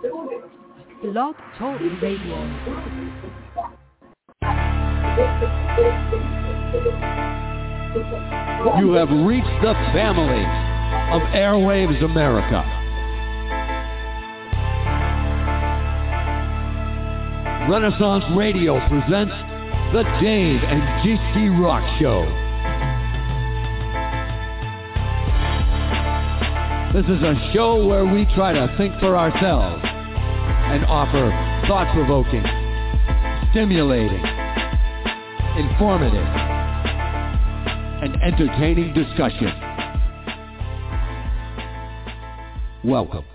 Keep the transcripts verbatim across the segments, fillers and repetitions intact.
Blog Talk Radio. You have reached the family of Airwaves America. Renaissance Radio presents the Dave and G C Rock Show. This is a show where we try to think for ourselves and offer thought-provoking, stimulating, informative, and entertaining discussion. Welcome.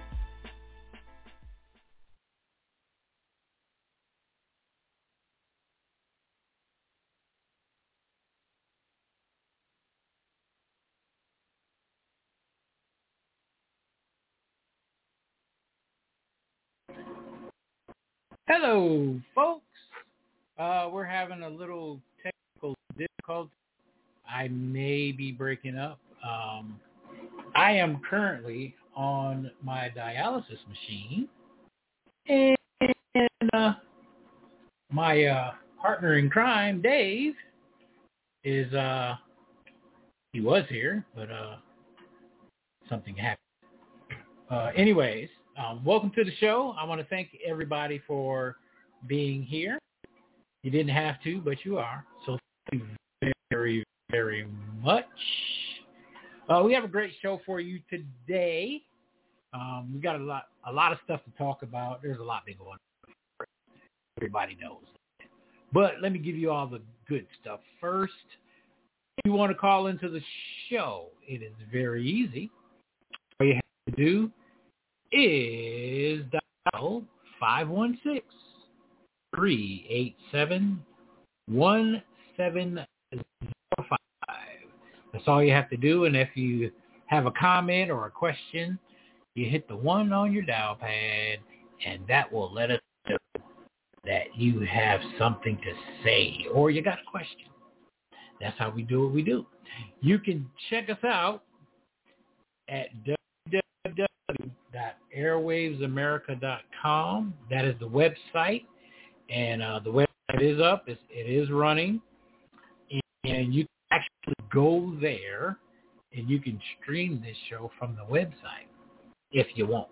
Hello, folks. Uh, we're having a little technical difficulty. I may be breaking up. Um, I am currently on my dialysis machine, and uh, my uh, partner in crime, Dave, is uh, he was here, but uh, something happened. Uh, anyways. Um, welcome to the show. I want to thank everybody for being here. You didn't have to, but you are. So thank you very, very much. Uh, we have a great show for you today. Um, we got a lot, a lot of stuff to talk about. There's a lot been going on. Everybody knows. But let me give you all the good stuff first. If you want to call into the show, it is very easy. All you have to do is dial five one six, three eight seven, one seven zero five. That's all you have to do. And if you have a comment or a question, you hit the one on your dial pad, and that will let us know that you have something to say or you got a question. That's how we do what we do. You can check us out at w w w dot airwaves america dot com. That is the website, and uh, the website is up. It's, it is running, and, and you can actually go there, and you can stream this show from the website if you want.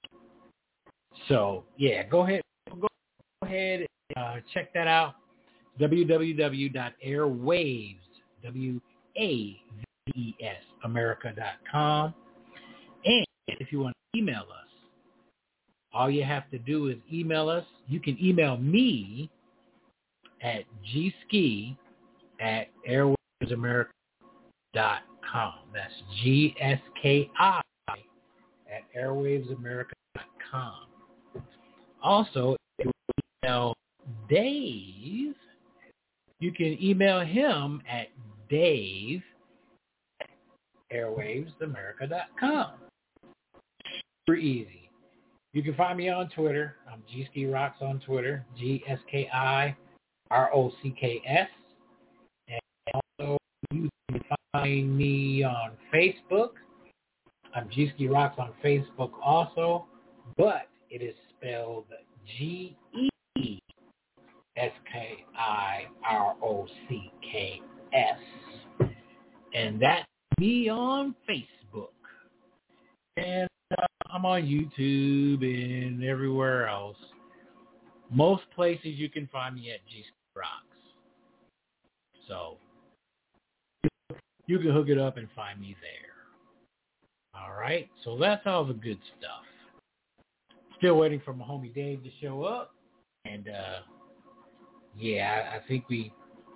So, yeah, go ahead, go ahead and uh, check that out, w w w dot airwaves, W A V E S, america dot com. And if you want to email us, all you have to do is email us. You can email me at gski at airwaves america dot com. That's G S K I at airwaves america dot com. Also, if you email Dave, you can email him at Dave at airwaves america dot com. Super easy. You can find me on Twitter. I'm G Ski Rocks on Twitter, G S K I R O C K S. And also, you can find me on Facebook. I'm G Ski Rocks on Facebook also, but it is spelled G E S K I R O C K S. And that's me on Facebook. And uh, I'm on YouTube and everywhere else. Most places you can find me at G C Rocks. So you can hook it up and find me there. All right. So that's all the good stuff. Still waiting for my homie Dave to show up. And uh, yeah, I, I think we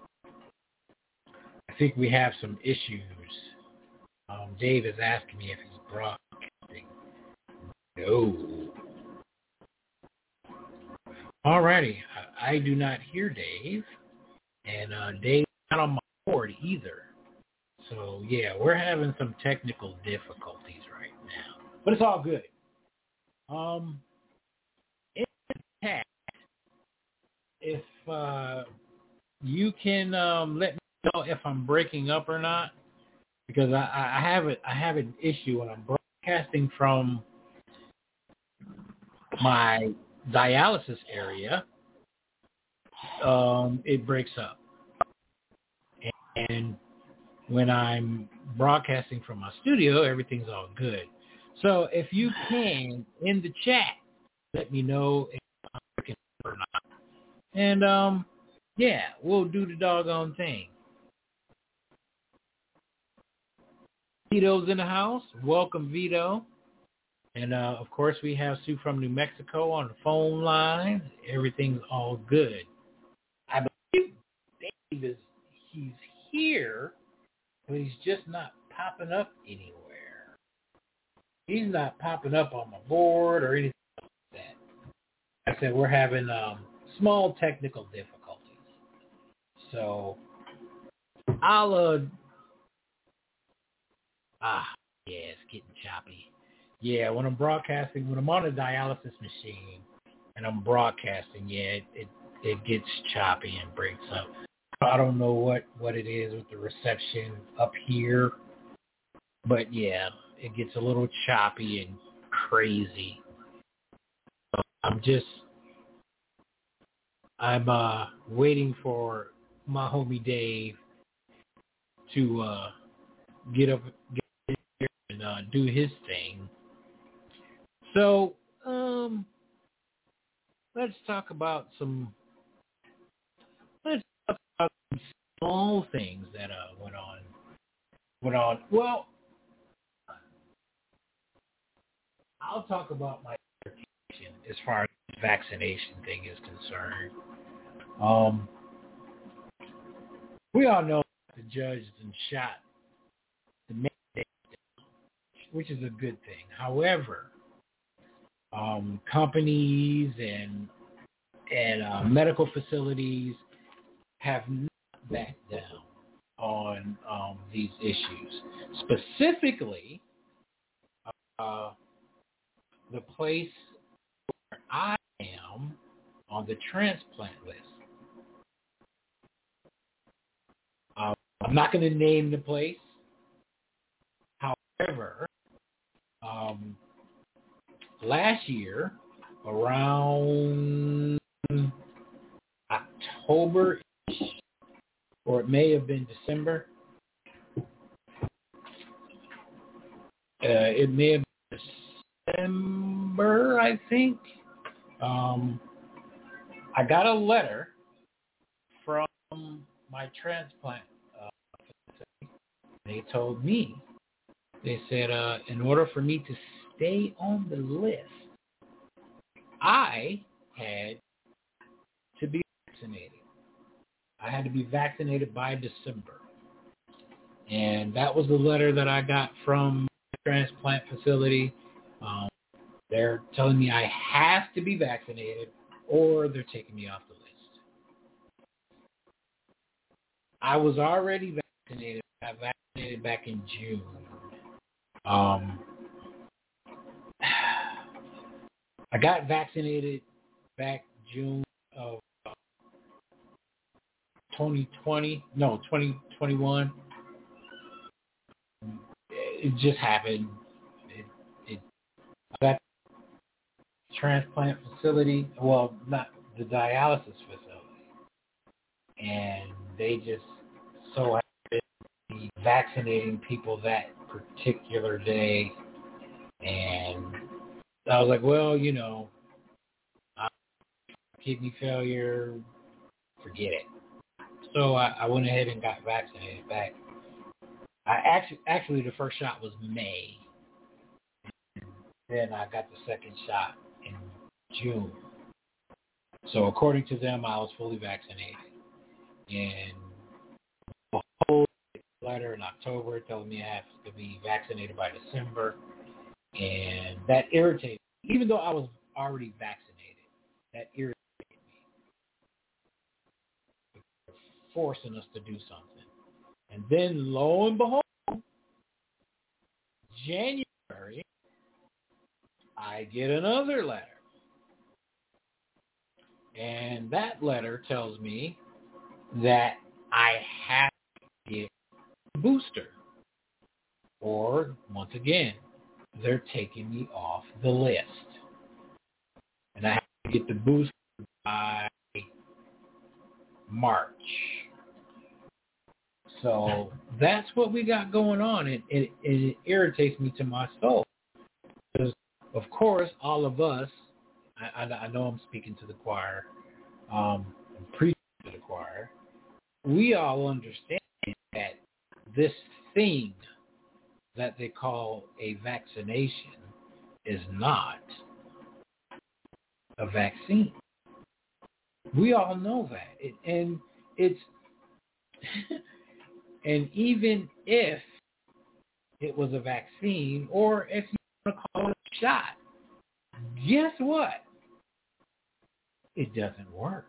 I think we have some issues. Um, Dave is asking me if he's broadcasting. No. Alrighty. I, I do not hear Dave. And uh, Dave's not on my board either. So, yeah, we're having some technical difficulties right now. But it's all good. Um, in the chat, if uh, you can um, let me know if I'm breaking up or not, because I, I have it. I have an issue when I'm broadcasting from my dialysis area, um, it breaks up. And when I'm broadcasting from my studio, everything's all good. So if you can, in the chat, let me know if I'm working or not. And, um, yeah, we'll do the doggone thing. Vito's in the house. Welcome, Vito. And, uh, of course, we have Sue from New Mexico on the phone line. Everything's all good. I believe Dave is he's here, but he's just not popping up anywhere. He's not popping up on my board or anything like that. Like I said, we're having um, small technical difficulties. So I'll, uh, ah, yeah, it's getting choppy. Yeah, when I'm broadcasting, when I'm on a dialysis machine and I'm broadcasting, yeah, it, it, it gets choppy and breaks up. I don't know what, what it is with the reception up here, but yeah, it gets a little choppy and crazy. So I'm just, I'm uh, waiting for my homie Dave to uh, get up get in here and uh, do his thing. So um, let's talk about some, let's talk about some small things that uh, went on. Went on. Well, I'll talk about my education as far as the vaccination thing is concerned. Um, we all know the judge and shot the mandate, which is a good thing. However, um, companies and and uh, medical facilities have not backed down on um, these issues. Specifically, uh, the place where I am on the transplant list. Uh, I'm not going to name the place. However, um, last year, around October, or it may have been December, uh, it may have been December, I think. Um, I got a letter from my transplant uh, facility. They told me, they said, uh, in order for me to stay on the list, I had to be vaccinated. I had to be vaccinated by December. And that was the letter that I got from the transplant facility. Um, they're telling me I have to be vaccinated or they're taking me off the list. I was already vaccinated. I got vaccinated back in June. Um, I got vaccinated back June of uh, twenty twenty. No, twenty twenty-one. It just happened. It, it I got the transplant facility. Well, not the dialysis facility, and they just so happened to be vaccinating people that particular day, and I was like, well, you know, I'm kidney failure, forget it. So I, I went ahead and got vaccinated back. I actually, actually, the first shot was May. Then I got the second shot in June. So according to them, I was fully vaccinated. And the whole letter in October telling me I have to be vaccinated by December. And that irritated me. Even though I was already vaccinated, that irritated me. Forcing us to do something. And then, lo and behold, January, I get another letter. And that letter tells me that I have to get a booster. Or, once again, they're taking me off the list. get the booster by March. So that's what we got going on. It, it, it irritates me to my soul. Because, of course, all of us, I, I, I know I'm speaking to the choir, um, I'm preaching to the choir, we all understand that this thing that they call a vaccination is not a vaccine. We all know that. It, and it's... And even if it was a vaccine, or if you want to call it a shot, guess what? It doesn't work.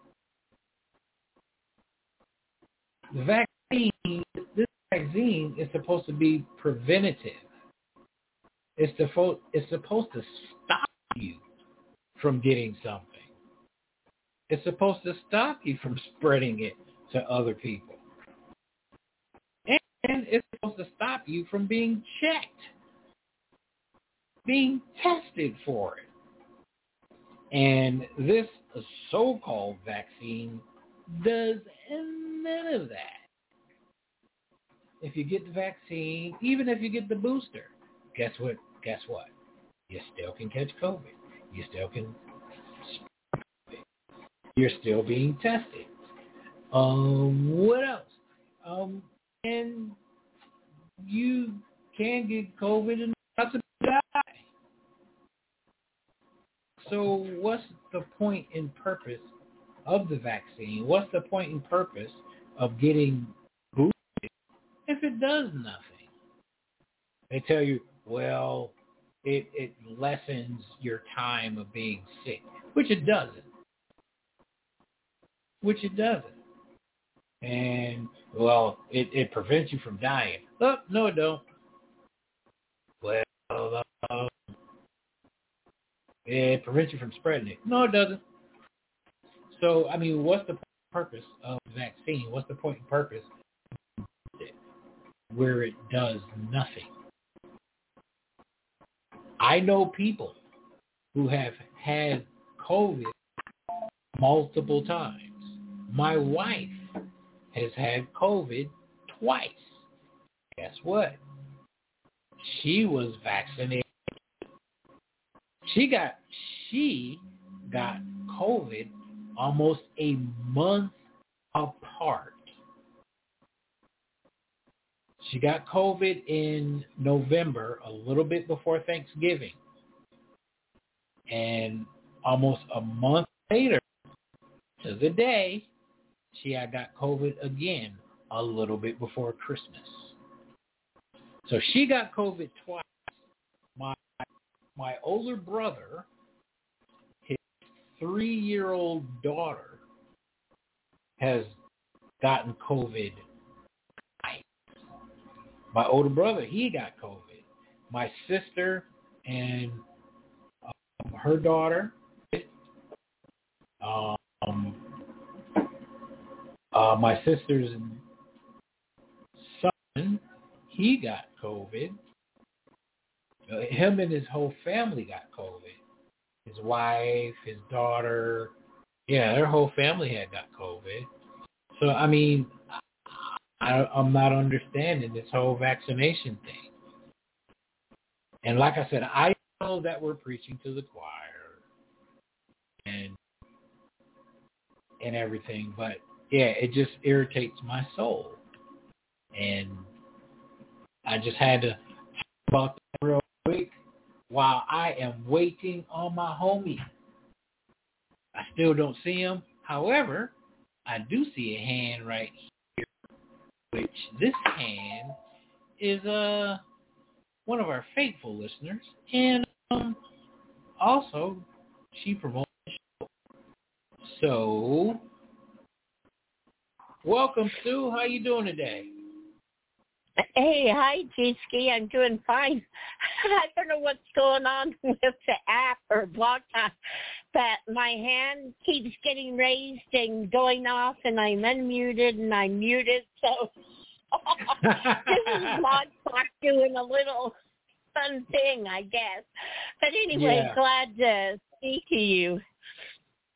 The vaccine, this vaccine is supposed to be preventative. It's, defo- it's supposed to stop you from getting something. It's supposed to stop you from spreading it to other people. And it's supposed to stop you from being checked, being tested for it. And this so-called vaccine does none of that. If you get the vaccine, even if you get the booster, guess what? Guess what? You still can catch COVID. You still can spread COVID. You're still being tested. Um, what else? Um, and you can get COVID and not to die. So what's the point and purpose of the vaccine? What's the point and purpose of getting boosted if it does nothing? They tell you, well, it, it lessens your time of being sick, which it doesn't. Which it doesn't. And, well, it, it prevents you from dying. Oh, no, it don't. Well, uh, it prevents you from spreading it. No, it doesn't. So, I mean, what's the purpose of the vaccine? What's the point and purpose where it does nothing? I know people who have had COVID multiple times. My wife has had COVID twice. Guess what? She was vaccinated. She got she got COVID almost a month apart. She got COVID in November, a little bit before Thanksgiving. And almost a month later, to the day, she had got COVID again a little bit before Christmas. So she got COVID twice. My my older brother, his three-year-old daughter, has gotten COVID twice. My older brother, he got COVID. My sister and um, her daughter, um, Uh, my sister's son, he got COVID. Uh, him and his whole family got COVID. His wife, his daughter, yeah, their whole family had got COVID. So, I mean, I, I'm not understanding this whole vaccination thing. And like I said, I know that we're preaching to the choir and and everything, but yeah, it just irritates my soul. And I just had to talk about that real quick while I am waiting on my homie. I still don't see him. However, I do see a hand right here, which this hand is uh, one of our faithful listeners. And um, also, she promotes the show. So, welcome, Sue. How you doing today? Hey, hi, G-Ski. I'm doing fine. I don't know what's going on with the app or blog talk, but my hand keeps getting raised and going off, and I'm unmuted and I'm muted. So this is blog talk doing a little fun thing, I guess. But anyway, yeah. glad to speak to you.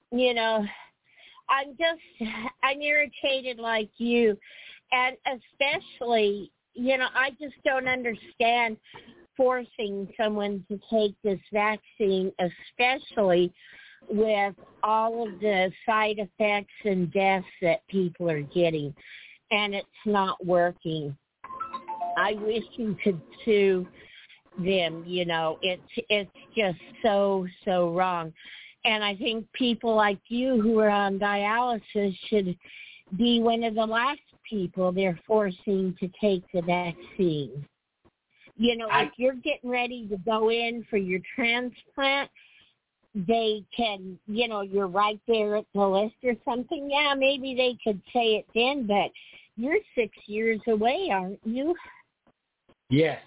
you know, I'm just, I'm irritated like you. And especially, you know, I just don't understand forcing someone to take this vaccine, especially with all of the side effects and deaths that people are getting. And it's not working. I wish you could sue them, you know. It's it's just so, so wrong. And I think people like you who are on dialysis should be one of the last people they're forcing to take the vaccine. You know, I, if you're getting ready to go in for your transplant, they can, you know, you're right there at the list or something. Yeah, maybe they could say it then, but you're six years away, aren't you? Yes.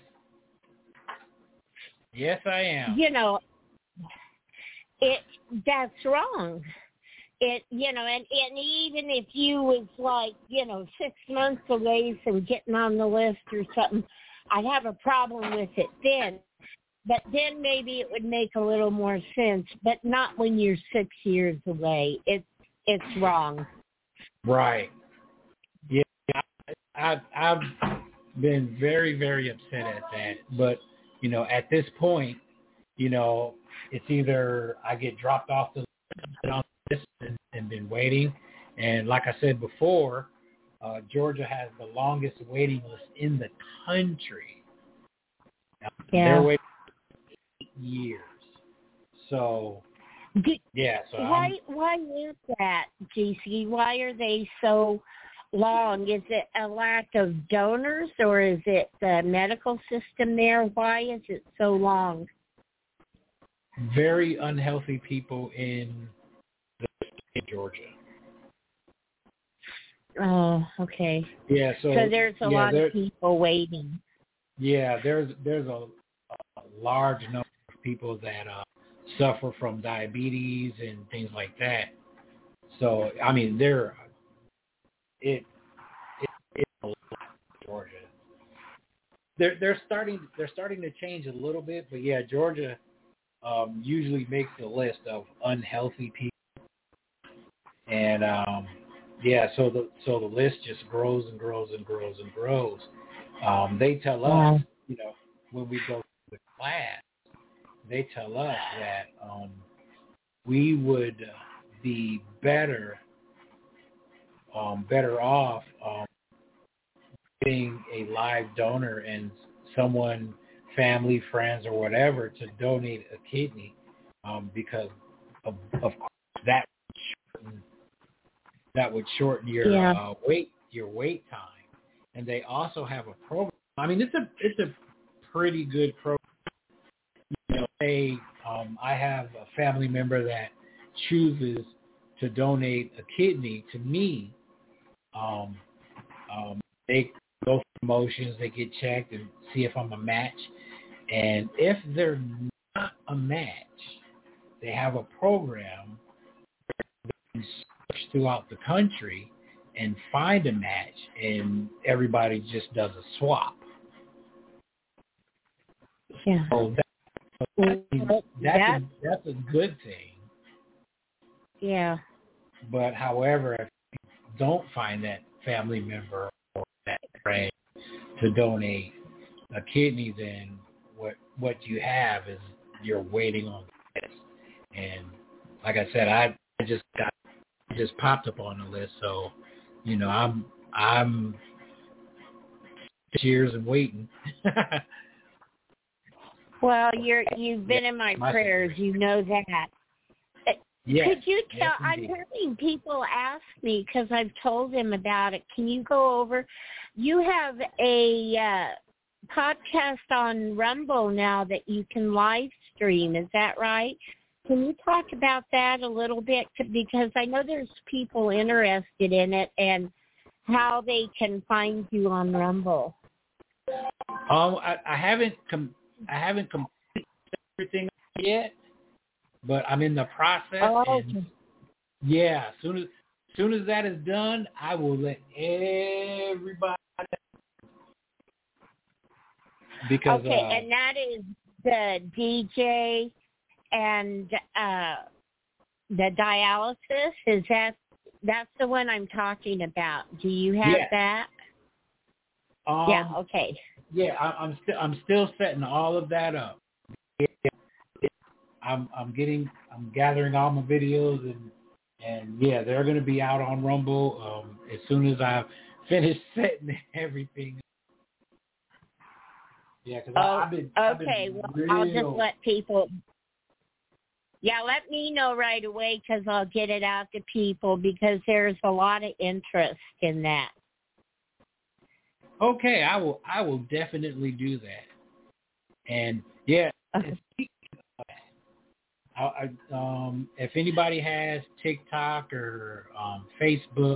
Yes, I am. You know, it that's wrong. It, you know, and, and even if you was like, you know, six months away from getting on the list or something, I'd have a problem with it then. But then maybe it would make a little more sense, but not when you're six years away. It's it's wrong. Right. Yeah, I, I've been very, very upset at that. But, you know, at this point, you know, it's either I get dropped off the list and, and been waiting. And like I said before, uh, Georgia has the longest waiting list in the country. Now, yeah. They're waiting eight years. So, yeah. So why I'm, why is that, G C? Why are they so long? Is it a lack of donors, or is it the medical system there? Why is it so long? Very unhealthy people in the state of Georgia. Oh, okay. Yeah, so, so there's a yeah, lot there, of people waiting. Yeah, there's there's a, a large number of people that uh, suffer from diabetes and things like that. So I mean, they're it it it's a lot in Georgia. They're they're starting they're starting to change a little bit, but yeah, Georgia um, usually makes the list of unhealthy people, and um, yeah, so the so the list just grows and grows and grows and grows. Um, they tell us, Yeah. you know, when we go to the class, they tell us that um, we would be better, um, better off um, being a live donor and someone, family, friends, or whatever, to donate a kidney, um, because of, of course that would shorten, that would shorten your Yeah. uh, wait your wait time. And they also have a program. I mean, it's a it's a pretty good program. You know, they um, I have a family member that chooses to donate a kidney to me. Um, um, they go through promotions, they get checked and see if I'm a match. And if they're not a match, they have a program that can search throughout the country and find a match, and everybody just does a swap. Yeah. So that, that, that's, a, that's a good thing. Yeah. But however, if you don't find that family member or that friend to donate a kidney, then what what you have is you're waiting on this. And like I said, I, I just got I just popped up on the list, so you know I'm I'm six years and waiting. Well, you're you've been yeah, in my, my prayers. situation. You know that. Yes, Could you tell? yes, I'm indeed. hearing people ask me because I've told them about it. Can you go over? You have a uh, podcast on Rumble now that you can live stream. Is that right? Can you talk about that a little bit? Because I know there's people interested in it and how they can find you on Rumble. Um, I, I haven't com- I haven't completed everything yet, but I'm in the process. Oh, and okay. yeah, as soon as as soon as that is done, I will let everybody know. Because Okay, uh, and that is the D J and uh, the dialysis, is that that's the one I'm talking about? Do you have yeah. that? Um, yeah. Okay. Yeah, I, I'm still I'm still setting all of that up. I'm I'm getting I'm gathering all my videos and and yeah, they're going to be out on Rumble um, as soon as I finish setting everything. Yeah, because oh, I've been okay. I've been well, real... I'll just let people. Yeah, let me know right away because I'll get it out to people because there's a lot of interest in that. Okay, I will I will definitely do that. And yeah, Okay. I, I, um, if anybody has TikTok or um, Facebook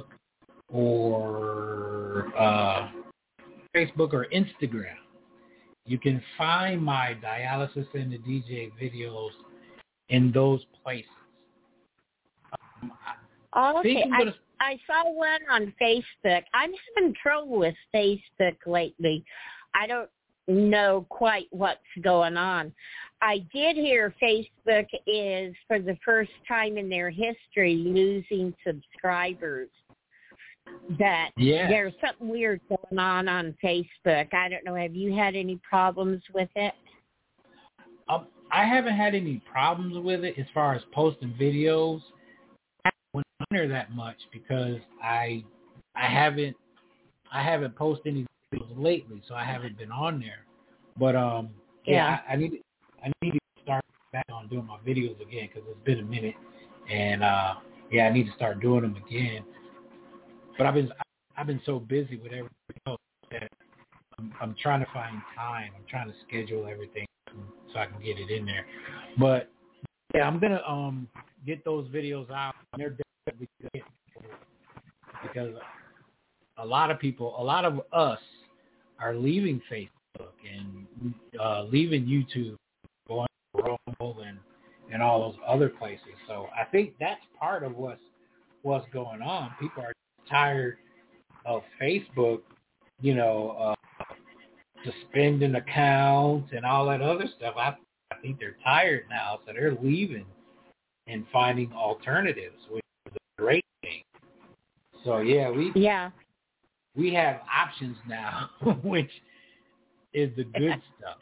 or uh, Facebook or Instagram, you can find my Dialysis and the D J videos in those places. Um, I Okay, think I'm gonna... I, I saw one on Facebook. I'm having trouble with Facebook lately. I don't know quite what's going on. I did hear Facebook is, for the first time in their history, losing subscribers. That yeah. there's something weird going on on Facebook. I don't know. Have you had any problems with it? Um, I haven't had any problems with it as far as posting videos. I don't on there that much because I I haven't I haven't posted any videos lately, so I haven't been on there. But um, yeah, Yeah. I, I need I need to start back on doing my videos again because it's been a minute, and uh, yeah, I need to start doing them again. But I've been I've been so busy with everything else that I'm, I'm trying to find time. I'm trying to schedule everything so I can get it in there. But yeah, I'm gonna um get those videos out. They're definitely good because a lot of people, a lot of us, are leaving Facebook and uh, leaving YouTube, going to Rumble and and all those other places. So I think that's part of what's what's going on. People are tired of Facebook, you know, uh, suspending accounts and all that other stuff. I, I think they're tired now, so they're leaving and finding alternatives, which is a great thing. So yeah, we yeah we have options now, which is the good stuff.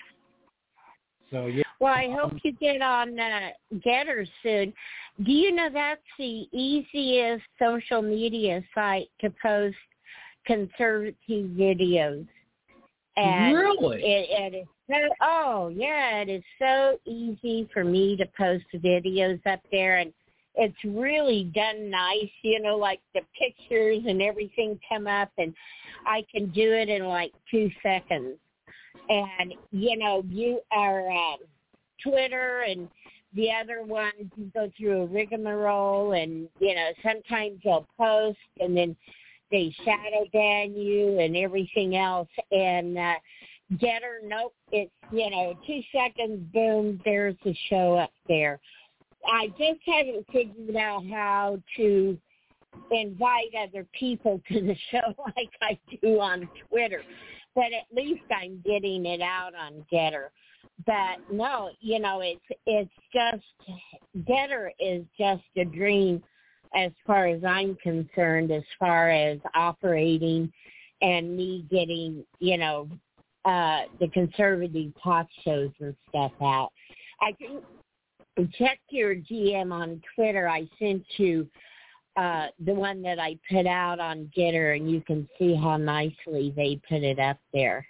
So yeah. Well, I hope you get on uh, Getter soon. Do you know that's the easiest social media site to post conservative videos? And really? It, it is so, oh, yeah, it is so easy for me to post videos up there. And it's really done nice, you know, like the pictures and everything come up. And I can do it in like two seconds. And, you know, you are... Um, Twitter and the other ones, you go through a rigmarole, and you know sometimes they'll post and then they shadow ban you and everything else. And uh, Getter, nope, it's you know two seconds, boom, there's the show up there. I just haven't figured out how to invite other people to the show like I do on Twitter, but at least I'm getting it out on Getter. But no, you know, it's it's just, Getter is just a dream as far as I'm concerned, as far as operating and me getting, you know, uh, the conservative talk shows and stuff out. I think, check your G M on Twitter. I sent you uh, the one that I put out on Getter, and you can see how nicely they put it up there.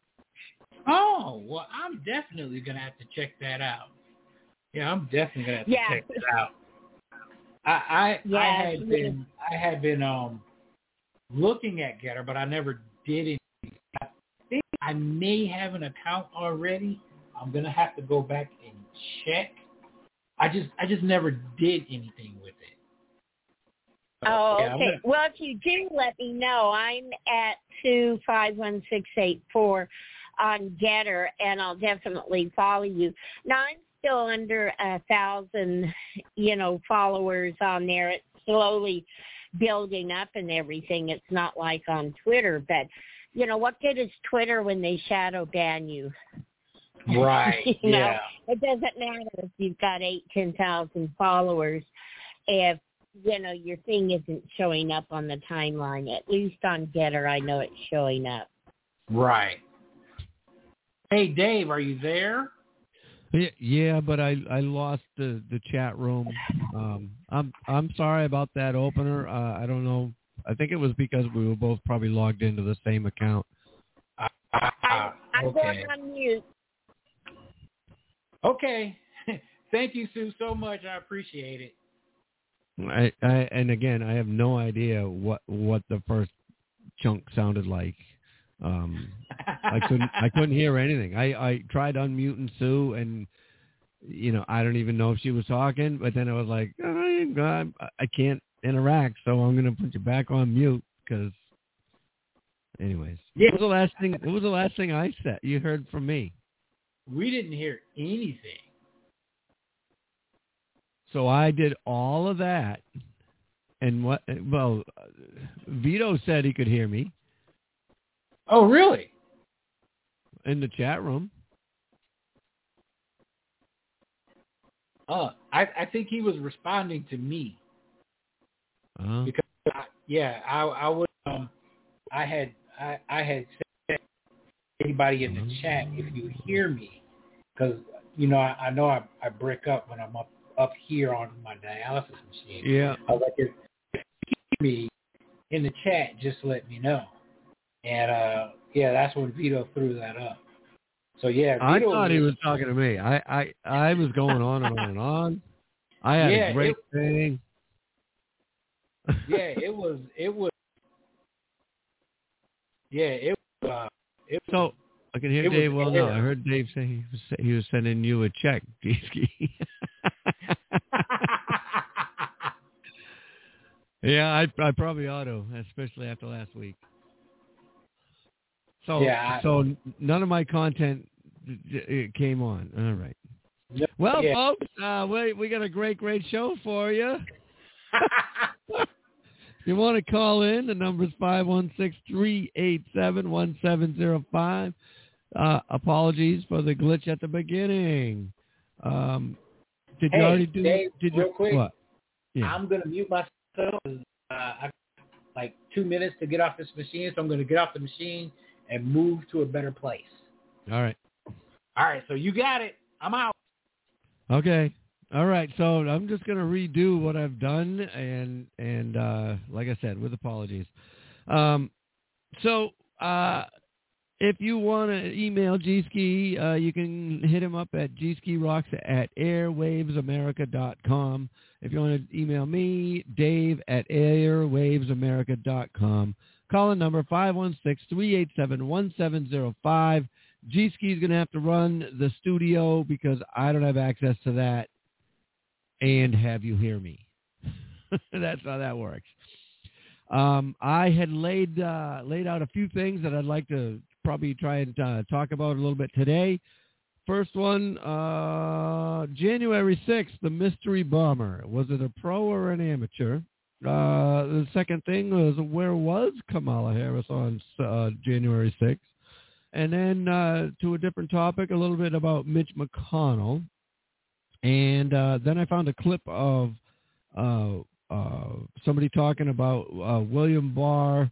Oh, well, I'm definitely going to have to check that out. Yeah, I'm definitely going to have to yeah. check that out. I I, yeah, I had been I had been um looking at Getter, but I never did it. I think I may have an account already. I'm going to have to go back and check. I just I just never did anything with it. So, oh, yeah, okay. gonna... Well, if you do, let me know. I'm at two five one six eight four on Getter, and I'll definitely follow you. Now, I'm still under a thousand, you know, followers on there. It's slowly building up and everything. It's not like on Twitter, but, you know, what good is Twitter when they shadow ban you? Right, you yeah. know, it doesn't matter if you've got eight, ten thousand followers. if, you know, your thing isn't showing up on the timeline. At least on Getter, I know it's showing up. Right. Hey, Dave, are you there? Yeah, yeah, but I, I lost the, the chat room. Um, I'm I'm sorry about that opener. Uh, I don't know. I think it was because we were both probably logged into the same account. Uh, I, I'm okay. going on mute. Okay. Thank you, Sue, so much. I appreciate it. I, I and again, I have no idea what what the first chunk sounded like. Um, I couldn't I couldn't hear anything. I, I tried unmuting Sue, and you know I don't even know if she was talking. But then I was like, I, I can't interact, so I'm gonna put you back on mute because. Anyways, yeah. What was the last thing? What was the last thing I said? You heard from me. We didn't hear anything. So I did all of that, and what? Well, Vito said he could hear me. Oh, really? In the chat room. Uh, I, I think he was responding to me. Uh-huh. Because I, yeah, I I would um I had I, I had said to anybody in the uh-huh. chat, if you hear me, because you know I, I know I, I break up when I'm up up here on my dialysis machine. Yeah. I was like, if you hear me in the chat, just let me know. And uh, yeah, that's when Vito threw that up. So yeah, Vito I thought was, he was talking to me. I, I, I was going on and on and on. I had yeah, a great it, thing. yeah, it was, it was, yeah, it was. Uh, it so was, I can hear Dave. Well, no, I heard Dave say he was, he was sending you a check, Deesky. Yeah, I, I probably ought to, especially after last week. So, yeah, I, so none of my content it came on. All right. no, Well, yeah. folks, uh, we we got a great, great show for you. If you want to call in, the number is five one six, three eight seven, one seven zero five. Uh, apologies for the glitch at the beginning. Um, did hey, you already do? Dave, did real you, quick, what? Yeah. I'm gonna mute myself. Uh, I like two minutes to get off this machine, so I'm gonna get off the machine and move to a better place. All right. All right, so you got it. I'm out. Okay. All right. So I'm just going to redo what I've done, and and uh, like I said, with apologies. Um, so uh, if you want to email G-Ski, uh, you can hit him up at g ski rocks at airwaves america dot com. If you want to email me, Dave at airwaves america dot com. Call in number five one six, three eight seven, one seven zero five. G-Ski's going to have to run the studio because I don't have access to that and have you hear me. That's how that works. Um, I had laid uh, laid out a few things that I'd like to probably try and uh, talk about a little bit today. First one, uh, January sixth, the mystery bomber. Was it a pro or an amateur? Uh, the second thing was, where was Kamala Harris on uh, January sixth? And then uh, to a different topic, a little bit about Mitch McConnell. And uh, then I found a clip of uh, uh, somebody talking about uh, William Barr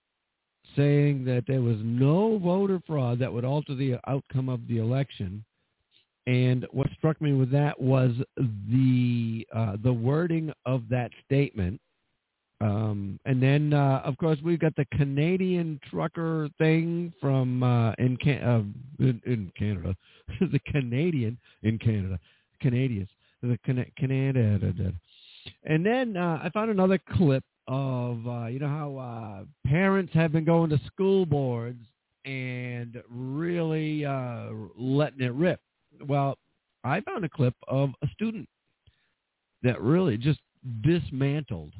saying that there was no voter fraud that would alter the outcome of the election. And what struck me with that was the uh, the wording of that statement. Um, and then, uh, of course, we've got the Canadian trucker thing from uh, in, Can- uh, in, in Canada, the Canadian in Canada, Canadians, the Can- Canada. And then uh, I found another clip of, uh, you know, how uh, parents have been going to school boards and really uh, letting it rip. Well, I found a clip of a student that really just dismantled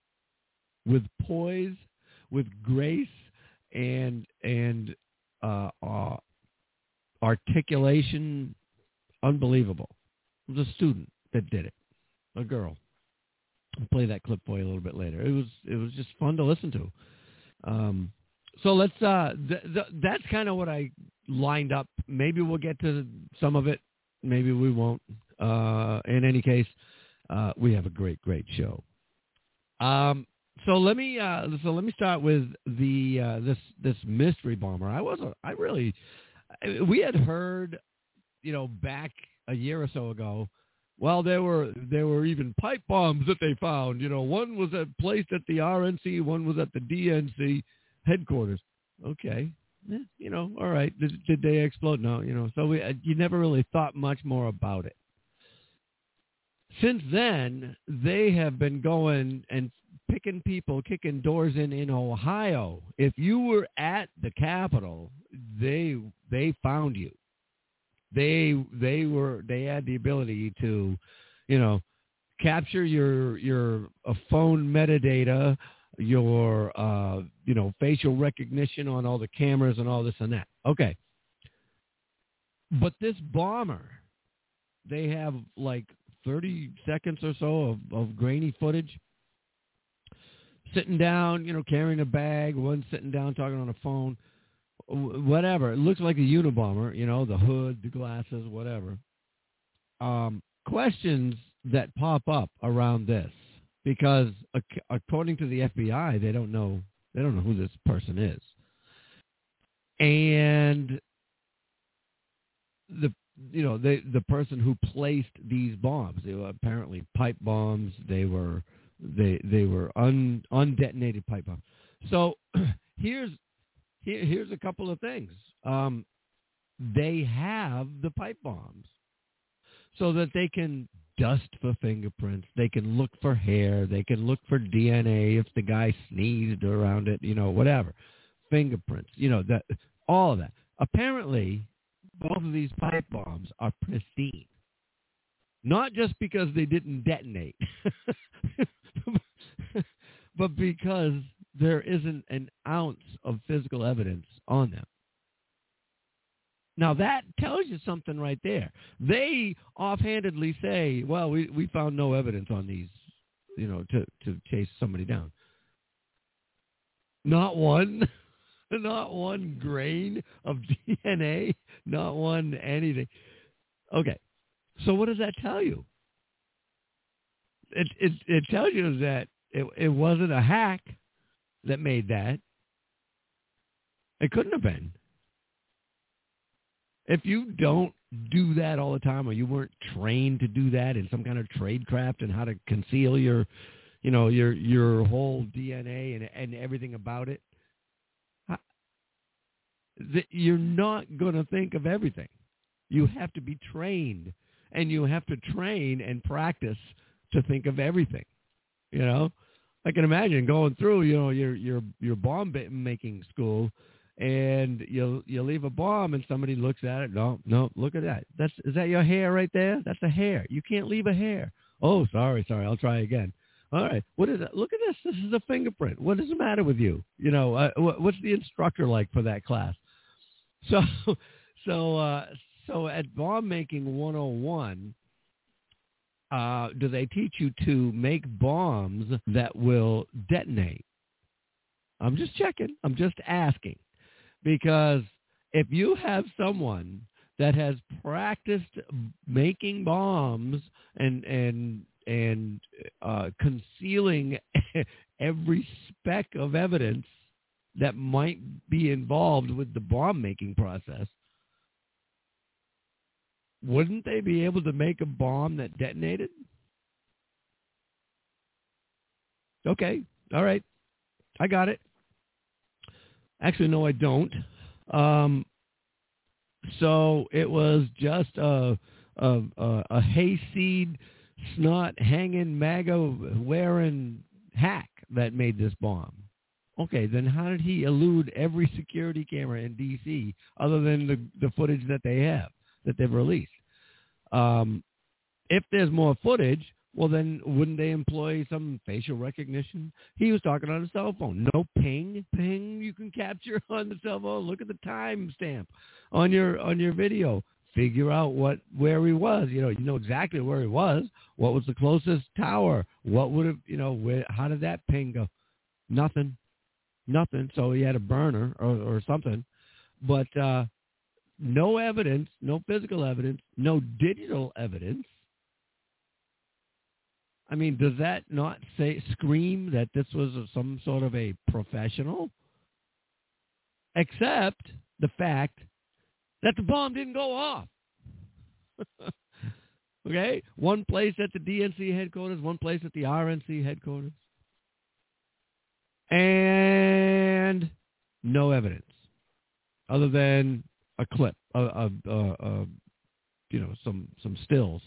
with poise, with grace, and and uh, uh, articulation, unbelievable. It was a student that did it, a girl. I'll play that clip for you a little bit later. It was it was just fun to listen to. Um, so let's. Uh, th- th- that's kind of what I lined up. Maybe we'll get to some of it. Maybe we won't. Uh, in any case, uh, we have a great, great show. Um, so let me uh, so let me start with the uh, this this mystery bomber. I wasn't. I really. We had heard, you know, back a year or so ago. Well, there were there were even pipe bombs that they found. You know, one was at, placed at the R N C, one was at the D N C headquarters. Okay, eh, you know, all right. Did, did they explode? No, you know. So we, uh, you never really thought much more about it. Since then, they have been going and picking people, kicking doors in in Ohio. If you were at the Capitol, they they found you. They they were they had the ability to, you know, capture your your uh, phone metadata, your uh, you know facial recognition on all the cameras and all this and that. Okay, but this bomber, they have like thirty seconds or so of, of grainy footage. Sitting down, you know, carrying a bag. One sitting down talking on a phone. Whatever. It looks like a Unabomber, you know, the hood, the glasses, whatever. Um, questions that pop up around this, because ac- according to the F B I, they don't know they don't know who this person is, and the you know they the person who placed these bombs, they were apparently pipe bombs. They were they they were un undetonated pipe bombs. So here's. Here, here's a couple of things. Um, they have the pipe bombs so that they can dust for fingerprints. They can look for hair. They can look for D N A if the guy sneezed around it, you know, whatever. Fingerprints, you know, that all of that. Apparently, both of these pipe bombs are pristine. Not just because they didn't detonate, but because there isn't an ounce of physical evidence on them. Now, that tells you something right there. They offhandedly say, well, we, we found no evidence on these, you know, to, to chase somebody down. Not one, not one grain of D N A, not one anything. Okay, so what does that tell you? It, it, it tells you that it, it wasn't a hack that made that. It couldn't have been. If you don't do that all the time, or you weren't trained to do that in some kind of tradecraft and how to conceal your, you know, your your whole D N A and and everything about it, you're not going to think of everything. You have to be trained, and you have to train and practice to think of everything. You know, I can imagine going through, you know, your your your bomb making school, and you you leave a bomb, and somebody looks at it. No, no, look at that. That's is that your hair right there? That's a hair. You can't leave a hair. Oh, sorry, sorry. I'll try again. All right. What is it? Look at this. This is a fingerprint. What is the matter with you? You know, uh, what, what's the instructor like for that class? So, so, uh, so at Bomb Making one oh one, uh, do they teach you to make bombs that will detonate? I'm just checking. I'm just asking. Because if you have someone that has practiced making bombs and and and uh, concealing every speck of evidence that might be involved with the bomb making process, wouldn't they be able to make a bomb that detonated? Okay, all right, I got it. Actually, no, I don't. Um, so it was just a a, a, a hayseed, snot hanging, MAGA wearing hack that made this bomb. Okay, then how did he elude every security camera in D C other than the, the footage that they have, that they've released? Um, if there's more footage, well, then wouldn't they employ some facial recognition? He was talking on a cell phone. No ping, ping you can capture on the cell phone. Look at the time stamp on your on your video. Figure out what where he was. You know, you know exactly where he was. What was the closest tower? What would have, you know, where, how did that ping go? Nothing. Nothing. So he had a burner or, or something. But uh, no evidence, no physical evidence, no digital evidence I mean, does that not say scream that this was some sort of a professional? Except the fact that the bomb didn't go off. Okay? One place at the D N C headquarters, one place at the R N C headquarters. And no evidence other than a clip, a, a, a, a you know, some some stills.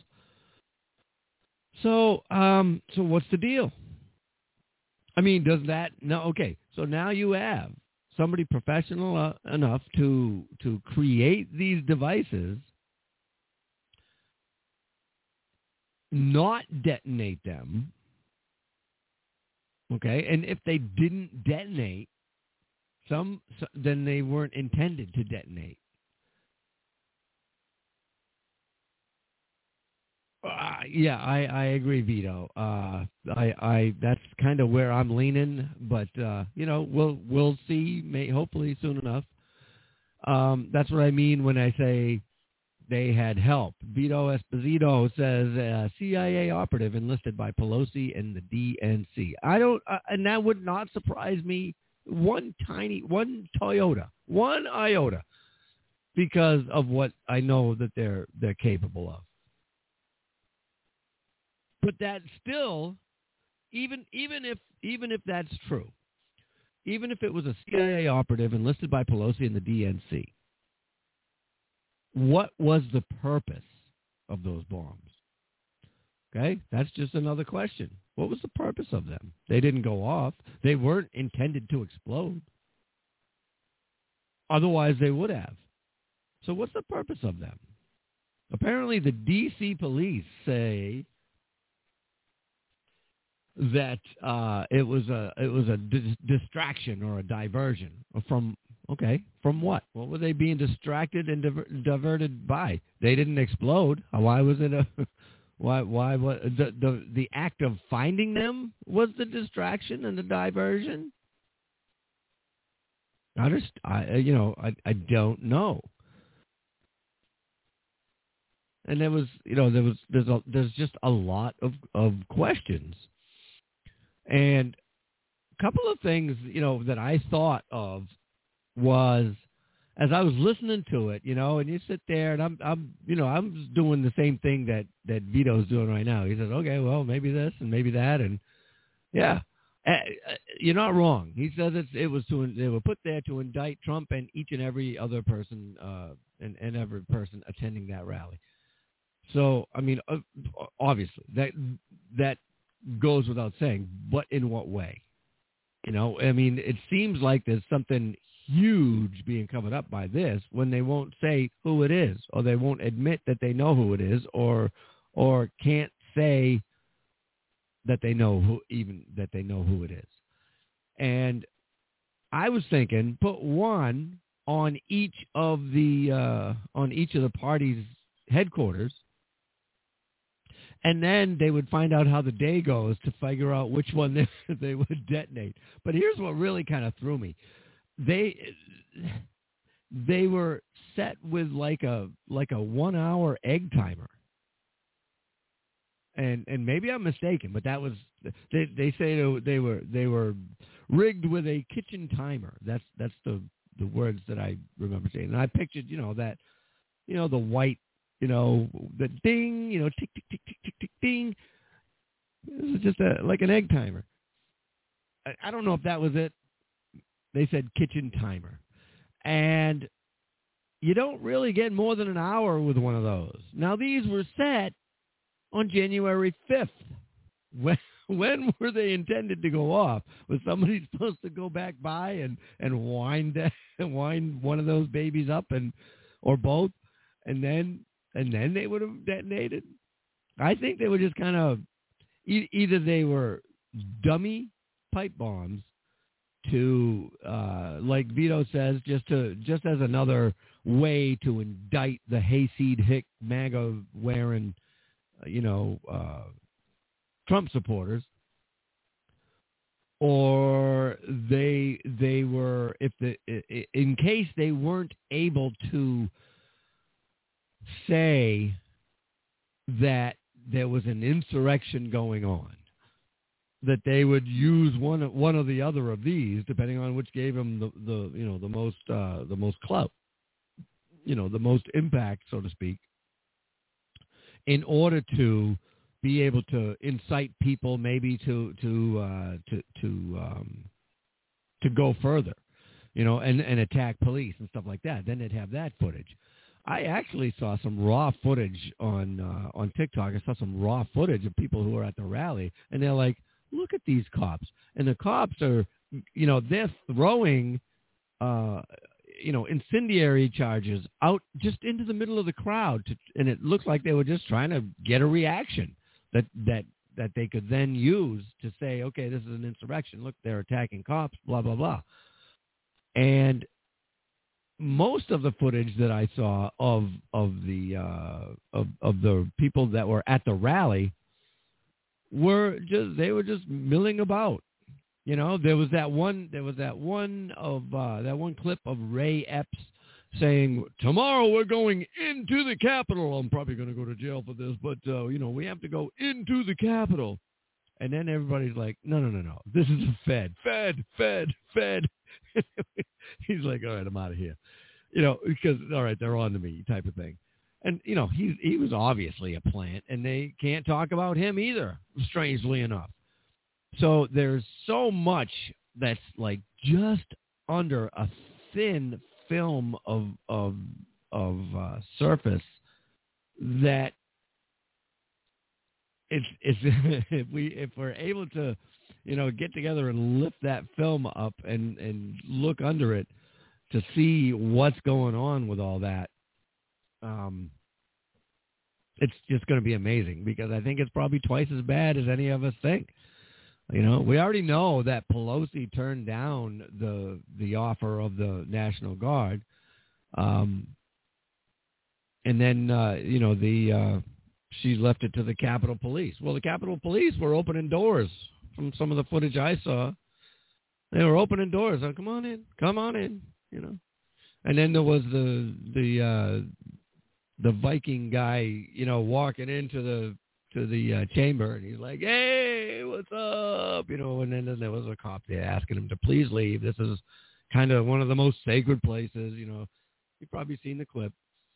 So, um, so what's the deal? I mean, does that no? Okay, so now you have somebody professional uh, enough to to create these devices, not detonate them. Okay, and if they didn't detonate, some then they weren't intended to detonate. Uh, yeah, I, I agree, Vito. Uh, I, I that's kind of where I'm leaning, but uh, you know, we'll we'll see. May, hopefully soon enough. Um, that's what I mean when I say they had help. Vito Esposito says uh, C I A operative enlisted by Pelosi and the D N C. I don't, uh, and that would not surprise me one tiny, one Toyota, one iota, because of what I know that they're they're capable of. But that still, even even if even if that's true, even if it was a C I A operative enlisted by Pelosi and the D N C, what was the purpose of those bombs? Okay, that's just another question. What was the purpose of them? They didn't go off. They weren't intended to explode. Otherwise, they would have. So what's the purpose of them? Apparently, the D C police say that uh, it was a it was a dis- distraction or a diversion from okay from what? What were they being distracted and diver- diverted by? They didn't explode. Why was it a why why what the, the the act of finding them was the distraction and the diversion? I just I you know I I don't know. And there was you know there was there's a, there's just a lot of of questions. And a couple of things, you know, that I thought of was as I was listening to it, you know, and you sit there and I'm, I'm, you know, I'm doing the same thing that, that Vito's doing right now. He says, okay, well, maybe this and maybe that. And yeah, uh, you're not wrong. He says it's, it was to, they were put there to indict Trump and each and every other person uh, and, and every person attending that rally. So, I mean, uh, obviously that, that, goes without saying, but in what way? You know, I mean, it seems like there's something huge being covered up by this when they won't say who it is, or they won't admit that they know who it is, or or can't say that they know who even that they know who it is. And I was thinking, put one on each of the uh, on each of the parties' headquarters. And then they would find out how the day goes to figure out which one they, they would detonate. But here's what really kind of threw me. They they were set with like a like a one hour egg timer. And and maybe I'm mistaken, but that was they they say they were they were rigged with a kitchen timer. That's that's the the words that I remember saying. And I pictured, you know, that you know the white You know, the ding, you know, tick, tick, tick, tick, tick, tick, ding. This is just a, like an egg timer. I, I don't know if that was it. They said kitchen timer. And you don't really get more than an hour with one of those. Now, these were set on January fifth. When, when were they intended to go off? Was somebody supposed to go back by and, and wind, wind one of those babies up and or both? And then... And then they would have detonated. I think they were just kind of e- either they were dummy pipe bombs to, uh, like Vito says, just to just as another way to indict the hayseed hick MAGA wearing, uh, you know, uh, Trump supporters, or they they were if the in case they weren't able to say that there was an insurrection going on, that they would use one one or the other of these, depending on which gave them the, the you know the most uh, the most clout, you know, the most impact, so to speak, in order to be able to incite people maybe to to uh, to to um, to go further, you know, and, and attack police and stuff like that. Then they'd have that footage. I actually saw some raw footage on uh, on TikTok. I saw some raw footage of people who were at the rally, and they're like, "Look at these cops!" And the cops are, you know, they're throwing, uh, you know, incendiary charges out just into the middle of the crowd, to, and it looks like they were just trying to get a reaction that that that they could then use to say, "Okay, this is an insurrection. Look, they're attacking cops." Blah blah blah. And most of the footage that I saw of of the uh, of of the people that were at the rally were just they were just milling about. You know, there was that one there was that one of uh, that one clip of Ray Epps saying, "Tomorrow we're going into the Capitol." I'm probably going to go to jail for this, but uh, you know, we have to go into the Capitol. And then everybody's like, "No, no, no, no. This is a Fed, Fed, Fed, Fed." He's like, "All right, I'm out of here." You know, because, all right, they're on to me type of thing. And, you know, he, he was obviously a plant, and they can't talk about him either, strangely enough. So there's so much that's like just under a thin film of of of uh, surface that it's it's if we if we're able to, you know, get together and lift that film up and and look under it to see what's going on with all that, um, it's just going to be amazing, because I think it's probably twice as bad as any of us think. You know, we already know that Pelosi turned down the the offer of the National Guard, um, and then uh, you know the uh, she left it to the Capitol Police. Well, the Capitol Police were opening doors from some of the footage I saw. They were opening doors. Oh, come on in, come on in. You know, and then there was the the uh, the Viking guy, you know, walking into the to the uh, chamber, and he's like, "Hey, what's up?" You know, and then, then there was a cop there asking him to please leave. This is kind of one of the most sacred places. You know, you've probably seen the clip.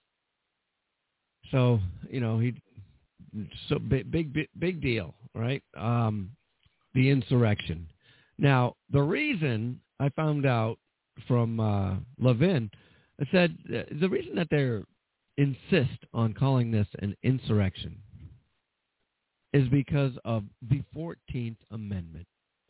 So, you know, he so big big big deal, right? Um, the insurrection. Now, the reason I found out from uh, Levin, it said uh, the reason that they insist on calling this an insurrection is because of the fourteenth Amendment.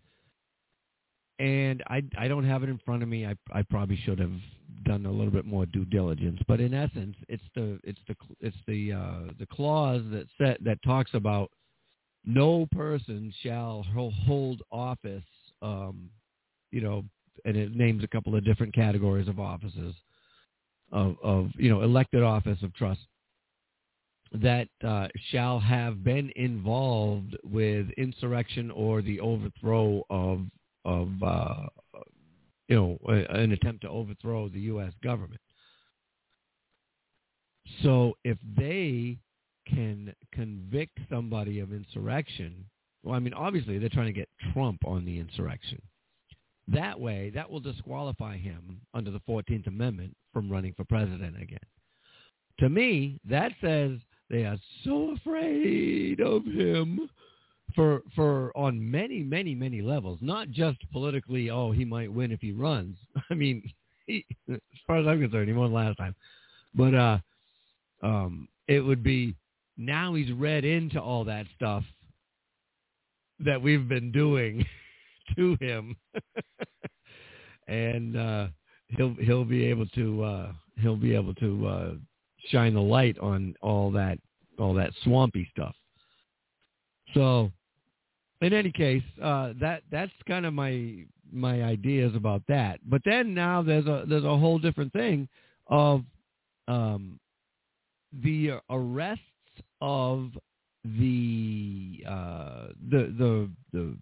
And I, I don't have it in front of me. I, I probably should have done a little bit more due diligence. But in essence, it's the it's the it's the uh, the clause that set that talks about no person shall hold office. Um, you know, and it names a couple of different categories of offices of of you know elected office of trust that uh, shall have been involved with insurrection or the overthrow of of uh, you know a, an attempt to overthrow the U S government. So if they can convict somebody of insurrection, well, I mean, obviously they're trying to get Trump on the insurrection. That way, that will disqualify him under the fourteenth Amendment from running for president again. To me, that says they are so afraid of him for for on many, many, many levels, not just politically, oh, he might win if he runs. I mean, he, as far as I'm concerned, he won last time. But uh, um, it would be now he's read into all that stuff that we've been doing to him, and uh, he'll he'll be able to uh, he'll be able to uh, shine the light on all that all that swampy stuff. So, in any case, uh, that that's kind of my my ideas about that. But then now there's a there's a whole different thing of um, the arrests of the uh, the the the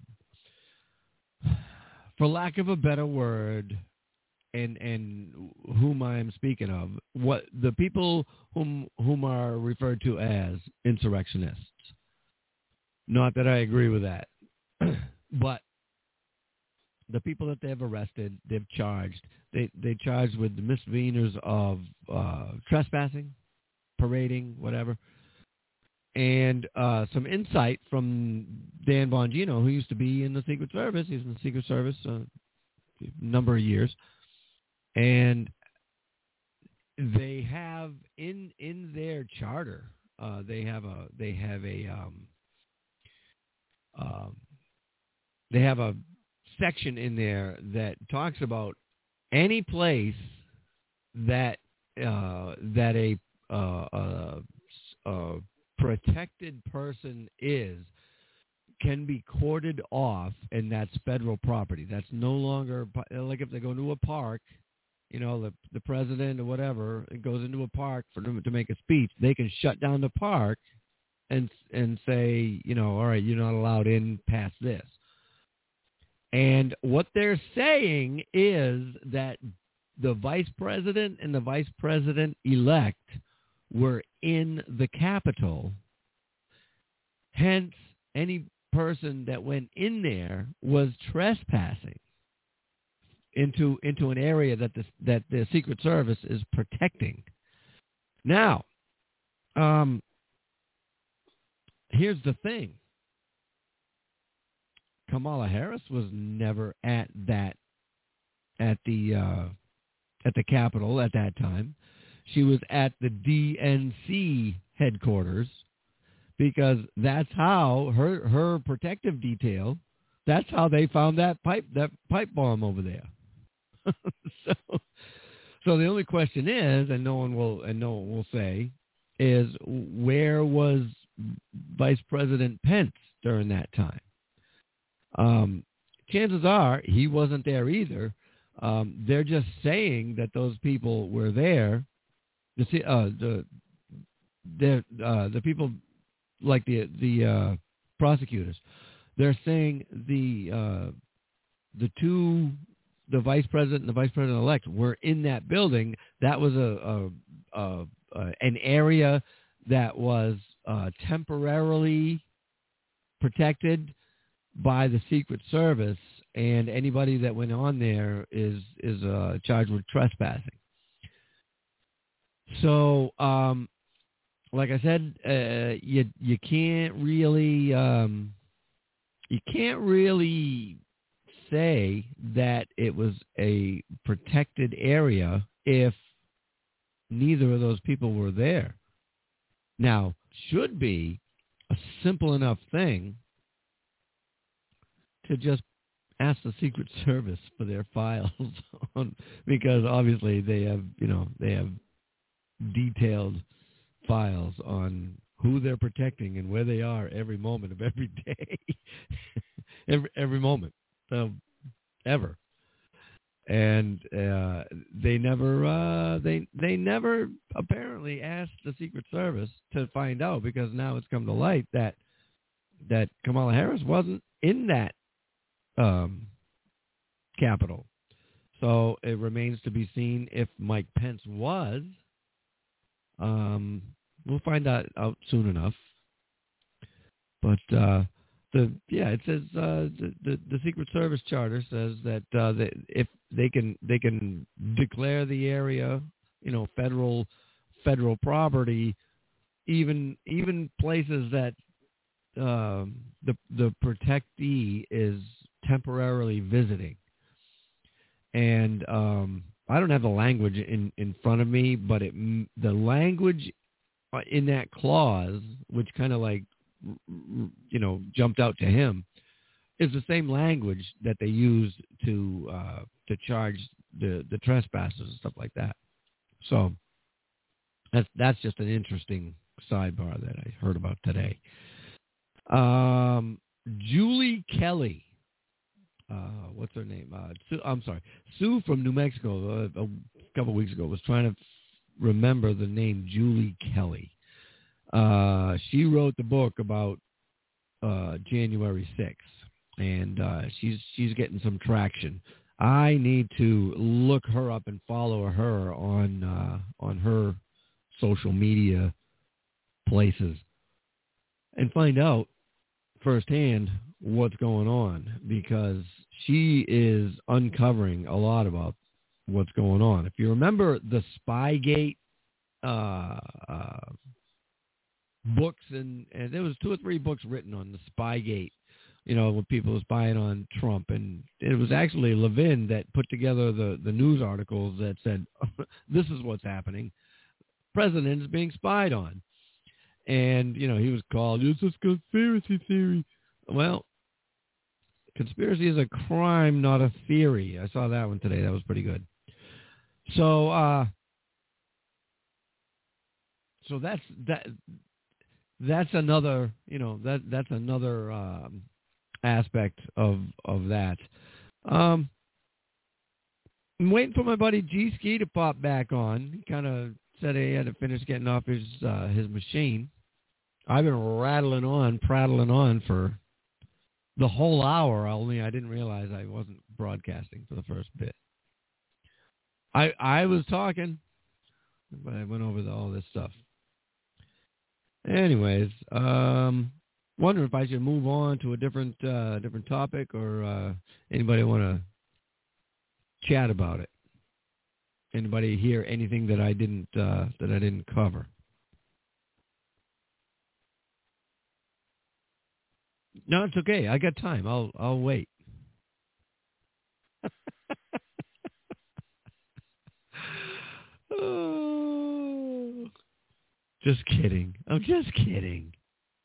for lack of a better word, and and whom I am speaking of, what the people whom whom are referred to as insurrectionists. Not that I agree with that. But the people that they've arrested, they've charged. They they charged with the misdemeanors of uh, trespassing, parading, whatever. And uh, some insight from Dan Bongino, who used to be in the Secret Service. He's in the Secret Service uh, a number of years. And they have in in their charter, uh, they have a they have a um, um, they have a section in there that talks about any place that uh, that a, uh, a, a protected person is can be cordoned off, and that's federal property. That's no longer like if they go to a park. You know, the the president or whatever goes into a park for them to make a speech. They can shut down the park and and say, you know, all right, you're not allowed in past this. And what they're saying is that the vice president and the vice president elect were in the Capitol. Hence, any person that went in there was trespassing into into an area that the that the Secret Service is protecting. Now, um, here's the thing: Kamala Harris was never at that at the uh, at the Capitol at that time. She was at the D N C headquarters because that's how her her protective detail. That's how they found that pipe that pipe bomb over there. so, so the only question is, and no one will, and no one will say, is where was Vice President Pence during that time? Um, chances are he wasn't there either. Um, they're just saying that those people were there. The uh, the the uh, the people like the the uh, prosecutors. They're saying the uh, the two. The vice president and the vice president-elect were in that building. That was a, a, a, a an area that was uh, temporarily protected by the Secret Service, and anybody that went on there is is uh, charged with trespassing. So, um, like I said, uh, you you can't really um, you can't really. say that it was a protected area if neither of those people were there. Now, should be a simple enough thing to just ask the Secret Service for their files on, because obviously they have, you know, they have detailed files on who they're protecting and where they are every moment of every day, every every moment. So, ever, and uh, they never, uh, they they never apparently asked the Secret Service to find out, because now it's come to light that that Kamala Harris wasn't in that um, Capitol. So it remains to be seen if Mike Pence was. Um, we'll find out, out soon enough, but. Uh, The, yeah, it says uh, the, the the Secret Service charter says that uh, they, if they can they can declare the area, you know, federal federal property, even even places that um, the the protectee is temporarily visiting. And um, I don't have the language in, in front of me, but it the language in that clause, which kind of like. you know, jumped out to him, is the same language that they use to uh, to charge the, the trespassers and stuff like that. So that's that's just an interesting sidebar that I heard about today. Um, Julie Kelly, uh, what's her name? Uh, Sue, I'm sorry, Sue from New Mexico. Uh, a couple of weeks ago was trying to remember the name Julie Kelly. Uh, she wrote the book about uh, January sixth, and uh, she's she's getting some traction. I need to look her up and follow her on uh, on her social media places and find out firsthand what's going on because she is uncovering a lot about what's going on. If you remember the Spygate uh, uh, books, and, and there was two or three books written on the Spygate, you know, when people were spying on Trump. And it was actually Levin that put together the, the news articles that said, this is what's happening. President is being spied on. And, you know, he was called, it's a conspiracy theory. Well, conspiracy is a crime, not a theory. I saw that one today. That was pretty good. So, uh, so that's that. That's another, you know, that that's another um, aspect of of that. Um, I'm waiting for my buddy G Ski to pop back on. He kind of said he had to finish getting off his uh, his machine. I've been rattling on, prattling on for the whole hour. Only I didn't realize I wasn't broadcasting for the first bit. I I was talking, but I went over the, all this stuff. Anyways, um, wonder if I should move on to a different uh, different topic, or uh, anybody want to chat about it? Anybody hear anything that I didn't uh, that I didn't cover? No, it's okay. I got time. I'll I'll wait. Oh, just kidding. I'm just kidding.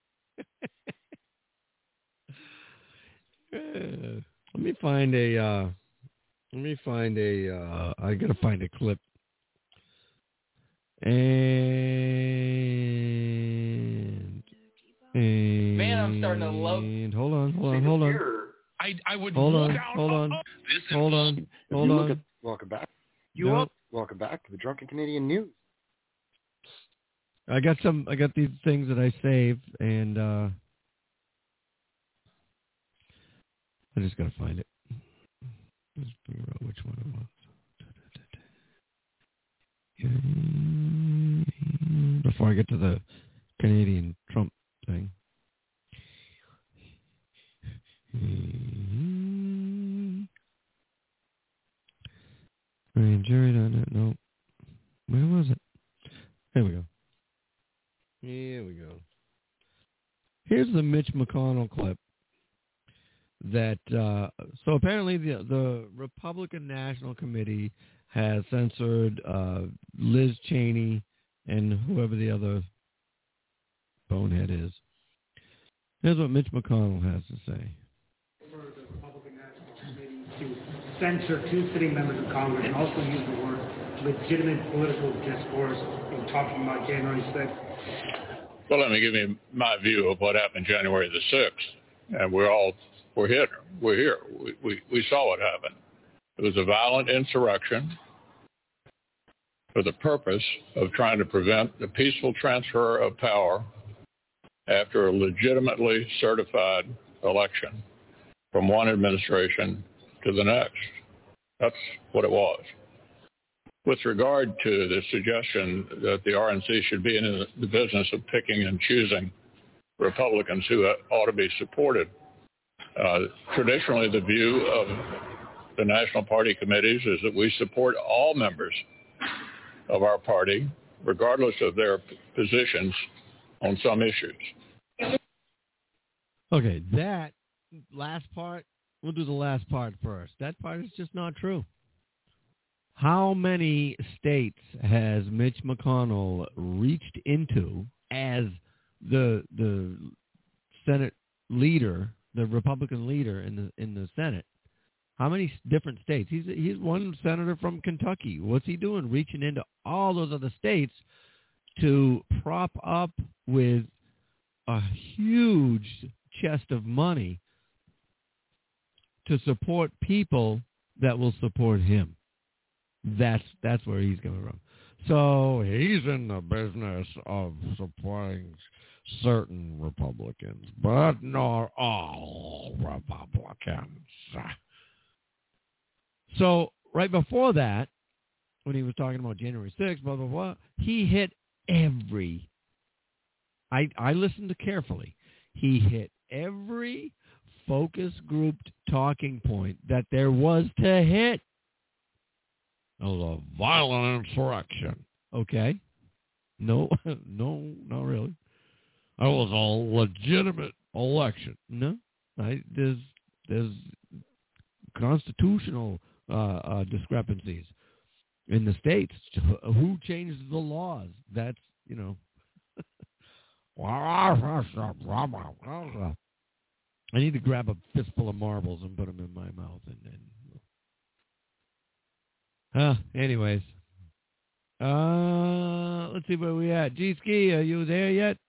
uh, let me find a. Uh, let me find a. Uh, I gotta find a clip. And. And, Man, I'm starting to love. And hold on, hold on, hold on. I I would hold on, down, hold on, oh, this hold is, on, hold on. At, welcome back. You up? Welcome back to the Drunken Canadian News. I got some. I got these things that I saved, and uh, I just gotta find it. Let's figure out which one it was. Before I get to the Canadian Trump thing. Grand jury on it. No. Where was it? There we go. Here we go. Here's the Mitch McConnell clip. That uh, so apparently the the Republican National Committee has censored uh, Liz Cheney and whoever the other bonehead is. Here's what Mitch McConnell has to say. For the Republican National Committee to censor two sitting members of Congress and also use the word legitimate political discourse in talking about January sixth. Well, let me give you my view of what happened January the sixth. And we're all, we're here. We're here. We, we, we saw what happened. It was a violent insurrection for the purpose of trying to prevent the peaceful transfer of power after a legitimately certified election from one administration to the next. That's what it was. With regard to the suggestion that the R N C should be in the business of picking and choosing Republicans who ought to be supported, uh, traditionally the view of the National Party committees is that we support all members of our party, regardless of their positions on some issues. Okay, that last part, we'll do the last part first. That part is just not true. How many states has Mitch McConnell reached into as the the Senate leader, the Republican leader in the in the Senate? How many different states? He's he's one senator from Kentucky. What's he doing? Reaching into all those other states to prop up with a huge chest of money to support people that will support him. That's that's where he's coming from. So he's in the business of supporting certain Republicans, but not all Republicans. So right before that, when he was talking about January sixth, blah, blah, blah, he hit every, I, I listened to carefully, he hit every focus grouped talking point that there was to hit. It was a violent insurrection. Okay. No, no, not really. It was a legitimate election. No, I, there's there's constitutional uh, uh, discrepancies in the states. Who changed the laws? That's, you know. I need to grab a fistful of marbles and put them in my mouth. And, and uh, anyways. Uh, let's see where we at. G-Ski, are you there yet?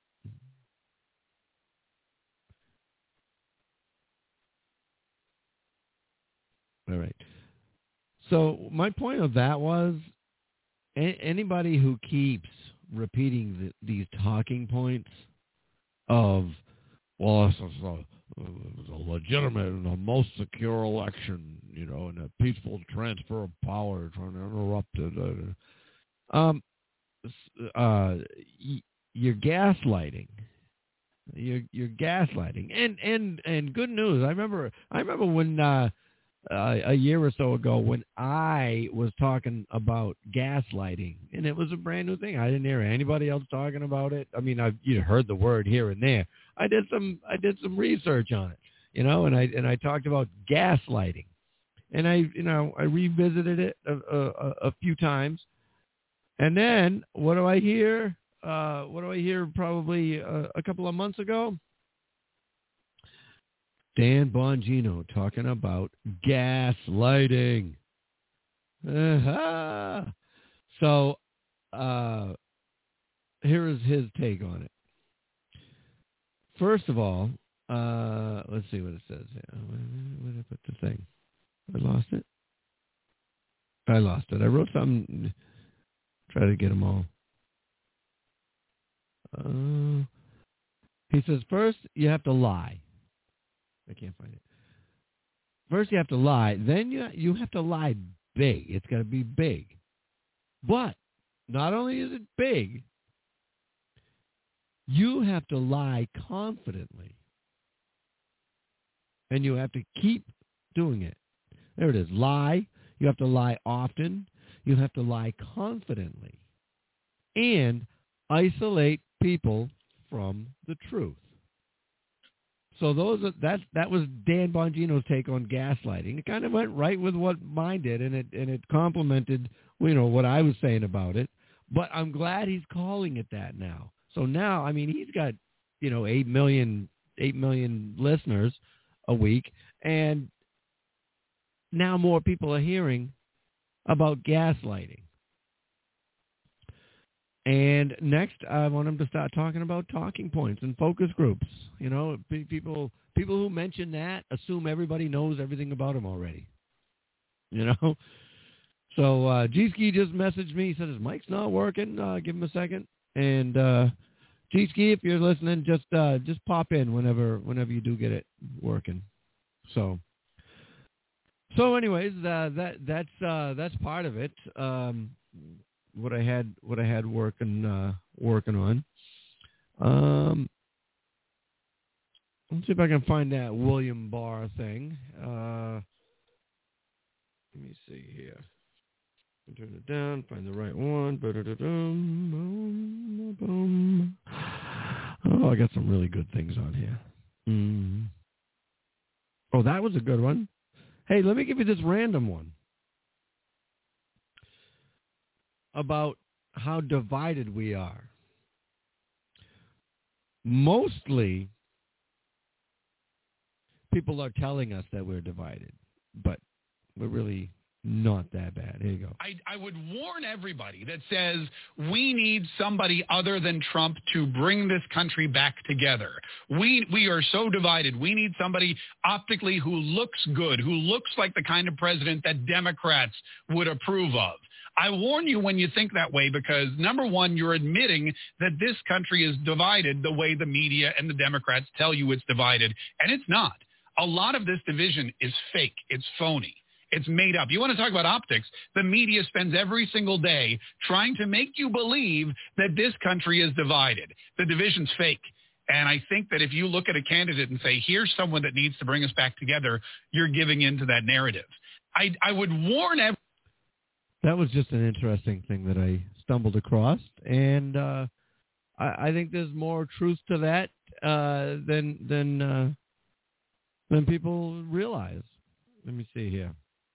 All right. So my point of that was a- anybody who keeps repeating the, these talking points of, well, this is a, a legitimate and the most secure election, you know, and a peaceful transfer of power, trying to interrupt it. Uh, Um, uh, you're gaslighting. You're you're gaslighting, and and and good news. I remember I remember when uh, uh, a year or so ago when I was talking about gaslighting, and it was a brand new thing. I didn't hear anybody else talking about it. I mean, I've you heard the word here and there. I did some I did some research on it, you know, and I and I talked about gaslighting, and I you know I revisited it a, a, a few times. And then, what do I hear? Uh, what do I hear probably uh, a couple of months ago? Dan Bongino talking about gaslighting. Uh-huh. So, uh, here is his take on it. First of all, uh, let's see what it says here. Where did I put the thing? I lost it. I lost it. I wrote something... Try to get them all. Uh, he says, first, you have to lie. I can't find it. First, you have to lie. Then you you have to lie big. It's got to be big. But not only is it big, you have to lie confidently. And you have to keep doing it. There it is. Lie. You have to lie often. You have to lie confidently and isolate people from the truth. So those are, that that was Dan Bongino's take on gaslighting. It kind of went right with what mine did, and it and it complemented you know what I was saying about it. But I'm glad he's calling it that now. So now, I mean, he's got you know eight million eight million listeners a week, and now more people are hearing about gaslighting. And next, I want him to start talking about talking points and focus groups. You know, people people who mention that assume everybody knows everything about him already. You know? So uh, G-Ski just messaged me. He said his mic's not working. Uh, give him a second. And uh, G-Ski, if you're listening, just uh, just pop in whenever whenever you do get it working. So... So, anyways, uh, that that's uh, that's part of it. Um, what I had what I had working uh, working on. Um, let's see if I can find that William Barr thing. Uh, let me see here. Turn it down. Find the right one. Oh, I got some really good things on here. Mm. Oh, that was a good one. Hey, let me give you this random one about how divided we are. Mostly, people are telling us that we're divided, but we're really not that bad. Here you go. I, I would warn everybody that says we need somebody other than Trump to bring this country back together. We we are so divided. We need somebody optically who looks good, who looks like the kind of president that Democrats would approve of. I warn you when you think that way because, number one, you're admitting that this country is divided the way the media and the Democrats tell you it's divided, and it's not. A lot of this division is fake. It's phony. It's made up. You want to talk about optics? The media spends every single day trying to make you believe that this country is divided. The division's fake. And I think that if you look at a candidate and say, here's someone that needs to bring us back together, you're giving into that narrative. I, I would warn everyone. That was just an interesting thing that I stumbled across. And uh, I, I think there's more truth to that uh, than than uh, than people realize. Let me see here.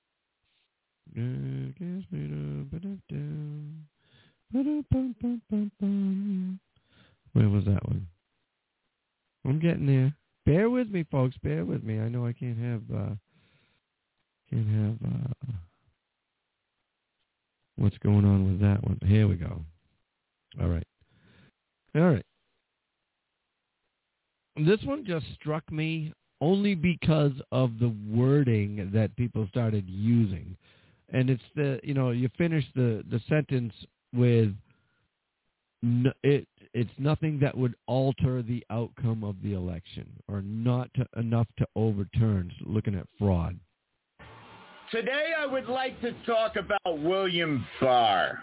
Where was that one? I'm getting there. Bear with me, folks. Bear with me. I know I can't have uh, can't have uh, what's going on with that one. Here we go. All right. All right. This one just struck me only because of the wording that people started using. And it's the, you know, you finish the, the sentence with, no, it it's nothing that would alter the outcome of the election or not to, enough to overturn, looking at fraud. Today I would like to talk about William Barr.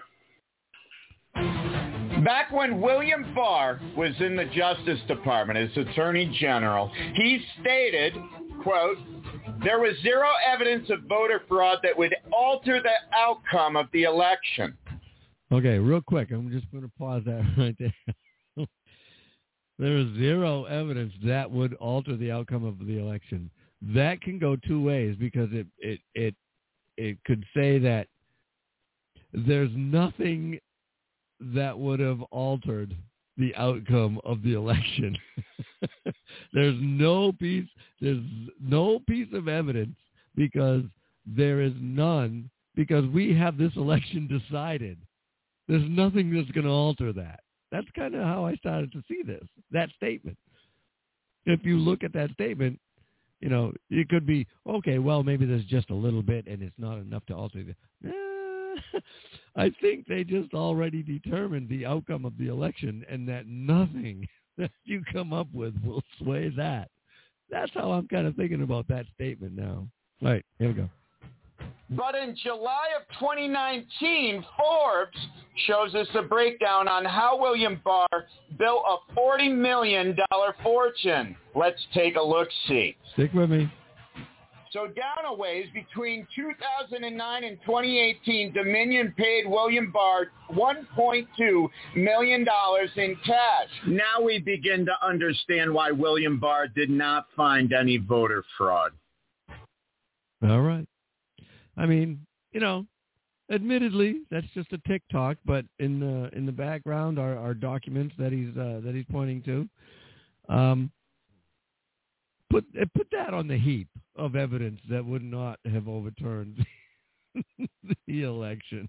Back when William Barr was in the Justice Department as Attorney General, he stated, quote, there was zero evidence of voter fraud that would alter the outcome of the election. Okay, real quick, I'm just going to pause that right there. There is zero evidence that would alter the outcome of the election. That can go two ways because it it it, it could say that there's nothing that would have altered the outcome of the election. There's no piece there's no piece of evidence because there is none because we have this election decided. There's nothing that's going to alter that. That's kind of how I started to see this, that statement. If you look at that statement, you know, it could be, okay, well, maybe there's just a little bit and it's not enough to alter the... Nah, I think they just already determined the outcome of the election and that nothing that you come up with will sway that. That's how I'm kind of thinking about that statement now. All right, here we go. But in July of twenty nineteen, Forbes shows us a breakdown on how William Barr built a forty million dollars fortune. Let's take a look-see. Stick with me. So down a ways, between two thousand nine and twenty eighteen, Dominion paid William Barr one point two million dollars in cash. Now we begin to understand why William Barr did not find any voter fraud. All right. I mean, you know, admittedly, that's just a TikTok, but in the in the background are, are documents that he's uh, that he's pointing to. Um, put put that on the heap of evidence that would not have overturned the election.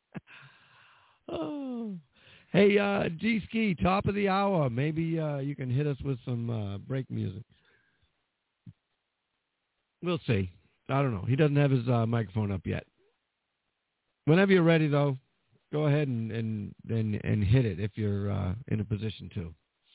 Oh, hey, uh, G Ski, top of the hour. Maybe uh, you can hit us with some uh, break music. We'll see. I don't know. He doesn't have his uh, microphone up yet. Whenever you're ready, though, go ahead and and and, and hit it if you're uh, in a position to.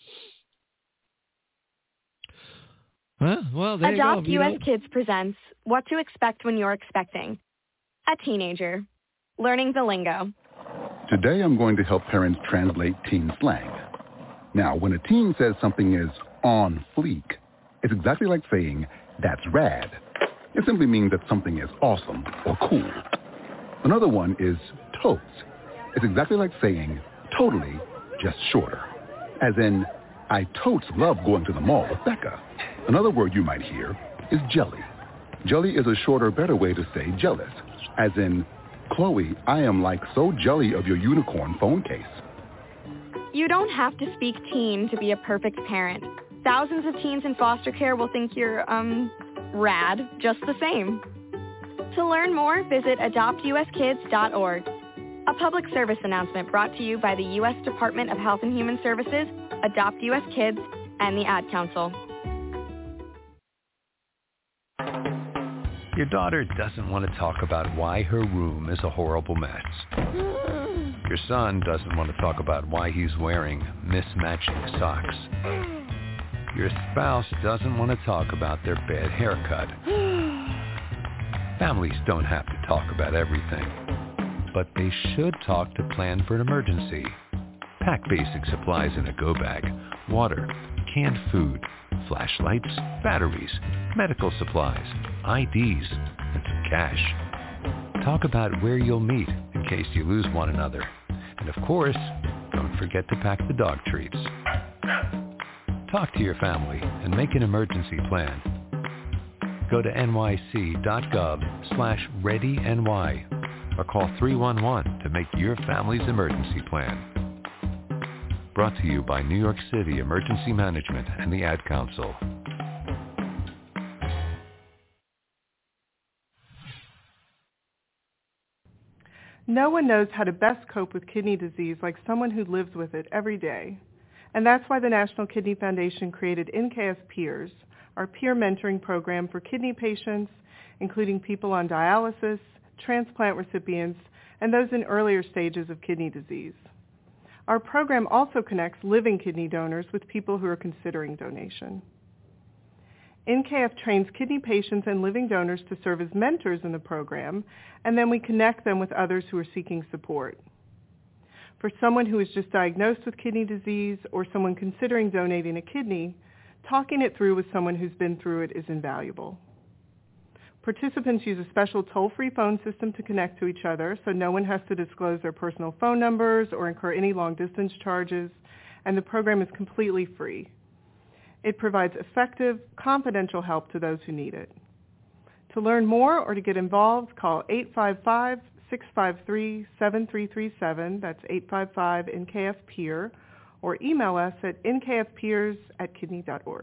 Huh? Well, there Adopt you go. U S Kids presents What to Expect When You're Expecting. A teenager. Learning the lingo. Today I'm going to help parents translate teen slang. Now, when a teen says something is on fleek, it's exactly like saying, that's rad. It simply means that something is awesome or cool. Another one is totes. It's exactly like saying totally, just shorter. As in, I totes love going to the mall with Becca. Another word you might hear is jelly. Jelly is a shorter, better way to say jealous. As in, Chloe, I am like so jelly of your unicorn phone case. You don't have to speak teen to be a perfect parent. Thousands of teens in foster care will think you're, um, rad just the same. To learn more, visit adopt u s kids dot org. A public service announcement brought to you by the U S Department of Health and Human Services, Adopt U S Kids, and the Ad Council. Your daughter doesn't want to talk about why her room is a horrible mess. Your son doesn't want to talk about why he's wearing mismatching socks. Your spouse doesn't want to talk about their bad haircut. Families don't have to talk about everything, but they should talk to plan for an emergency. Pack basic supplies in a go bag, water, canned food, flashlights, batteries, medical supplies, I Ds, and some cash. Talk about where you'll meet in case you lose one another. And of course, don't forget to pack the dog treats. Talk to your family and make an emergency plan. Go to nyc.gov slash readyny or call three one one to make your family's emergency plan. Brought to you by New York City Emergency Management and the Ad Council. No one knows how to best cope with kidney disease like someone who lives with it every day. And that's why the National Kidney Foundation created N K F Peers, our peer mentoring program for kidney patients, including people on dialysis, transplant recipients, and those in earlier stages of kidney disease. Our program also connects living kidney donors with people who are considering donation. N K F trains kidney patients and living donors to serve as mentors in the program, and then we connect them with others who are seeking support. For someone who is just diagnosed with kidney disease or someone considering donating a kidney, talking it through with someone who's been through it is invaluable. Participants use a special toll-free phone system to connect to each other, so no one has to disclose their personal phone numbers or incur any long-distance charges, and the program is completely free. It provides effective, confidential help to those who need it. To learn more or to get involved, call eight five five, six five three, seven three three seven, that's eight five five N K F Peer, or email us at n k f peers at kidney dot org.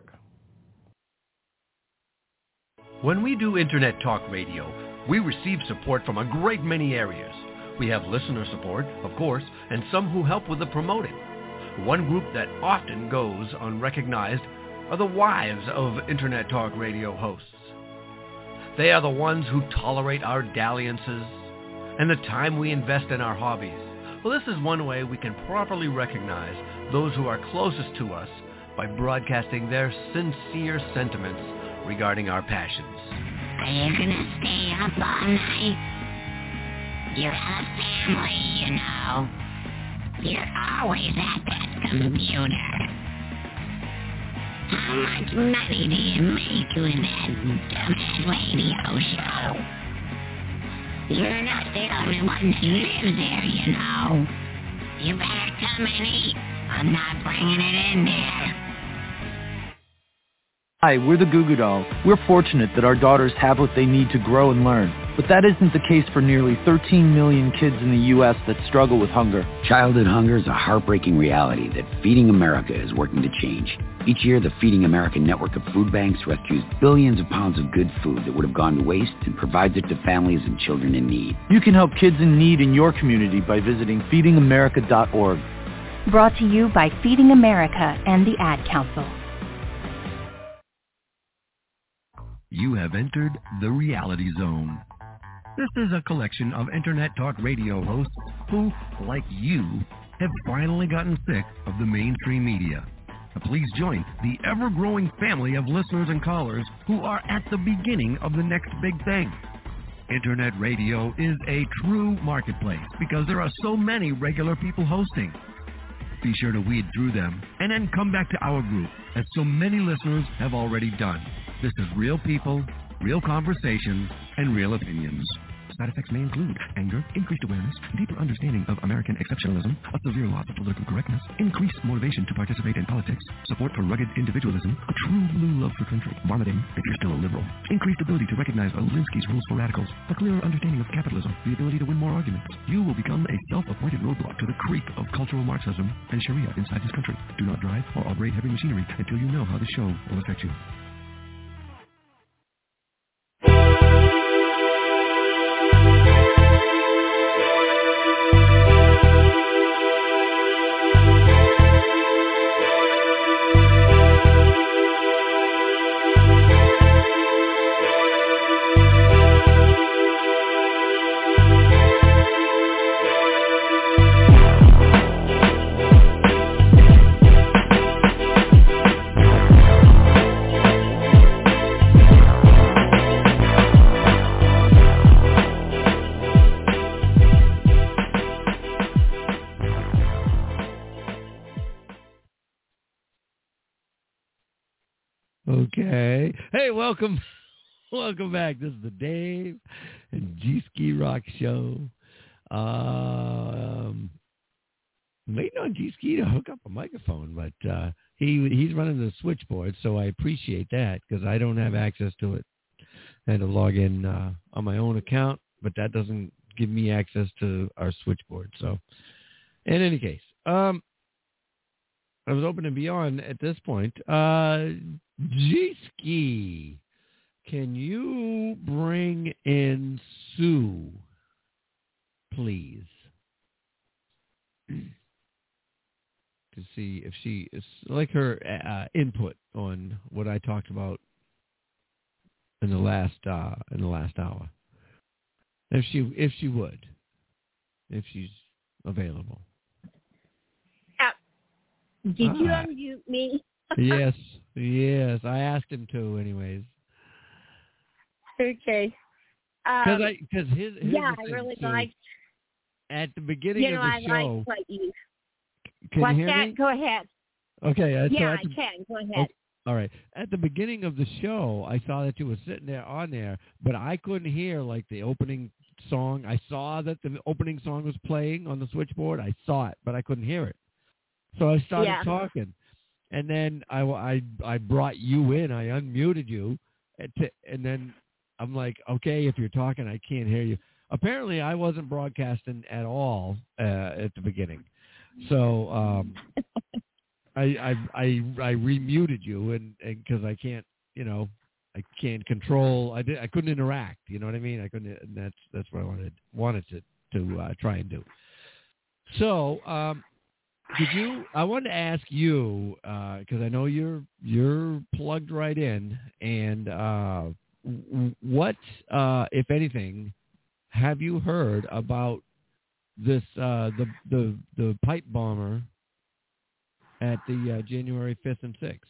When we do Internet Talk Radio, we receive support from a great many areas. We have listener support, of course, and some who help with the promoting. One group that often goes unrecognized are the wives of Internet Talk Radio hosts. They are the ones who tolerate our dalliances and the time we invest in our hobbies. Well, this is one way we can properly recognize those who are closest to us by broadcasting their sincere sentiments regarding our passions. Are you gonna stay up all night? You're a family, you know. You're always at that computer. How much money do you make doing that dumbass radio show? You're not the only one who lives there, you know. You better come and eat. I'm not bringing it in there. Hi, we're the Goo Goo Dolls. We're fortunate that our daughters have what they need to grow and learn. But that isn't the case for nearly thirteen million kids in the U S that struggle with hunger. Childhood hunger is a heartbreaking reality that Feeding America is working to change. Each year, the Feeding America network of food banks rescues billions of pounds of good food that would have gone to waste and provides it to families and children in need. You can help kids in need in your community by visiting feeding america dot org. Brought to you by Feeding America and the Ad Council. You have entered the Reality Zone. This is a collection of Internet Talk Radio hosts who, like you, have finally gotten sick of the mainstream media. Now please join the ever-growing family of listeners and callers who are at the beginning of the next big thing. Internet radio is a true marketplace because there are so many regular people hosting. Be sure to weed through them and then come back to our group, as so many listeners have already done. This is real people, real conversations, and real opinions. Side effects may include anger, increased awareness, deeper understanding of American exceptionalism, a severe loss of political correctness, increased motivation to participate in politics, support for rugged individualism, a true blue love for country, vomiting if you're still a liberal, increased ability to recognize Alinsky's rules for radicals, a clearer understanding of capitalism, the ability to win more arguments. You will become a self-appointed roadblock to the creep of cultural Marxism and Sharia inside this country. Do not drive or operate heavy machinery until you know how the show will affect you. Hey, welcome, welcome back. This is the Dave and G-Ski Rock Show. Um, waiting on G-Ski to hook up a microphone, but uh, he he's running the switchboard, so I appreciate that because I don't have access to it. I had to log in uh, on my own account, but that doesn't give me access to our switchboard. So, in any case, um, I was open and beyond at this point. Uh, G-Ski, can you bring in Sue, please? To see if she is like her uh, input on what I talked about in the last uh, in the last hour. If she if she would, if she's available. Uh, did you Ah. unmute me? yes, yes. I asked him to, anyways. Okay. Because Um, I because his, his yeah, I really Sue, liked. at the beginning You know, of the I show. like what you. Can What's you hear that? me? Go ahead. Okay. uh, so Yeah, at I the- can. Go ahead. Okay, all right. At the beginning of the show, I saw that you were sitting there on there, but I couldn't hear like the opening song. I saw that the opening song was playing on the switchboard. I saw it, but I couldn't hear it. So I started Yeah. talking, and then I, I, I brought you in. I unmuted you, and, to, and then I'm like, okay, if you're talking, I can't hear you. Apparently, I wasn't broadcasting at all uh, at the beginning. So um, I, I I I remuted you, and because I can't, you know, I can't control. I did. I couldn't interact. You know what I mean? I couldn't. And that's that's what I wanted wanted to to uh, try and do. So um, did you? I wanted to ask you because I know you're you're plugged right in, and uh, w- what, uh, if anything, have you heard about this uh, the the the pipe bomber at the uh, January fifth and sixth?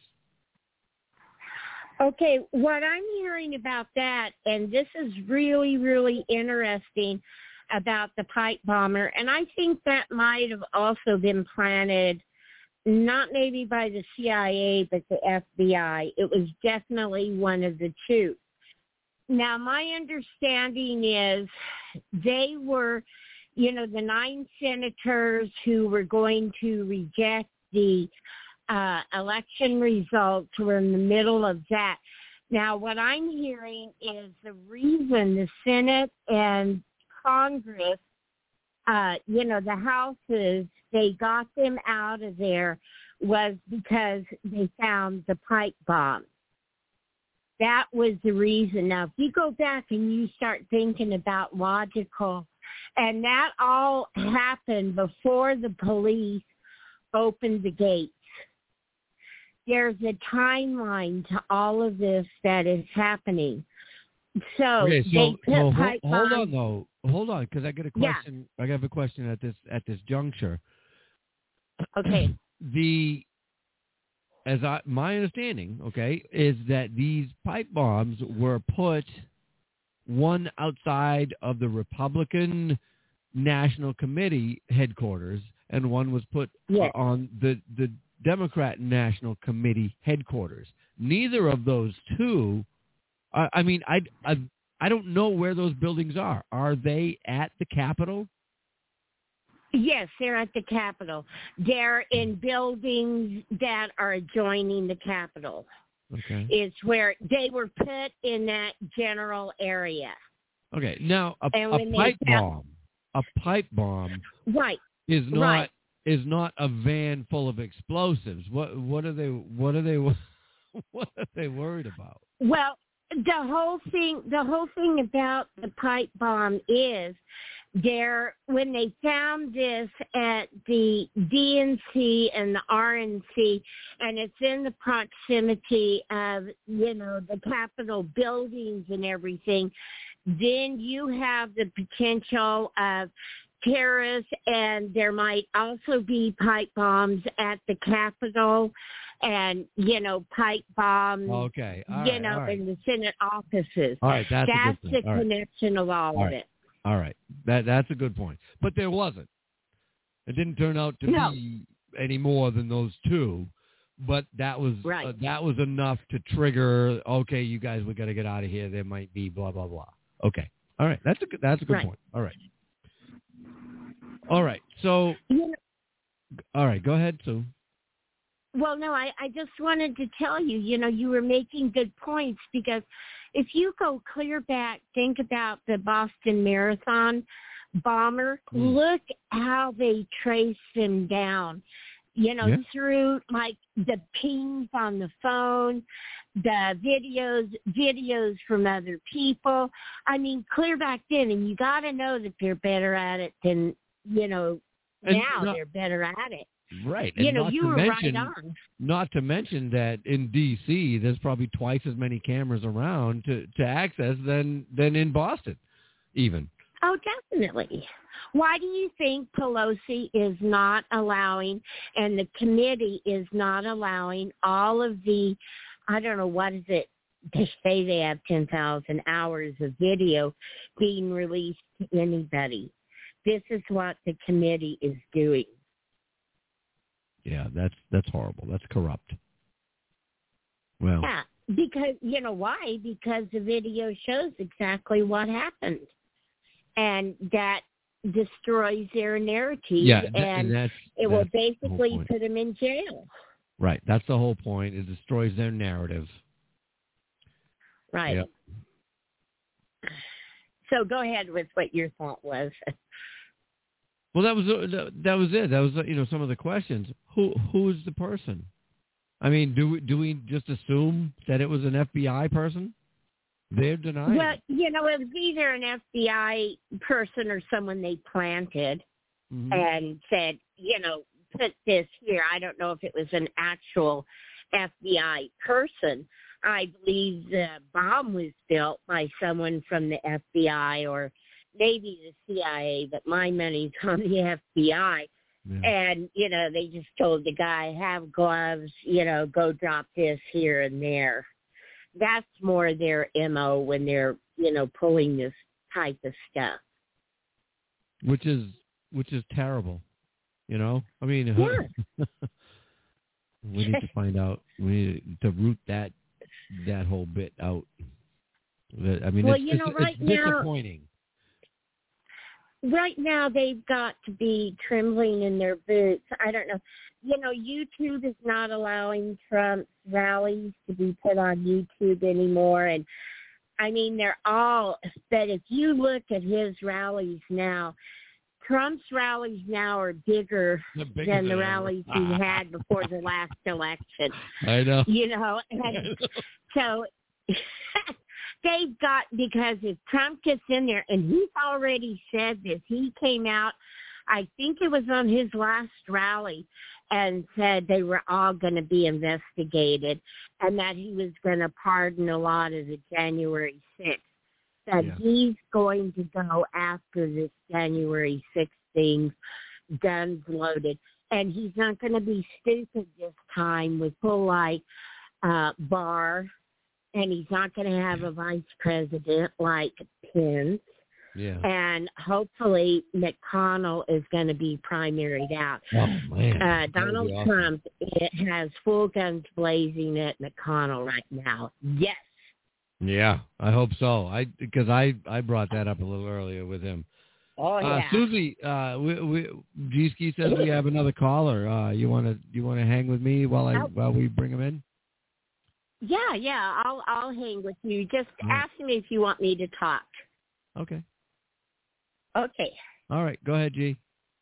Okay, what I'm hearing about that, and this is really, really interesting about the pipe bomber, and I think that might have also been planted, not maybe by the C I A, but the F B I. It was definitely one of the two. Now, my understanding is they were, you know, the nine senators who were going to reject the uh, election results were in the middle of that. Now, what I'm hearing is the reason the Senate and Congress, uh, you know, the houses, they got them out of there was because they found the pipe bomb. That was the reason. Now, if you go back and you start thinking about logical, and that all happened before the police opened the gates. There's a timeline to all of this that is happening. So, okay, so, they put so hold, pipe hold bombs- on though, hold on, because I got a Yeah. question. I have a question at this at this juncture. Okay. the as I my understanding, okay, is that these pipe bombs were put one outside of the Republican National Committee headquarters, and one was put Yes. on the the Democrat National Committee headquarters. Neither of those two. I, I mean, I, I I don't know where those buildings are. Are they at the Capitol? Yes, they're at the Capitol. They're in buildings that are adjoining the Capitol. Okay. It's where they were put in that general area. Okay. Now, a, And a when they pipe found- bomb, a pipe bomb Right. is not Right. is not a van full of explosives. What what are they? What are they? What are they worried about? Well, the whole thing, the whole thing about the pipe bomb is there, when they found this at the D N C and the R N C, and it's in the proximity of, you know, the Capitol buildings and everything, then you have the potential of terrorists, and there might also be pipe bombs at the Capitol, and, you know, pipe bombs, Okay. All you right, know, all right. in the Senate offices. All right, that's a good That's thing. the All right. connection of all, All of right. it. All right. That that's a good point. But there wasn't. It didn't turn out to No. be any more than those two. but that was right. uh, that was enough to trigger. Okay, you guys, we got to get out of here. There might be blah blah blah. Okay, all right, that's a good, that's a good right. point. All right, all right. So, all right, go ahead, Sue. Well, no, I, I just wanted to tell you, you know, you were making good points because if you go clear back, think about the Boston Marathon bomber, mm. look how they traced him down, you know, yeah. through like the pings on the phone, the videos, videos from other people. I mean, clear back then, and you got to know that they're better at it than, you know, and now not- they're better at it. Right. You and know, not you to were mention, right on. Not to mention that in D C, there's probably twice as many cameras around to, to access than, than in Boston, even. Oh, definitely. Why do you think Pelosi is not allowing, and the committee is not allowing all of the, I don't know, what is it? They say they have ten thousand hours of video being released to anybody. This is what the committee is doing. Yeah, that's that's horrible. That's corrupt. Well, yeah, because you know why? Because the video shows exactly what happened, and that destroys their narrative. Yeah, and, and that's, it that's will basically put them in jail. Right, that's the whole point. It destroys their narrative. Right. Yep. So go ahead with what your thought was. Well, that was that was it. That was you know some of the questions. Who who is the person? I mean, do we, do we just assume that it was an F B I person? They're denying. Well, you know, it was either an F B I person or someone they planted mm-hmm. and said, you know, put this here. I don't know if it was an actual F B I person. I believe the bomb was built by someone from the F B I or maybe the C I A, but my money's on the F B I. Yeah. And, you know, they just told the guy, have gloves, you know, go drop this here and there. That's more their M O when they're, you know, pulling this type of stuff. Which is, which is terrible, you know? I mean, yeah. we need to find out, we need to root that, that whole bit out. I mean, well, it's, you know, it's, right it's disappointing. Now, Right now, they've got to be trembling in their boots. I don't know. You know, YouTube is not allowing Trump's rallies to be put on YouTube anymore. And, I mean, they're all, but if you look at his rallies now, Trump's rallies now are bigger, bigger than the than rallies he had before the last election. I know. You know, and know. so... They've got, because if Trump gets in there, and he's already said this, he came out, I think it was on his last rally, and said they were all going to be investigated and that he was going to pardon a lot of the January sixth, that yeah. he's going to go after this January sixth thing, guns loaded. And he's not going to be stupid this time with people like uh, Barr. And he's not going to have a vice president like Pence. Yeah. And hopefully McConnell is going to be primaried out. Oh, man. Uh, Donald awesome. Trump it has full guns blazing at McConnell right now. Yes. Yeah, I hope so. I Because I, I brought that up a little earlier with him. Oh, yeah. Uh, Susie, uh, we, we, G-Ski says we have another caller. Uh, you want to you want to hang with me while I oh. while we bring him in? Yeah, yeah, I'll I'll hang with you. Just All ask right. me if you want me to talk. Okay. Okay. All right, go ahead, G.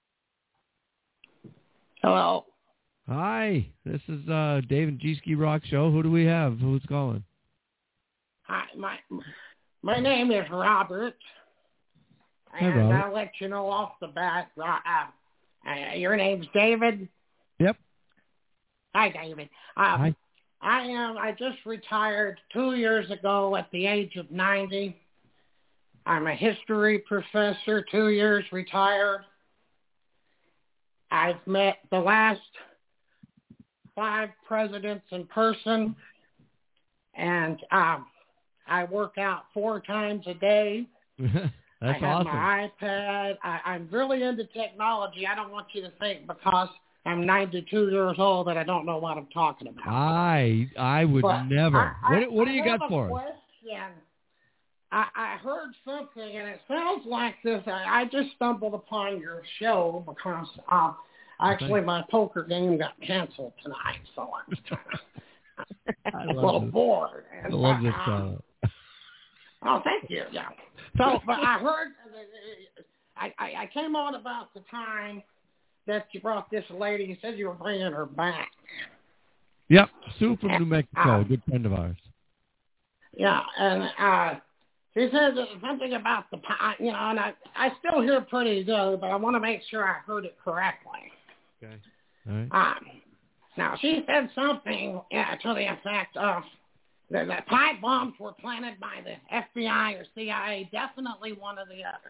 Hello. Hi, this is uh, Dave and G-Ski Rock Show. Who do we have? Who's calling? Hi, my my name is Robert. Hi, and Robert. I'll let you know off the bat. Uh, uh, your name's David. Yep. Hi, David. Um, Hi. I am. I just retired two years ago at the age of ninety. I'm a history professor, two years retired. I've met the last five presidents in person, and um, I work out four times a day. That's I have awesome. my iPad. I, I'm really into technology. I don't want you to think because I'm ninety-two years old and I don't know what I'm talking about. I I would But never. I, what what do I you have got a for us? question. I, I heard something, and it sounds like this. I, I just stumbled upon your show because uh, actually my poker game got canceled tonight, so I was kind of a little this. bored. And, I love uh, this. Uh, oh, thank you. Yeah. So, but I heard. I, I I came on about the time that you brought this lady. You said you were bringing her back. Yep, Sue from New Mexico, Uh, a good friend of ours. Yeah, and uh, she said something about the pie, you know, and I, I still hear pretty good, but I want to make sure I heard it correctly. Okay. All right. Um, now, she said something yeah, to the effect of that the pipe bombs were planted by the F B I or C I A, definitely one or the other.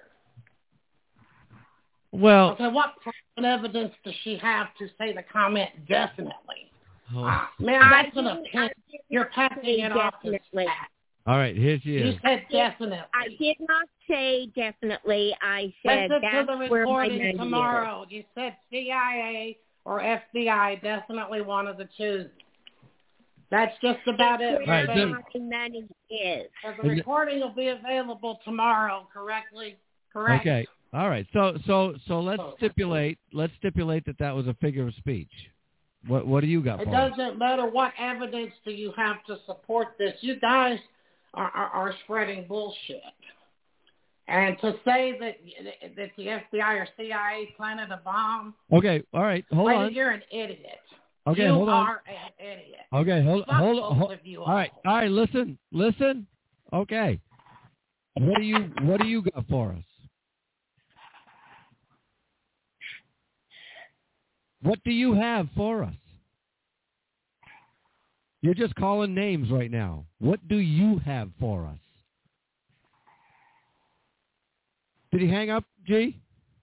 Well, okay, what evidence does she have to say the comment definitely? Oh. Uh, man, that's an opinion. You're passing it off as fact. All right, here she is. You said definitely. I did not say definitely. I said Listen that's to the where my recording money tomorrow. is. You said C I A or F B I, definitely one of the two. That's just about it. Where Right, my money is. So the recording will be available tomorrow, correctly? Correct? Okay. All right. So so so let's stipulate let's stipulate that that was a figure of speech. What what do you got It for us? doesn't matter what evidence do you have to support this. You guys are, are, are spreading bullshit. And to say that that the F B I or C I A planted a bomb, Okay. All right. Hold lady, on. you're an idiot. Okay. you hold on. are an idiot. Okay. Hold Fuck hold both hold. of you All right. All right. Listen. Listen. Okay. What do you what do you got for us? What do you have for us? You're just calling names right now. What do you have for us? Did he hang up, G?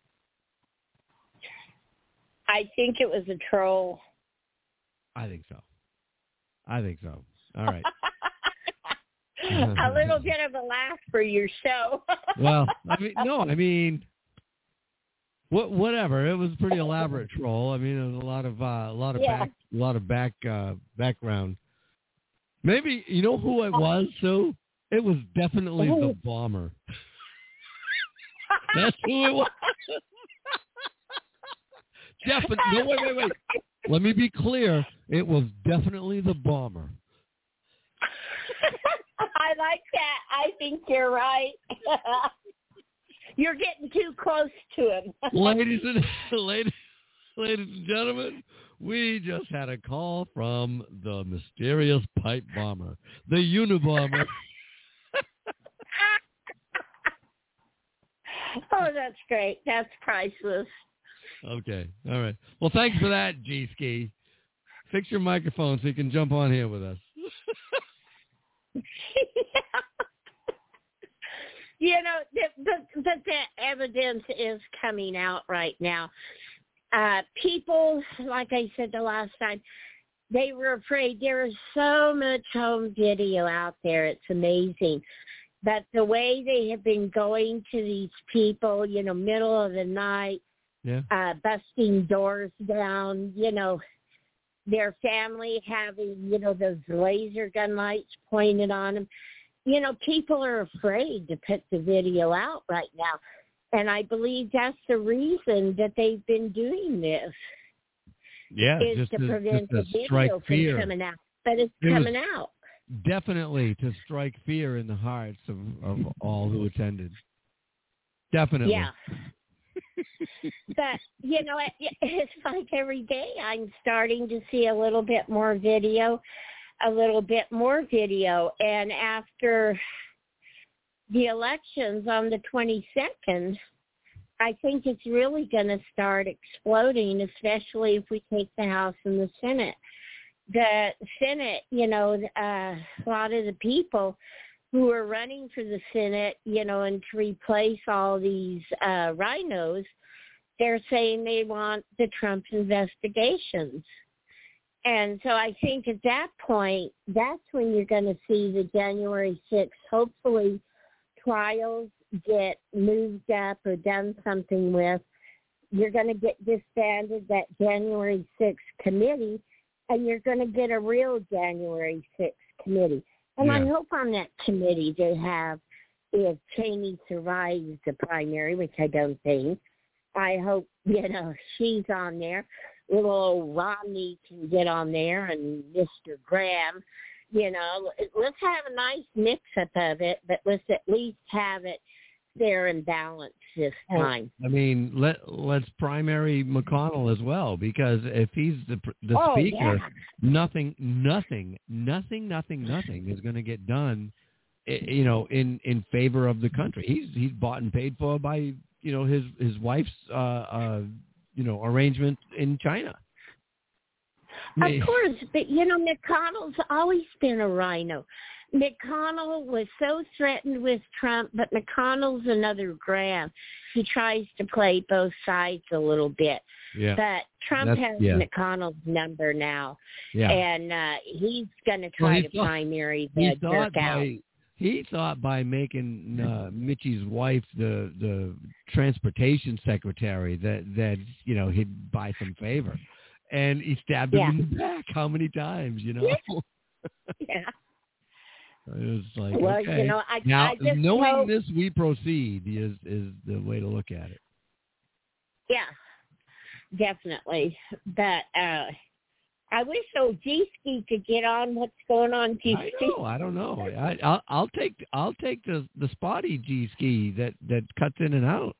I think it was a troll. I think so. I think so. All right. A little bit of a laugh for your show. Well, I mean, no, I mean, what, whatever. It was a pretty elaborate troll. I mean, there was a lot of, uh, a lot of Yeah. back, a lot of back, uh, background. Maybe you know who it was, Sue? It was definitely Ooh. the bomber. That's who it was. Definitely. No, wait, wait, wait. Let me be clear. It was definitely the bomber. I like that. I think you're right. You're getting too close to him. Ladies and ladies, ladies and gentlemen, we just had a call from the mysterious pipe bomber, the Unabomber. Oh, that's great. That's priceless. Okay. All right. Well, thanks for that, G-Ski. Fix your microphone so you can jump on here with us. You know, but, but the evidence is coming out right now. Uh, people, like I said the last time, they were afraid. There is so much home video out there. It's amazing. But the way they have been going to these people, you know, middle of the night, yeah. uh, busting doors down, you know, their family having, you know, those laser gun lights pointed on them. You know, people are afraid to put the video out right now. And I believe that's the reason that they've been doing this. Yeah, is just to to, prevent just the to strike video fear. from coming out. But it's It was coming out. Definitely to strike fear in the hearts of, of all who attended. Definitely. Yeah. But, you know, it, it's like every day I'm starting to see a little bit more video, a little bit more video. And after the elections on the twenty-second, I think it's really going to start exploding, especially if we take the House and the Senate. The Senate, you know, uh, a lot of the people who are running for the Senate, you know, and to replace all these uh, rhinos, they're saying they want the Trump investigations. And so I think at that point, that's when you're going to see the January sixth, hopefully, trials get moved up or done something with you're going to get disbanded that January sixth committee, and you're going to get a real January sixth committee. And Yeah. I hope on that committee they have, if Cheney survives the primary, which I don't think, I hope, you know, she's on there. Little old Romney can get on there, and Mister Graham. You know, let's have a nice mix-up of it, but let's at least have it fair and balanced this time. I mean, let let's primary McConnell as well, because if he's the the Oh, speaker, yeah. nothing, nothing, nothing, nothing, nothing is going to get done, i- you know, in, in favor of the country. He's he's bought and paid for by you know his his wife's uh, uh you know arrangement in China. Of course, but, you know, McConnell's always been a rhino. McConnell was so threatened with Trump, but McConnell's another Graham. He tries to play both sides a little bit. Yeah. But Trump That's- has yeah. McConnell's number now. Yeah. And uh, he's going to Well, try he to thought- primary He the thought jerk out. by he thought by making uh, Mitchie's wife the the transportation secretary that that you know he'd buy some favor, and he stabbed him Yeah. in the back. How many times? You know. Yeah. It was like, Well, okay. you know, I- now I just knowing hope- this, we proceed is is the way to look at it. Yeah, definitely. But uh, I wish Ojiski could get on what's going on. I know. I don't know. I, I'll I'll take I'll take the the spotty G ski that that cuts in and out.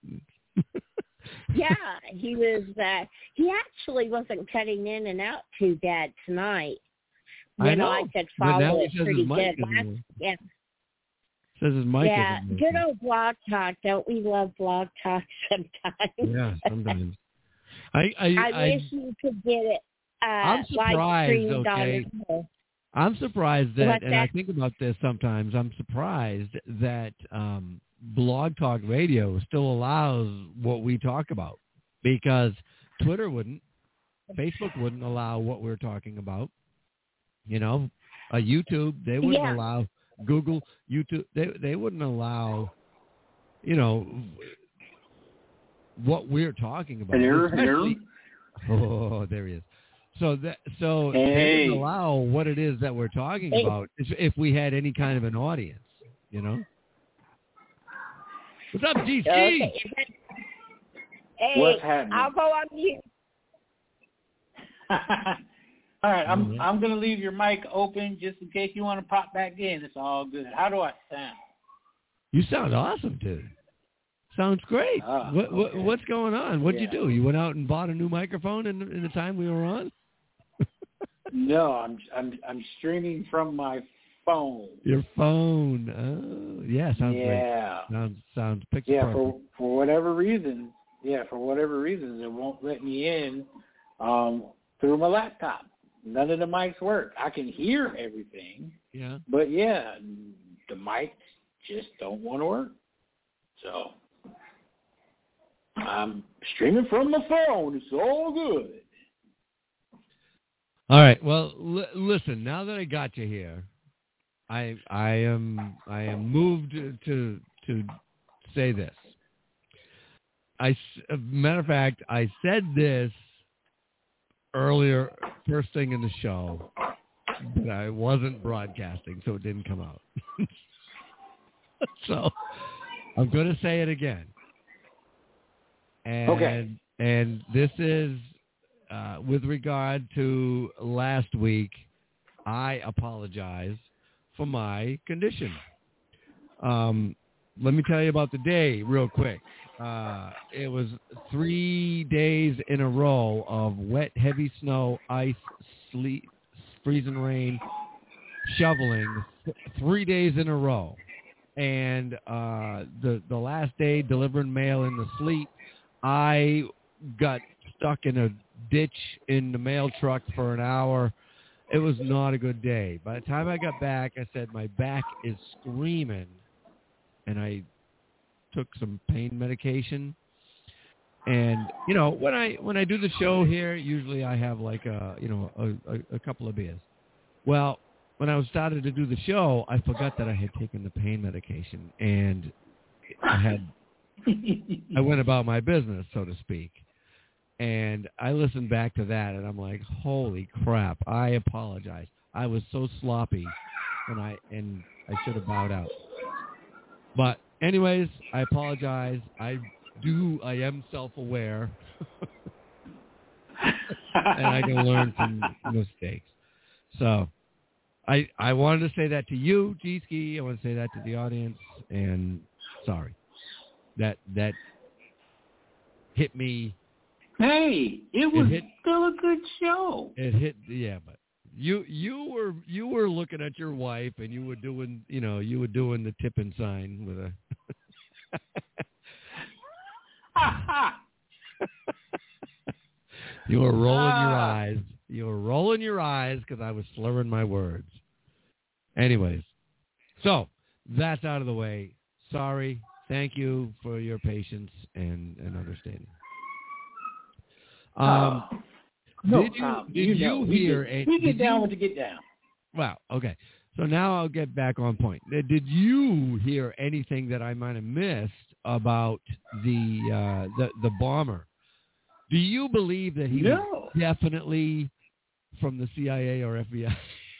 Yeah, he was. Uh, he actually wasn't cutting in and out too bad tonight. You I know, know, I could but now follow he it says pretty his mic good. isn't Last, working. yeah, Says his mic yeah. isn't Good working. old blog talk. Don't we love blog talk sometimes? Yeah, sometimes. I I, I, I wish you could get it. Uh, I'm live surprised, streamed on okay. the show. I'm surprised that, What's and I that? think about this sometimes. I'm surprised that um, Blog Talk Radio still allows what we talk about, because Twitter wouldn't, Facebook wouldn't allow what we're talking about. You know, uh, YouTube they wouldn't Yeah. allow. Google, YouTube they they wouldn't allow. You know what we're talking about. Hello, especially- Oh, there he is. So that so they Hey. wouldn't allow what it is that we're talking Hey. about if, if we had any kind of an audience, you know. What's up, G C? Okay. is that- Hey, What's happening? I'll go on mute. All right, I'm Mhm. I'm gonna leave your mic open just in case you want to pop back in. It's all good. How do I sound? You sound awesome, dude. Sounds great. Ah, what, what okay. what's going on? What'd Yeah. you do? You went out and bought a new microphone in, in the time we were on? No, I'm I'm I'm streaming from my phone. Your phone. Oh, yeah, sounds Yeah. great. Sounds sounds picture Yeah, perfect. for for whatever reason, yeah, for whatever reasons, it won't let me in um, through my laptop. None of the mics work. I can hear everything, Yeah. but yeah, the mics just don't want to work. So I'm streaming from my phone. It's all good. All right. Well, l- listen. Now that I got you here, I I am I am moved to to say this. I s- a matter of fact, I said this earlier, first thing in the show, but I wasn't broadcasting, so it didn't come out. So I'm going to say it again. And, Okay. And this is uh, with regard to last week. I apologize for my condition. Um, let me tell you about the day real quick. Uh, it was three days in a row of wet, heavy snow, ice, sleet, freezing rain, shoveling, th- three days in a row. And uh, the the last day delivering mail in the sleet, I got stuck in a ditch in the mail truck for an hour. It was not a good day. By the time I got back, I said my back is screaming, and I took some pain medication. And you know, when I when I do the show here, usually I have like a you know a, a, a couple of beers. Well, when I was started to do the show, I forgot that I had taken the pain medication, and I had I went about my business, so to speak. And I listened back to that, and I'm like, holy crap, I apologize. I was so sloppy, and I and I should have bowed out. But anyways, I apologize. I do. I am self-aware, and I can learn from mistakes. So I I wanted to say that to you, G-Ski. I want to say that to the audience, and sorry. That that hit me. Hey, it was it hit, still a good show. It hit, yeah, but you you were you were looking at your wife, and you were doing, you know, you were doing the tipping sign with a. You were rolling your eyes. You were rolling your eyes because I was slurring my words. Anyways, so that's out of the way. Sorry. Thank you for your patience and, and understanding. Um, oh, no did you, problem. did you, you know, hear? We get, a, we get down you, with the get down. Well, okay. So now I'll get back on point. Did you hear anything that I might have missed about the uh, the the bomber? Do you believe that he no. was definitely from the C I A or F B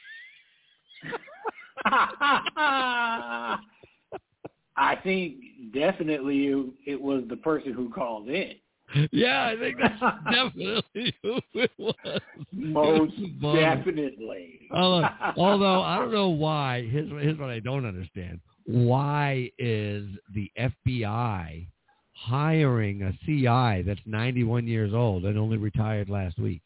I? I think definitely it was the person who called in. Yeah, I think that's definitely who it was. Most definitely. Although, although I don't know why. Here's, here's what I don't understand. Why is the F B I hiring a C I that's ninety-one years old and only retired last week?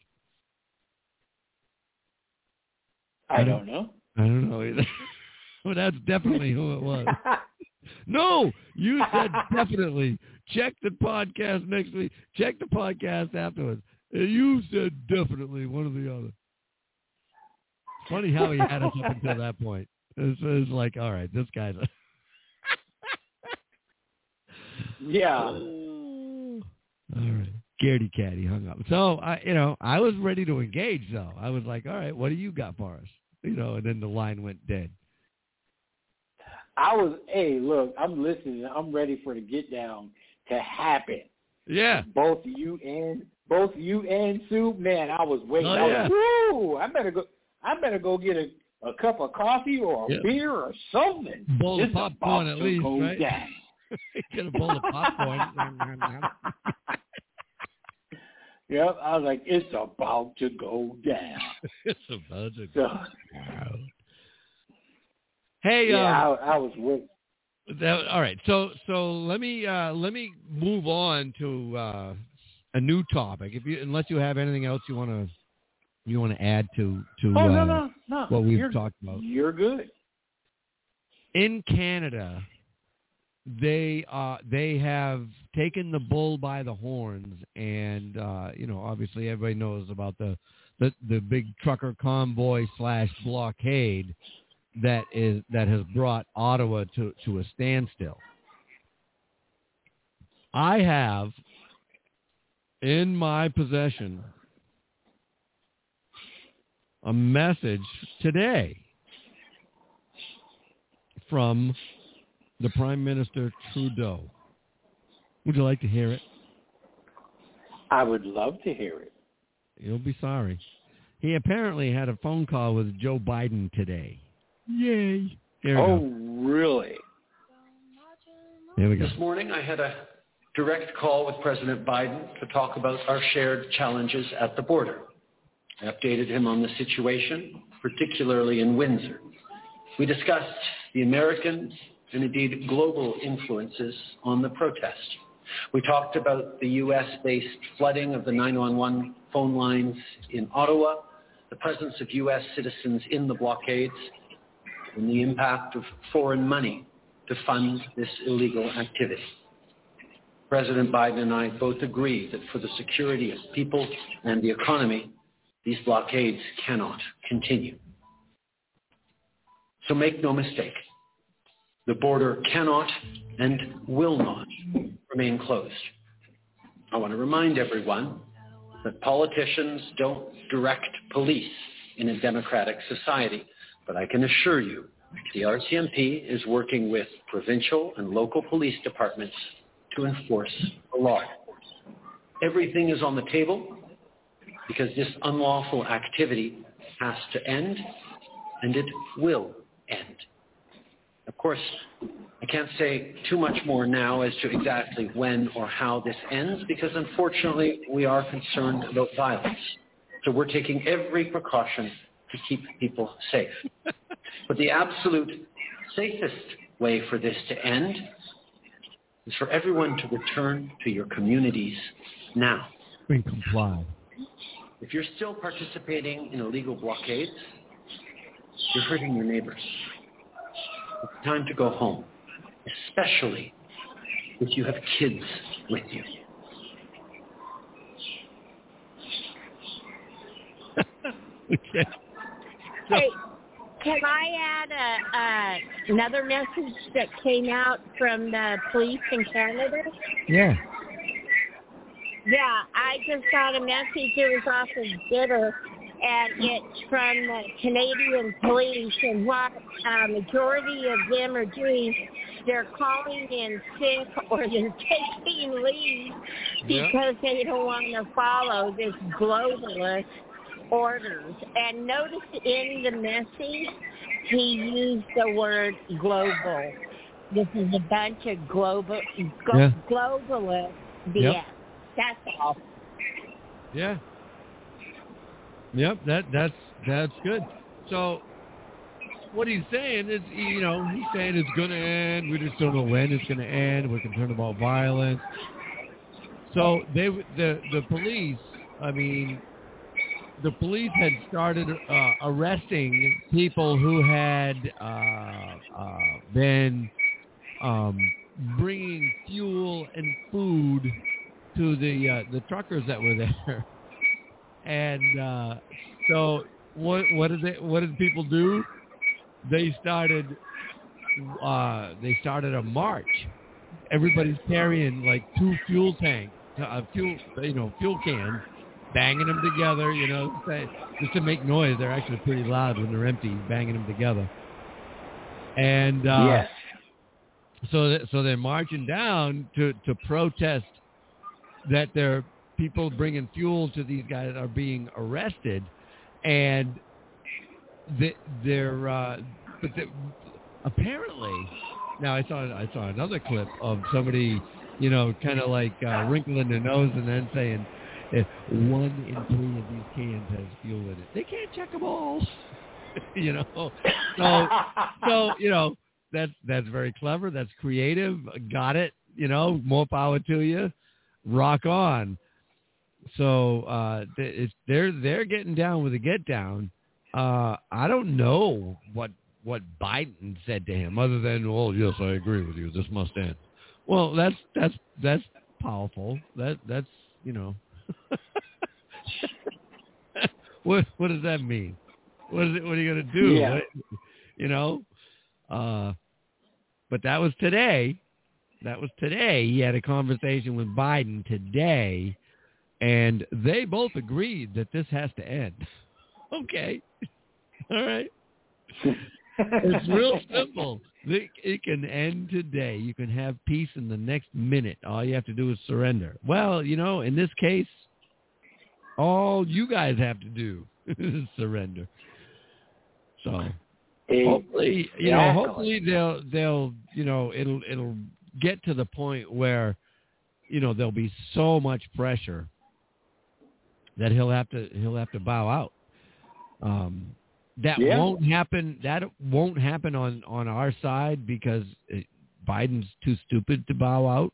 I don't know. I don't know either. Well, that's definitely who it was. No, you said definitely. Check the podcast next week. Check the podcast afterwards. You said definitely one or the other. Funny how he had us up until that point. It was like, all right, this guy's a... Yeah. All right. Scaredy cat, he hung up. So, I, you know, I was ready to engage, though. I was like, all right, what do you got for us? You know, and then the line went dead. I was, hey, look, I'm listening. I'm ready for the get down to happen. Yeah. Both you and both you and Sue, man, I was waiting. Oh, I yeah. was, woo, I better go. I better go get a, a cup of coffee or a yeah. beer or something. Bowl it's of popcorn at least, right? Down. Get a bowl of popcorn. Yep, I was like, it's about to go down. It's about to so, go down. Hey, yeah, um, I, I was with. That, all right, so so let me uh, let me move on to uh, a new topic. If you, unless you have anything else you want to you want to add to to oh, uh, no, no, no. what we've you're, talked about. You're good. In Canada, they uh, they have taken the bull by the horns, and uh, you know, obviously everybody knows about the the, the big trucker convoy slash blockade that is that has brought Ottawa to, to a standstill. I have in my possession a message today from the Prime Minister Trudeau. Would you like to hear it? I would love to hear it. You'll be sorry. He apparently had a phone call with Joe Biden today. Yay. Here we oh, go. really? Here we go. This morning I had a direct call with President Biden to talk about our shared challenges at the border. I updated him on the situation, particularly in Windsor. We discussed the American and indeed global influences on the protest. We talked about the U S-based flooding of the nine one one phone lines in Ottawa, the presence of U S citizens in the blockades, and the impact of foreign money to fund this illegal activity. President Biden and I both agree that for the security of people and the economy, these blockades cannot continue. So make no mistake, the border cannot and will not remain closed. I want to remind everyone that politicians don't direct police in a democratic society, but I can assure you the R C M P is working with provincial and local police departments to enforce the law. Everything is on the table because this unlawful activity has to end, and it will end. Of course, I can't say too much more now as to exactly when or how this ends because, unfortunately, we are concerned about violence. So we're taking every precaution to keep people safe. But the absolute safest way for this to end is for everyone to return to your communities now. We comply. If you're still participating in illegal blockades, you're hurting your neighbors. It's time to go home, especially if you have kids with you. Okay. Hey, can I add a, uh, another message that came out from the police in Canada? Yeah. Yeah, I just got a message. It was off of Twitter, and it's from the Canadian police. And what a majority of them are doing, they're calling in sick or they're taking leave because yeah. they don't want to follow this globalist orders. And notice in the message, he used the word global. This is a bunch of global go, yeah. globalist B S. Yep. That's all. Yeah. Yep. That that's that's good. So, what he's saying is, you know, he's saying it's going to end. We just don't know when it's going to end. We're concerned about violence. So they the the police. I mean, the police had started uh, arresting people who had uh, uh, been um, bringing fuel and food to the uh, the truckers that were there, and uh, so what what did they what did people do? They started uh, they started a march. Everybody's carrying like two fuel tanks, uh, fuel you know fuel cans, banging them together. You know, just to make noise. They're actually pretty loud when they're empty, banging them together. And uh, yes. so that, so they're marching down to to protest that there are people bringing fuel to these guys that are being arrested, and they, they're uh, but they, apparently now I saw I saw another clip of somebody, you know, kind of like uh, wrinkling their nose and then saying if one in three of these cans has fuel in it. They can't check them all, you know. So so you know that's that's very clever. That's creative. Got it. You know, more power to you. Rock on. So uh, it's, they're they're getting down with a get down. Uh, I don't know what what Biden said to him other than, "Oh yes, I agree with you. This must end." Well, that's that's that's powerful. That that's you know. what what does that mean? What is it? What are you gonna do? Yeah. What, you know. Uh, but that was today. That was today. He had a conversation with Biden today, and they both agreed that this has to end. Okay. All right. It's real simple. It can end today. You can have peace in the next minute. All you have to do is surrender. Well, you know, in this case, all you guys have to do is surrender. So hopefully, you know, hopefully they'll they'll you know it'll it'll get to the point where, you know, there'll be so much pressure that he'll have to he'll have to bow out. Um, that yeah. won't happen. That won't happen on, on our side because it, Biden's too stupid to bow out.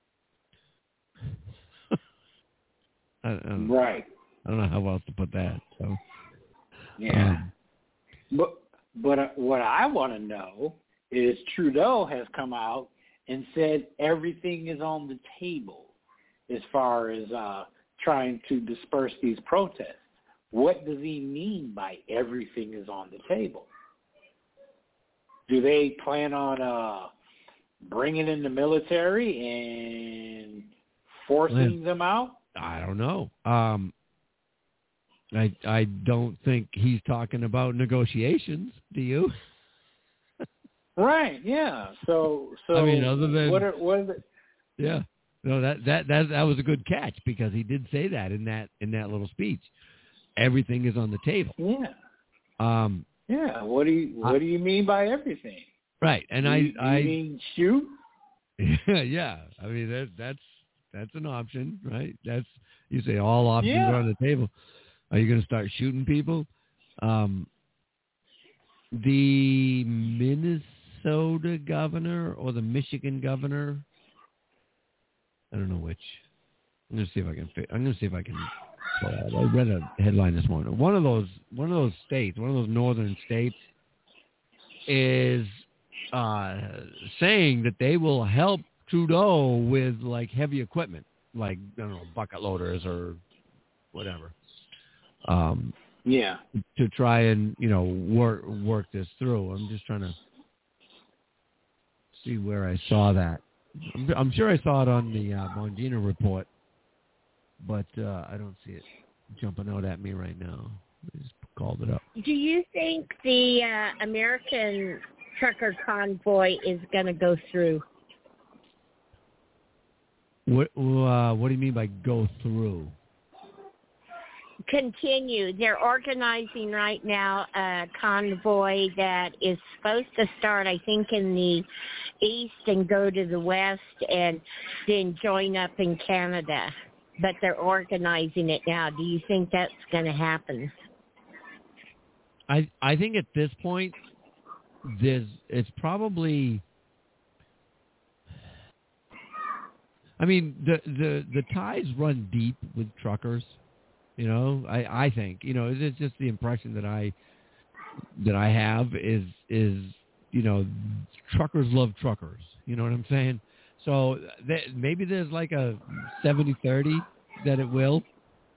I, I don't, right. I don't know how else to put that. So, yeah. Um, but but uh, what I want to know is Trudeau has come out and said everything is on the table as far as uh, trying to disperse these protests. What does he mean by everything is on the table? Do they plan on uh, bringing in the military and forcing well, them out? I don't know. Um, I I don't think he's talking about negotiations. Do you? Right. Yeah. So so. I mean, other than what are what are the, yeah. No, that, that that that was a good catch because he did say that in that in that little speech. Everything is on the table. Yeah. Um. Yeah. What do you What I, do you mean by everything? Right, and do I you, I you mean shoot. Yeah, yeah. I mean that that's that's an option, right? That's you say all options yeah. are on the table. Are you going to start shooting people? Um. The Minnesota governor or the Michigan governor. I don't know which. I'm gonna see if I can. I'm gonna see if I can. Uh, I read a headline this morning. One of those, one of those states, one of those northern states, is uh, saying that they will help Trudeau with like heavy equipment, like I don't know, bucket loaders or whatever. Um, yeah. To try and you know work work this through. I'm just trying to see where I saw that. I'm, I'm sure I saw it on the uh, Bongino report, but uh, I don't see it jumping out at me right now. I just called it up. Do you think the uh, American trucker convoy is going to go through? What uh, What do you mean by go through? Continue. They're organizing right now a convoy that is supposed to start, I think, in the east and go to the west and then join up in Canada. But they're organizing it now. Do you think that's going to happen? I I think at this point, there's it's probably. I mean, the the the ties run deep with truckers. You know, I, I think, you know, it's just the impression that I that I have is, is you know, truckers love truckers. You know what I'm saying? So th- maybe there's like a seventy thirty that it will.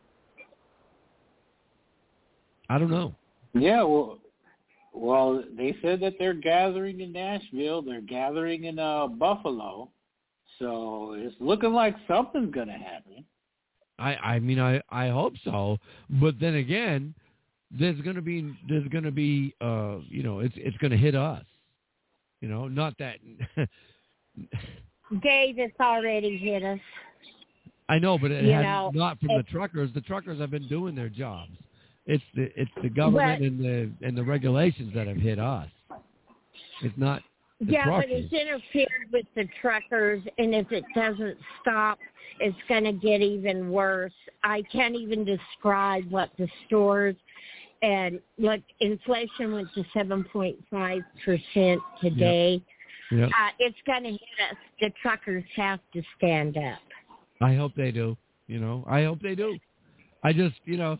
I don't know. Yeah, well, well, they said that they're gathering in Nashville. They're gathering in uh, Buffalo. So it's looking like something's going to happen. I, I mean I, I hope so, but then again, there's gonna be there's gonna be uh you know it's it's gonna hit us, you know not that. Dave, it's already hit us. I know, but it you has know, not from the truckers. The truckers have been doing their jobs. It's the it's the government but, and the and the regulations that have hit us. It's not. The yeah, truckers. but it's interfered with the truckers, and if it doesn't stop, it's going to get even worse. I can't even describe what the stores and look, inflation went to seven point five percent today. Yep. Yep. Uh, it's going to hit us. The truckers have to stand up. I hope they do. You know, I hope they do. I just, you know,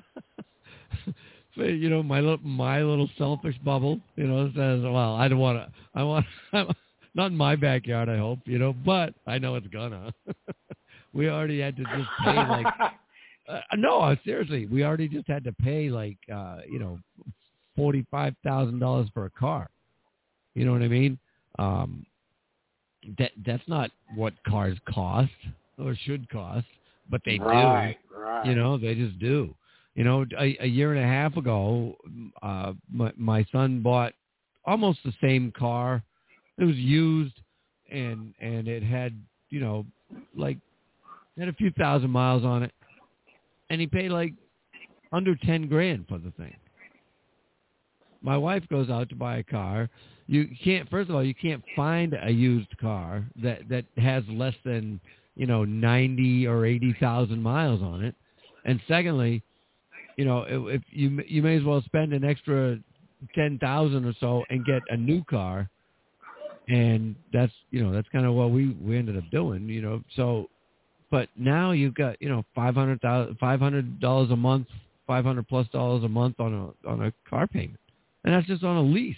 you know, my little, my little selfish bubble, you know, says, well, I don't want to, I want, not in my backyard, I hope, you know, but I know it's gonna. We already had to just pay like, uh, no, seriously, we already just had to pay like, uh, you know, forty-five thousand dollars for a car. You know what I mean? Um, that that's not what cars cost or should cost, but they right, do. Right. You know, they just do. You know, a, a year and a half ago, uh, my, my son bought almost the same car. It was used, and and it had, you know, like, had a few thousand miles on it, and he paid like under ten grand for the thing. My wife goes out to buy a car. You can't, first of all, you can't find a used car that, that has less than, you know, ninety or eighty thousand miles on it. And secondly, you know, if, if you you may as well spend an extra ten thousand or so and get a new car, and that's you know that's kind of what we, we ended up doing, you know. So, but now you've got you know five hundred thousand five hundred dollars a month, five hundred plus dollars a month on a on a car payment, and that's just on a lease.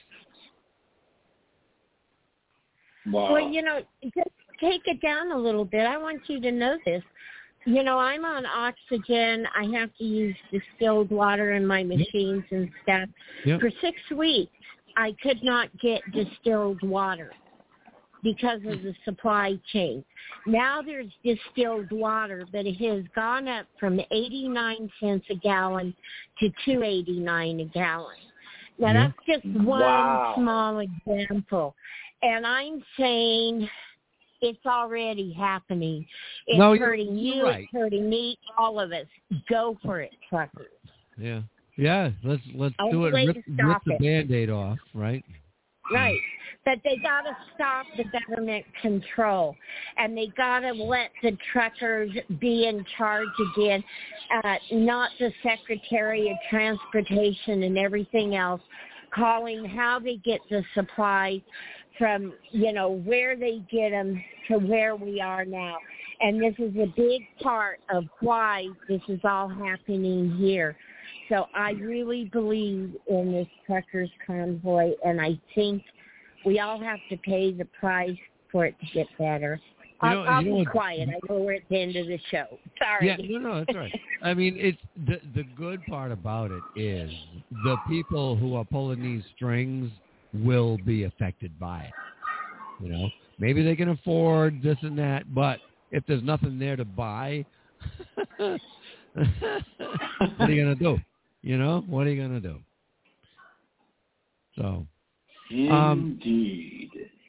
Wow. Well, you know, just take it down a little bit. I want you to know this. You know, I'm on oxygen. I have to use distilled water in my machines and stuff. Yep. For six weeks, I could not get distilled water because of the supply chain. Now there's distilled water, but it has gone up from eighty-nine cents a gallon to two eighty-nine a gallon. Now, Yeah. that's just one Wow. small example. And I'm saying It's already happening. It's No, you're- hurting you're you. right. It's hurting me. All of us. Go for it, truckers. Yeah. Yeah. Let's let's Only do it. way Rip, to rip stop the it. Band-Aid off, right? Right. But they got to stop the government control, and they got to let the truckers be in charge again, uh, not the Secretary of Transportation and everything else, calling how they get the supplies from, you know, where they get them to where we are now. And this is a big part of why this is all happening here. So I really believe in this truckers convoy, and I think we all have to pay the price for it to get better. You I'll, know- I'll you know be what- quiet. I know we're at the end of the show. Sorry. Yeah, no, no, that's right. I mean, it's the the good part about it is the people who are pulling these strings will be affected by it. You know, maybe they can afford this and that, but if there's nothing there to buy, what are you gonna do? You know, what are you gonna do? So, um, Indeed.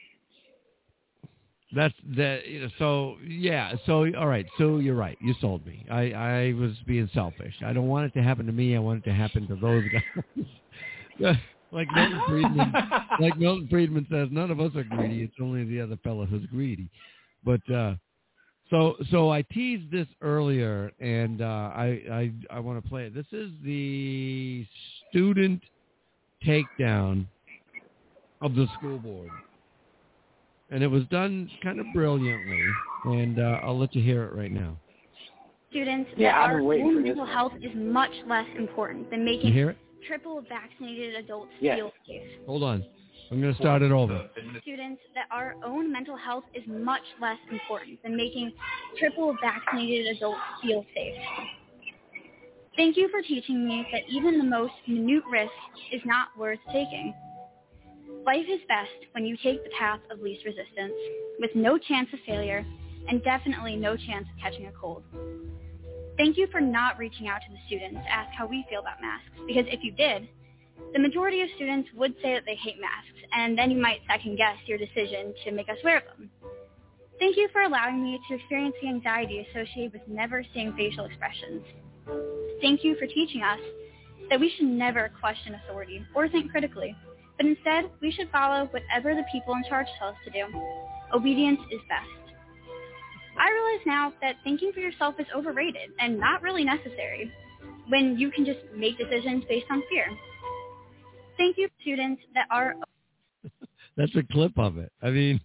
That's that. You know, so yeah. So all right. So you're right. You sold me. I I was being selfish. I don't want it to happen to me. I want it to happen to those guys. like Milton Friedman. like Milton Friedman says, none of us are greedy. It's only the other fellow who's greedy. But uh, so so I teased this earlier, and uh, I I I want to play it. This is the student takedown of the school board. And it was done kind of brilliantly, and uh, I'll let you hear it right now. Students, Yeah, that I've our been waiting for own this mental one. health is much less important than You making hear it? triple vaccinated adults Yes. feel safe. Hold on. I'm going to start it over. Students, that our own mental health is much less important than making triple vaccinated adults feel safe. Thank you for teaching me that even the most minute risk is not worth taking. Life is best when you take the path of least resistance, with no chance of failure and definitely no chance of catching a cold. Thank you for not reaching out to the students to ask how we feel about masks, because if you did, the majority of students would say that they hate masks, and then you might second guess your decision to make us wear them. Thank you for allowing me to experience the anxiety associated with never seeing facial expressions. Thank you for teaching us that we should never question authority or think critically, but instead we should follow whatever the people in charge tell us to do. Obedience is best. I realize now that thinking for yourself is overrated and not really necessary when you can just make decisions based on fear. Thank you, students that are... That's a clip of it. I mean,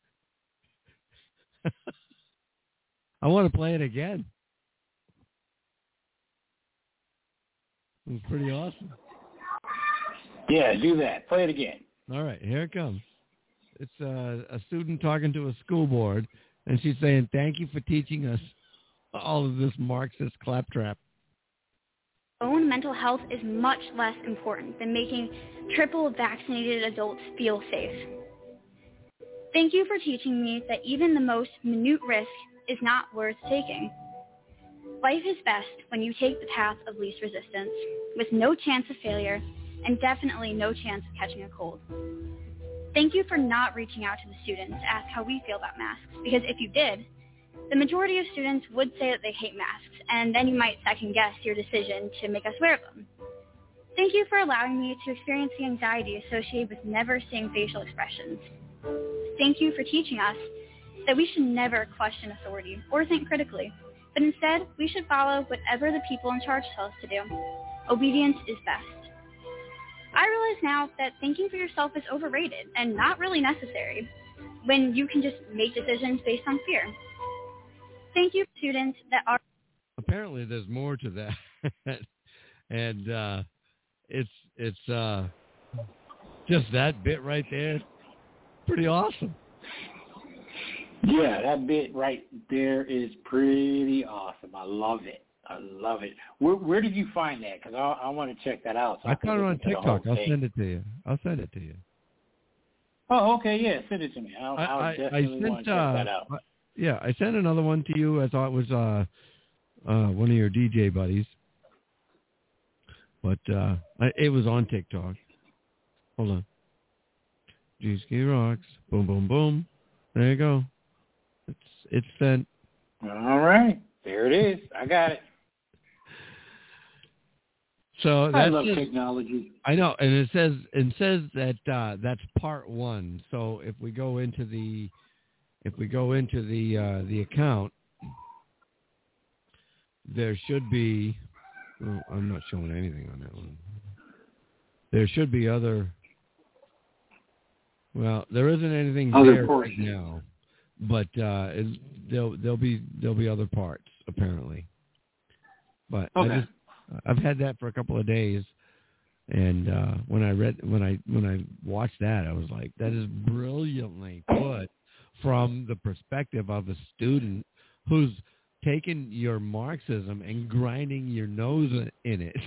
I want to play it again. It was pretty awesome. Yeah, do that. Play it again. All right, here it comes. It's uh, a student talking to a school board, and she's saying, thank you for teaching us all of this Marxist claptrap. own mental health is much less important than making triple vaccinated adults feel safe. Thank you for teaching me that even the most minute risk is not worth taking. Life is best when you take the path of least resistance, with no chance of failure and definitely no chance of catching a cold. Thank you for not reaching out to the students to ask how we feel about masks, because if you did, the majority of students would say that they hate masks, and then you might second guess your decision to make us wear them. Thank you for allowing me to experience the anxiety associated with never seeing facial expressions. Thank you for teaching us that we should never question authority or think critically, but instead we should follow whatever the people in charge tell us to do. Obedience is best. I realize now that thinking for yourself is overrated and not really necessary when you can just make decisions based on fear. Thank you, students that are... Apparently there's more to that. and uh, it's it's uh, just that bit right there. Pretty awesome. Yeah, that bit right there is pretty awesome. I love it. I love it. Where, where did you find that? Because I, I want to check that out. So I can found it on listen to the TikTok. whole I'll thing. send it to you. I'll send it to you. Oh, okay. Yeah, send it to me. I'll, I, I'll I, definitely I want sent, to check uh, that out. Yeah, I sent another one to you. I thought it was uh, uh, one of your D J buddies. But uh, I, it was on TikTok. Hold on. G-Ski Rocks. Boom, boom, boom. There you go. It's sent. All right. There it is. I got it. So that's I love just, technology. I know, and it says it says that uh, that's part one. So if we go into the if we go into the uh, the account, there should be. Well, I'm not showing anything on that one. There should be other. Well, there isn't anything other there portions. right now, but uh, it, there'll there'll be there'll be other parts apparently. But okay. I just, I've had that for a couple of days, and uh, when I read when I when I watched that, I was like, that is brilliantly put from the perspective of a student who's taken your Marxism and grinding your nose in it.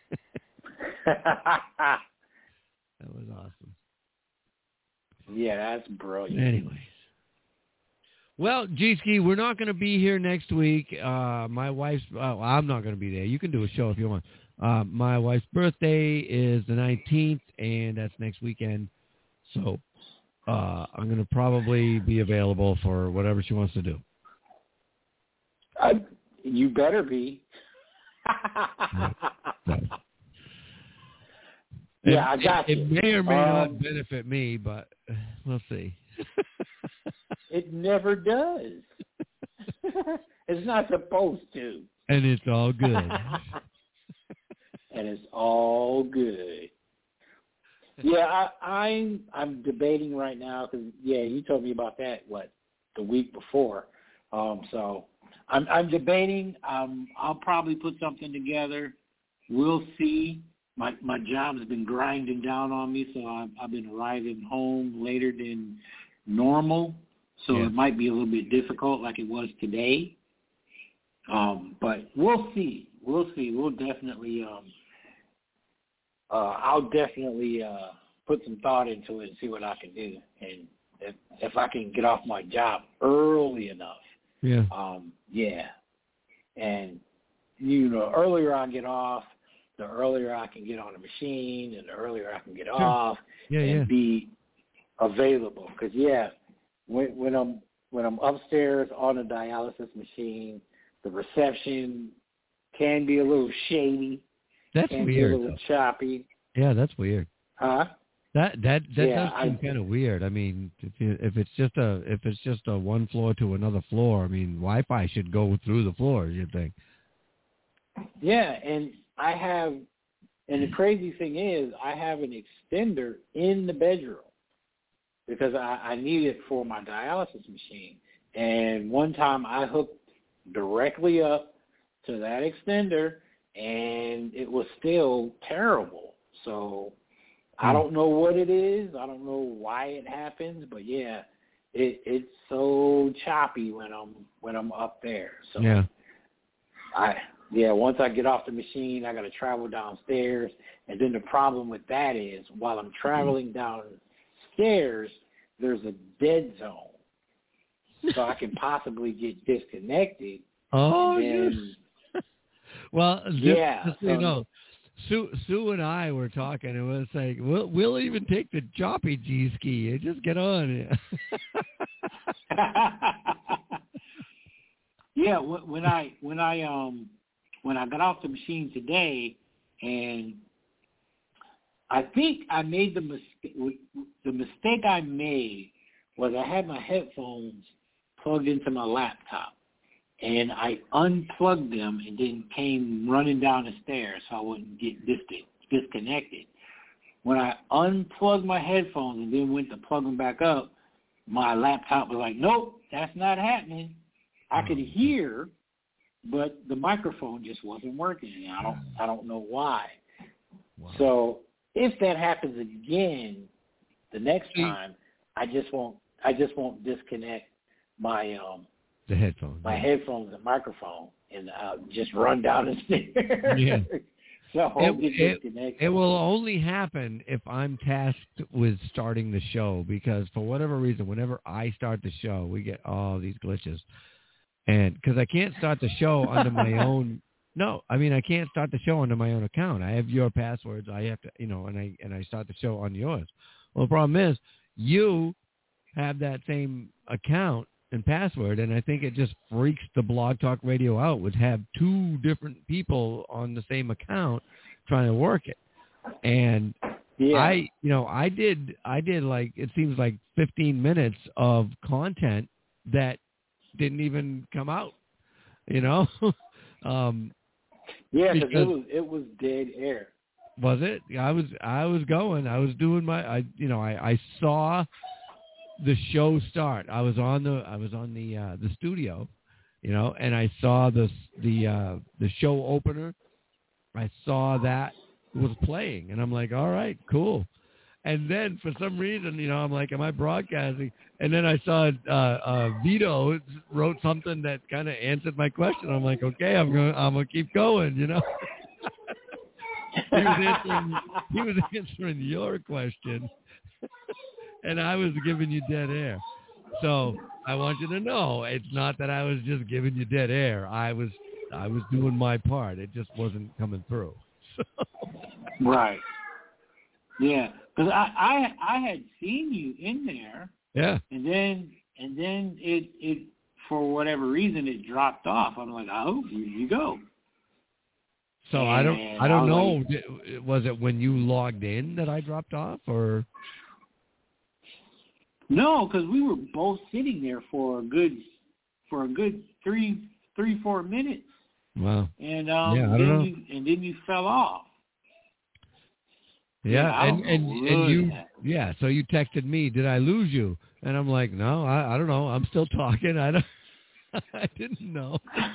That was awesome. Yeah, that's brilliant. Anyways. Well, G-Ski, we're not going to be here next week. Uh, my wife's, well, I'm not going to be there. You can do a show if you want. Uh, my wife's birthday is the nineteenth, and that's next weekend. So uh, I'm going to probably be available for whatever she wants to do. Uh, you better be. Yeah, I got it, you. It may or may um, not benefit me, but we'll see. It never does. It's not supposed to. And it's all good. And it's all good. Yeah, I, I'm I'm debating right now because yeah, you told me about that what the week before. Um, so I'm I'm debating. Um, I'll probably put something together. We'll see. My my job has been grinding down on me, so I've, I've been arriving home later than normal. So yeah. It might be a little bit difficult, like it was today. Um, but we'll see. We'll see. We'll definitely. Um, uh, I'll definitely uh, put some thought into it and see what I can do, and if if I can get off my job early enough. Yeah. Um, yeah. And you know, earlier I get off, the earlier I can get on the machine, and the earlier I can get sure. off yeah, and yeah. be available. Because yeah, when when I'm when I'm upstairs on the dialysis machine, the reception can be a little shady. That's can weird. Be a little though. choppy. Yeah, that's weird. Huh? That that that yeah, does seem kind of weird. I mean, if you, if it's just a if it's just a one floor to another floor, I mean, Wi-Fi should go through the floors. You think? Yeah, and I have, and the crazy thing is, I have an extender in the bedroom because I, I need it for my dialysis machine. And one time I hooked directly up to that extender, and it was still terrible. So I don't know what it is. I don't know why it happens, but yeah, it it's so choppy when I'm when I'm up there. So yeah, I yeah. Once I get off the machine, I got to travel downstairs, and then the problem with that is while I'm traveling downstairs, there's a dead zone, so I can possibly get disconnected. Oh, and then, yes. Well, just, yeah. just so you know, Sue, Sue and I were talking, and we were saying, we'll, we'll even take the choppy G-ski and just get on. Yeah, when I when I um when I got off the machine today, and I think I made the mistake. The mistake I made was I had my headphones plugged into my laptop, and I unplugged them and then came running down the stairs so I wouldn't get dis- disconnected. When I unplugged my headphones and then went to plug them back up, my laptop was like, nope, that's not happening. I could hear, but the microphone just wasn't working. And I don't, I don't know why. Wow. So if that happens again, the next time, I just won't, I just won't disconnect my um. The headphones. My yeah. headphones and microphone, and uh, just run down the stairs. Yeah. So it, it, it will only happen if I'm tasked with starting the show, because for whatever reason, whenever I start the show, we get all these glitches. And because I can't start the show under my own. No, I mean, I can't start the show under my own account. I have your passwords. I have to, you know, and I and I start the show on yours. Well, the problem is you have that same account and password, and I think it just freaks the Blog Talk Radio out would have two different people on the same account trying to work it. And yeah. I, you know, I did, I did like, it seems like fifteen minutes of content that didn't even come out, you know? um, yeah, because it was, it was dead air. Was it? I was, I was going, I was doing my, I, you know, I, I saw the show start. I was on the, I was on the, uh, the studio, you know, and I saw the, the, uh, the show opener. I saw that was playing, and I'm like, all right, cool. And then for some reason, you know, I'm like, am I broadcasting? And then I saw uh, uh, Vito wrote something that kind of answered my question. I'm like, okay, I'm going, I'm gonna keep going, you know. he was answering, he was answering your question, and I was giving you dead air. So I want you to know, it's not that I was just giving you dead air. I was, I was doing my part. It just wasn't coming through. Right. Yeah, because I, I I had seen you in there. Yeah. And then and then it it for whatever reason it dropped off. I'm like, oh, here you go. So and I don't I don't I know. Like, was it when you logged in that I dropped off, or? No, because we were both sitting there for a good for a good three three four minutes. Wow. And um, yeah, I then don't know. you and then you fell off. Yeah, yeah and and, and you that. yeah, so you texted me, did I lose you? And I'm like, no, I, I don't know. I'm still talking. I don't I didn't know.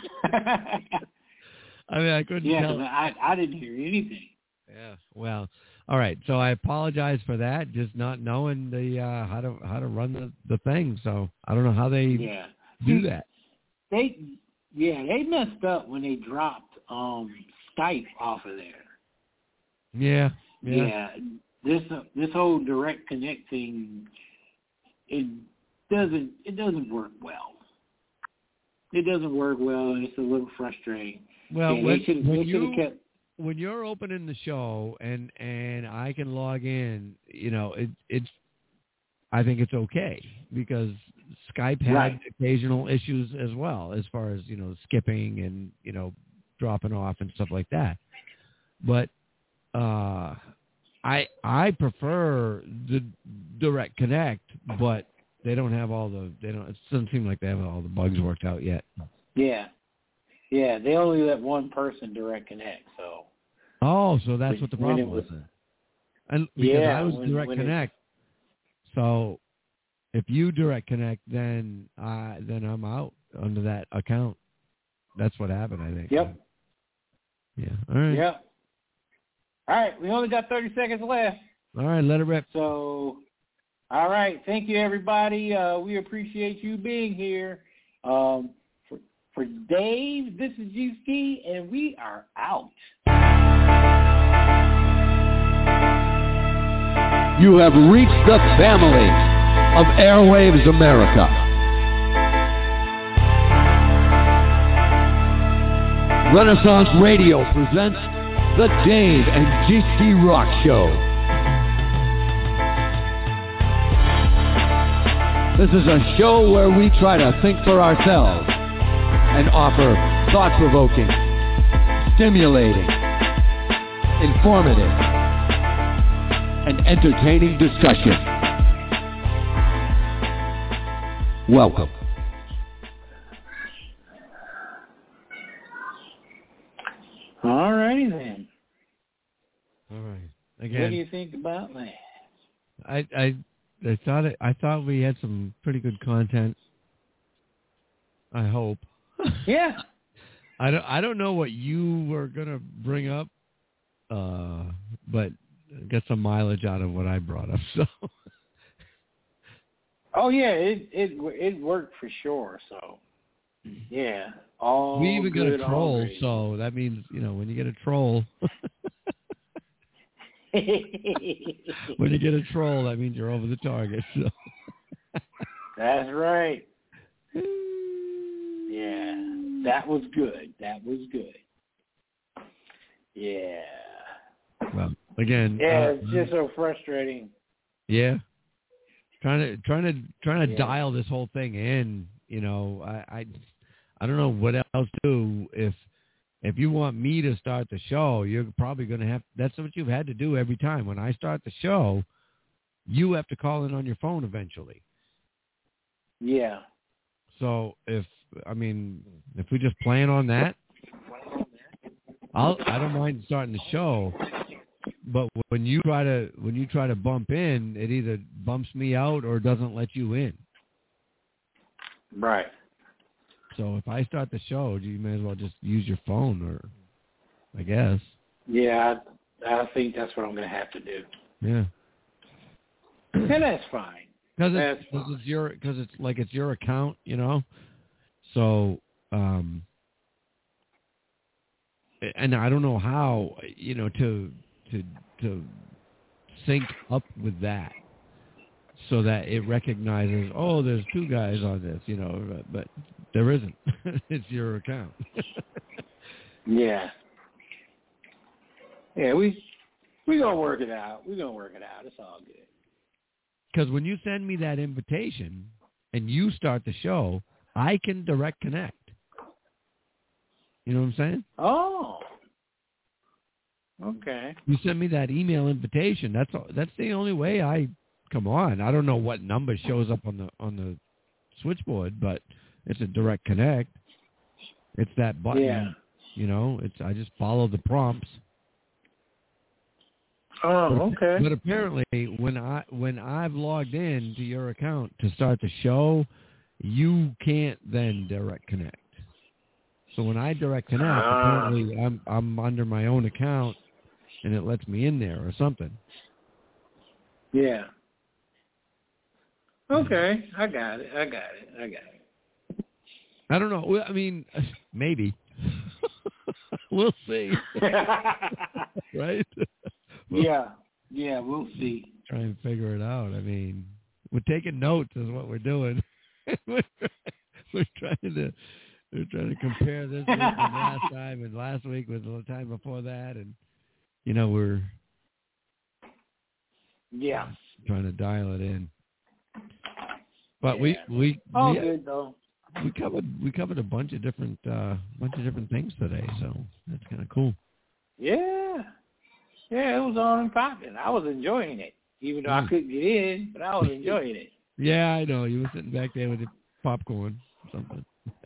I mean, I couldn't yeah, tell. I I didn't hear anything. Yeah. Well, all right. So I apologize for that, just not knowing the uh, how to how to run the, the thing. So I don't know how they yeah. do that. They Yeah, they messed up when they dropped um, Skype off of there. Yeah, yeah. Yeah, this uh, this whole direct connect thing, it doesn't it doesn't work well. It doesn't work well, and it's a little frustrating. Well, yeah, when, they should, when they you kept... when you're opening the show and and I can log in, you know, it it's I think it's okay because Skype had right. occasional issues as well, as far as, you know, skipping and, you know, dropping off and stuff like that. But uh, I I prefer the direct connect, but they don't have all the they don't. It doesn't seem like they have all the bugs worked out yet. Yeah, yeah. They only let one person direct connect. So. Oh, so that's when, what the problem was. was and because yeah, I was when, direct when connect, it, so. If you direct connect, then I then I'm out under that account. That's what happened, I think. Yep. Yeah. All right. Yep. All right. We only got thirty seconds left. All right. Let it rip. So, all right. Thank you, everybody. Uh, we appreciate you being here. Um, for, for Dave, this is G Ski, and we are out. You have reached the family of Airwaves America. Renaissance Radio presents the Dave and G C Rock Show. This is a show where we try to think for ourselves and offer thought-provoking, stimulating, informative, and entertaining discussion. Welcome. All righty then. All right. Again, what do you think about that? I I I thought it, I thought we had some pretty good content. I hope. Yeah. I don't I don't know what you were gonna bring up, uh, but get some mileage out of what I brought up. So. Oh yeah, it it it worked for sure. So yeah, all we even good, got a troll, great. So that means, you know, when you get a troll, when you get a troll, that means you're over the target. So. That's right. Yeah, that was good. That was good. Yeah. Well, again. Yeah, uh, it's just so frustrating. Yeah. Trying to trying to trying to yeah. dial this whole thing in You know, I, I, I don't know what else to do. If if you want me to start the show, you're probably going to have. That's what you've had to do every time. When I start the show, you have to call in on your phone eventually. Yeah. So if I mean, if we just plan on that, I'll. I don't mind starting the show. But when you try to when you try to bump in, it either bumps me out or doesn't let you in. Right. So if I start the show, you may as well just use your phone, or I guess. Yeah, I, I think that's what I'm going to have to do. Yeah. And that's fine. Because that's it's, cause it's your because it's like it's your account, you know. So, um, and I don't know how, you know, to to to sync up with that, so that it recognizes, oh, there's two guys on this, you know, but there isn't. It's your account. Yeah. Yeah, we we gonna work it out. We gonna work it out. It's all good. Because when you send me that invitation and you start the show, I can direct connect. You know what I'm saying? Oh. Okay. You send me that email invitation. That's that's the only way I come on. I don't know what number shows up on the on the switchboard, but it's a direct connect. It's that button. Yeah. You know, it's I just follow the prompts. Oh, but, okay. But apparently, when I when I've logged in to your account to start the show, you can't then direct connect. So when I direct connect, ah. apparently I'm I'm under my own account, and it lets me in there or something. Yeah. Okay, I got it. I got it. I got it. I don't know. Well, I mean, maybe. We'll see. Right? Yeah. Yeah, we'll see. Try and figure it out. I mean, we're taking notes is what we're doing. we're, we're trying to we're trying to compare this week with last time, and last week with the time before that, and you know we're yeah trying to dial it in. But yeah. we we all we, good though. We covered we covered a bunch of different uh, bunch of different things today, so that's kind of cool. Yeah, yeah, it was on and popping. I was enjoying it, even though Mm. I couldn't get in, but I was enjoying it. Yeah, I know. You were sitting back there with your popcorn or something.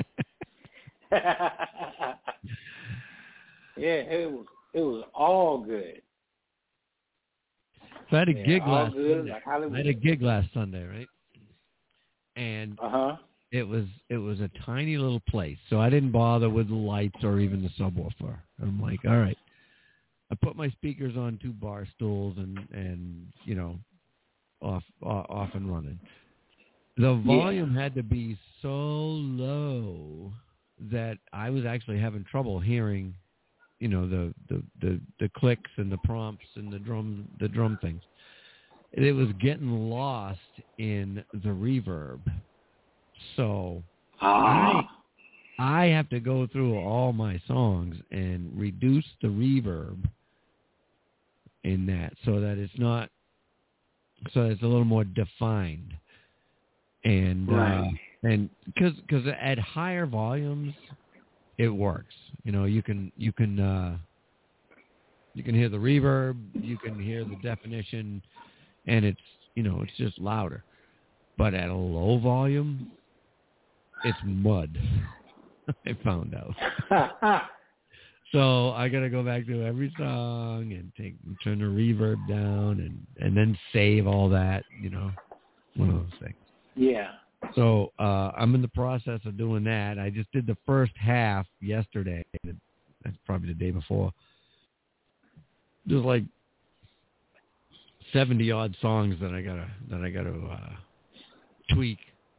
Yeah, it was it was all good. So I had a yeah, gig all last good, Sunday. like Hollywood. I had a gig last Sunday, right? And uh huh. it was it was a tiny little place, so I didn't bother with the lights or even the subwoofer. I'm like, all right. I put my speakers on two bar stools and and you know, off off, off and running. The volume yeah. had to be so low that I was actually having trouble hearing, you know, the, the, the, the clicks and the prompts and the drum the drum things. It was getting lost in the reverb. So ah. I I have to go through all my songs and reduce the reverb in that so that it's not so that it's a little more defined. And right. uh, and because because at higher volumes, it works. You know, you can you can uh, you can hear the reverb, you can hear the definition, and it's you know it's just louder. But at a low volume, it's mud. I found out. So I got to go back to every song and take turn the reverb down and and then save all that. You know, one of those things. Yeah. So uh, I'm in the process of doing that. I just did the first half yesterday. That's probably the day before. There's like seventy odd songs that I gotta that I gotta uh, tweak.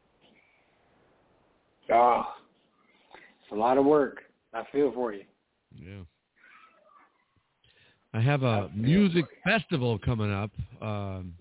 Oh, it's a lot of work. I feel for you. Yeah. I have a music festival coming up um,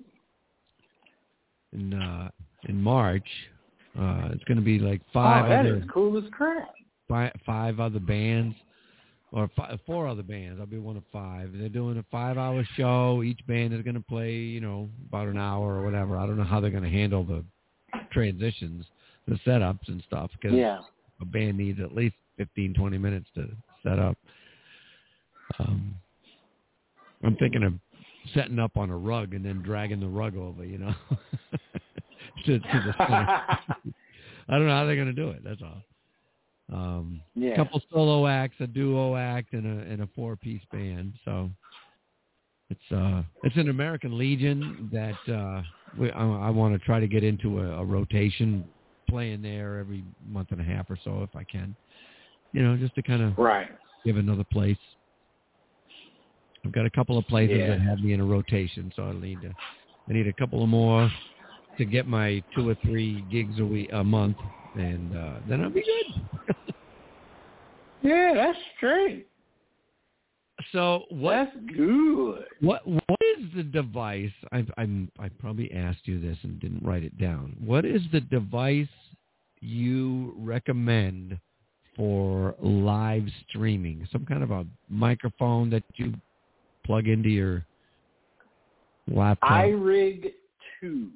in uh, in March. Uh, it's going to be like five. Oh, that other, is cool as crap. Five, five other bands, or five, four other bands. I'll be one of five. They're doing a five-hour show. Each band is going to play, you know, about an hour or whatever. I don't know how they're going to handle the transitions. the setups and stuff because yeah. a band needs at least fifteen, twenty minutes to set up. Um, I'm thinking of setting up on a rug and then dragging the rug over, you know, to, to the center. I don't know how they're going to do it. That's all. Um, yeah. A couple solo acts, a duo act, and a and a four-piece band. So it's uh it's an American Legion that uh, we, I, I want to try to get into a, a rotation, playing there every month and a half or so if I can. You know, just to kind of right. give another place. I've got a couple of places yeah. that have me in a rotation, so I need to I need a couple of more to get my two or three gigs a week a month, and uh, then I'll be good. Yeah, that's great. So what? That's good. What what is the device? I've I'm I probably asked you this and didn't write it down. What is the device you recommend for live streaming? Some kind of a microphone that you plug into your laptop? iRig two.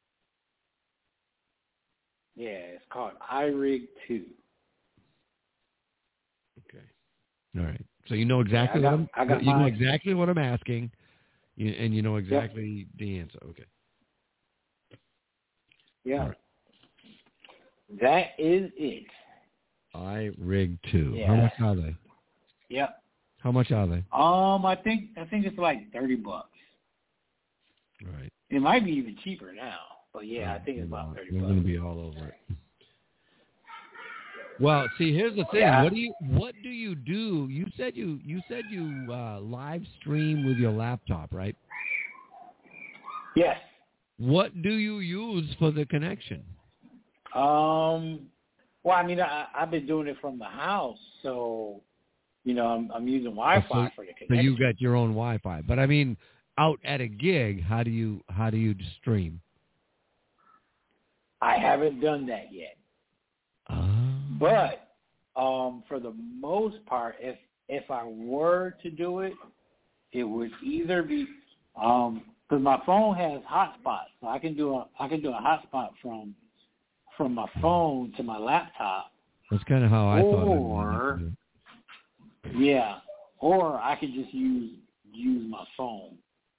Yeah, it's called iRig two. Okay. All right. So you know exactly yeah, I got, what I'm. I got you my, know exactly what I'm asking, you, and you know exactly yep. the answer. Okay. Yeah. Right. That is it. iRig two. Yeah. How much are they? Yep. How much are they? Um, I think I think it's like thirty bucks. Right. It might be even cheaper now, but yeah, right. I think it's about thirty We're bucks. We're gonna be all over it. Well, see, here's the thing. Yeah. What do you What do you do? You said you you said you uh, live stream with your laptop, right? Yes. What do you use for the connection? Um. Well, I mean, I, I've been doing it from the house, so you know, I'm, I'm using Wi-Fi oh, so, for the connection. So you got your own Wi-Fi, but I mean, out at a gig, how do you how do you stream? I haven't done that yet. Oh. But um, for the most part, if if I were to do it, it would either be um, because my phone has hotspot, so I can do a I can do a hotspot from from my phone to my laptop. That's kind of how I or, thought. Or yeah, or I could just use use my phone.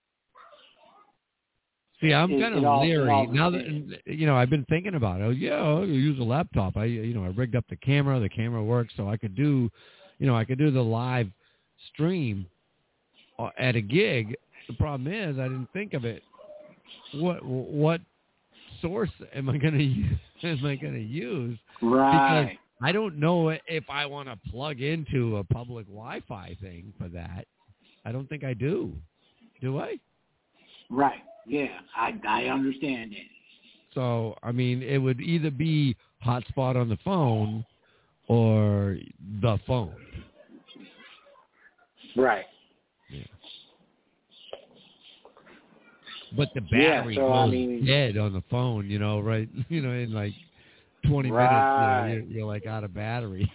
See, I'm it, kind of leery now that you know. I've been thinking about it. Oh, yeah, I'll use a laptop. I, you know, I rigged up the camera. The camera works, so I could do, you know, I could do the live stream at a gig. The problem is, I didn't think of it. What what source am I going to use? Am I going to use? Right. Because I don't know if I want to plug into a public Wi-Fi thing for that. I don't think I do. Do I? Right. Yeah, I I understand it. So, I mean, it would either be hotspot on the phone or the phone. Right. Yeah. But the battery yeah, so, goes I mean, dead on the phone, you know, right? You know, in like twenty right. minutes, you know, you're, you're like out of battery.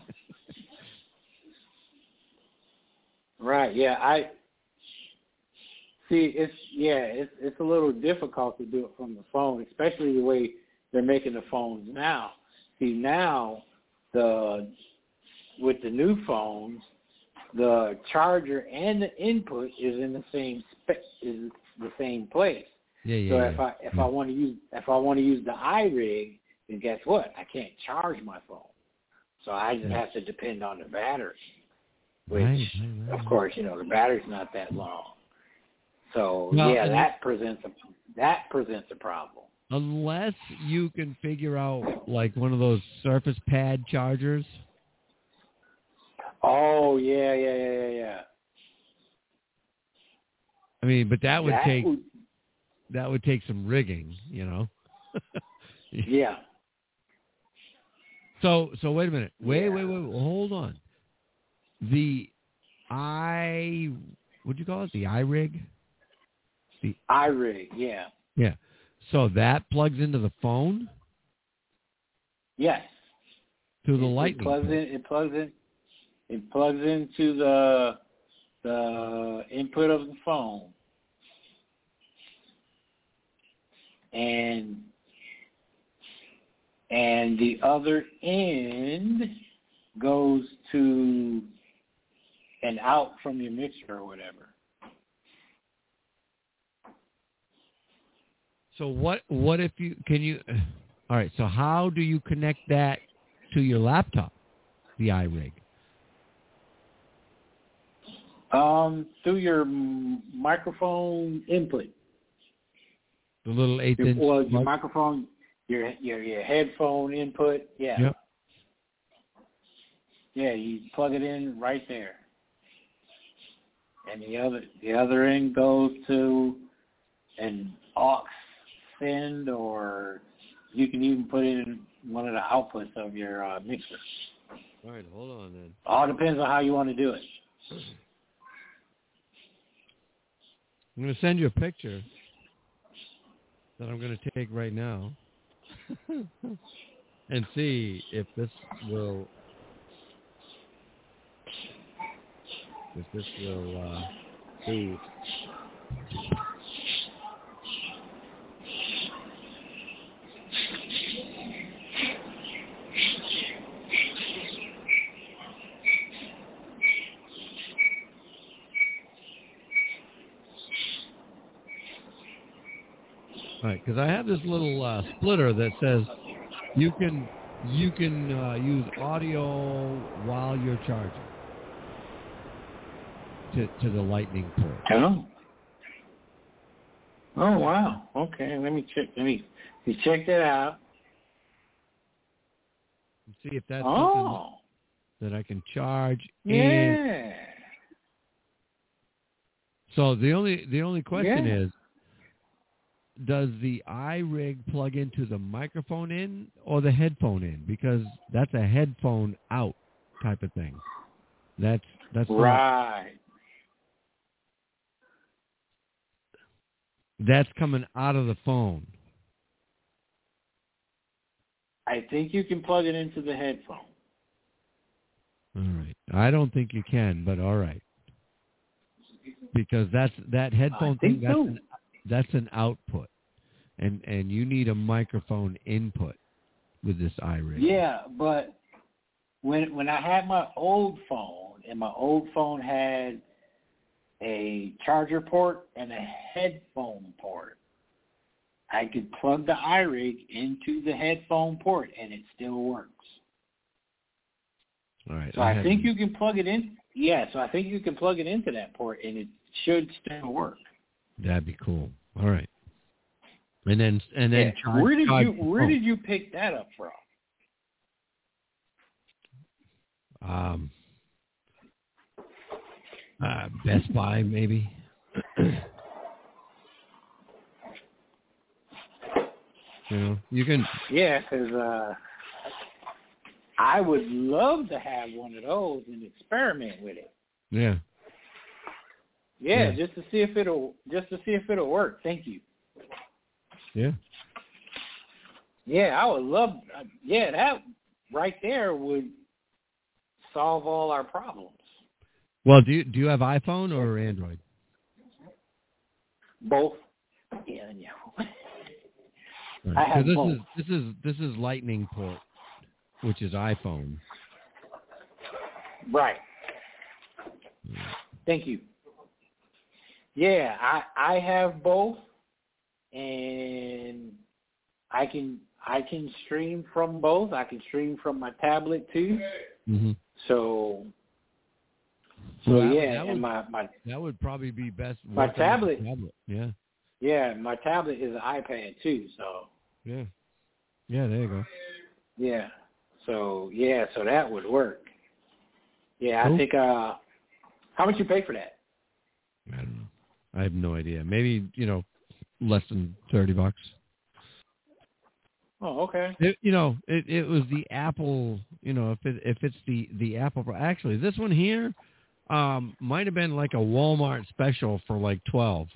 Right. Yeah, I... See, it's yeah, it's it's a little difficult to do it from the phone, especially the way they're making the phones now. See, now the with the new phones, the charger and the input is in the same spe- is the same place. Yeah, yeah. So yeah. if I if I want to use if I want to use the iRig, then guess what? I can't charge my phone, so I just have to depend on the battery. Which, right, right, right. of course, you know the battery's not that long. So well, yeah, that presents a that presents a problem. Unless you can figure out like one of those Surface Pad chargers. Oh yeah, yeah, yeah, yeah, yeah. I mean, but that would that take would, that would take some rigging, you know. yeah. So so wait a minute. Wait yeah. wait wait. Hold on. The I what'd you call it? The iRig. The iRig, yeah. Yeah. So that plugs into the phone? Yes. To the it, lightning. It plugs in it plugs in it plugs into the the input of the phone. And and the other end goes to an out from your mixer or whatever. So what? What if you can you? All right. So how do you connect that to your laptop, the iRig? Um, through your m- microphone input. The little eighth Your, inch. well, your microphone, your your your headphone input. Yeah. Yep. Yeah, you plug it in right there, and the other the other end goes to an aux send, or you can even put it in one of the outputs of your uh, mixer. All right, hold on then. All depends on how you want to do it. I'm going to send you a picture that I'm going to take right now and see if this will if this will uh, see. Right, because I have this little uh, splitter that says you can you can uh, use audio while you're charging to to the lightning port. Oh. Oh wow. Okay, let me check. Let me, let me check that out. See if that's oh. something that I can charge. Yeah. And so the only the only question yeah. is, does the iRig plug into the microphone in or the headphone in? Because that's a headphone out type of thing. That's that's right. Not, that's coming out of the phone. I think you can plug it into the headphone. All right. I don't think you can, but all right. Because that's that headphone thing. That's so. an, that's an output, and and you need a microphone input with this iRig. Yeah, but when when I had my old phone, and my old phone had a charger port and a headphone port, I could plug the iRig into the headphone port, and it still works. All right. So I, I have, think you can plug it in. Yeah, so I think you can plug it into that port, and it should still work. That'd be cool. All right. And then and then yeah. charge, where did charge you where did you pick that up from? Um, uh, Best Buy maybe. You know, you can. Yeah, because uh, I would love to have one of those and experiment with it. Yeah. Yeah, Yeah. just to see if it'll just to see if it'll work. Thank you. Yeah. Yeah, I would love. Uh, yeah, that right there would solve all our problems. Well, do you do you have iPhone or Android? Both. Yeah, yeah. Right. I have this both. is this is this is Lightning port, which is iPhone. Right. Thank you. Yeah, I I have both, and I can I can stream from both. I can stream from my tablet too. Mm-hmm. So. So well, that, yeah, that would, and my, my that would probably be best. My tablet, tablet, yeah, yeah, my tablet is an iPad too. So yeah, yeah, there you go. Yeah, so yeah, so that would work. Yeah, cool. I think. Uh, how much you pay for that? I don't know. I have no idea. Maybe you know, less than thirty bucks. Oh, okay. It, you know, it, it was the Apple. You know, if it if it's the the Apple. Actually, this one here. Um, might have been like a Walmart special for like twelve.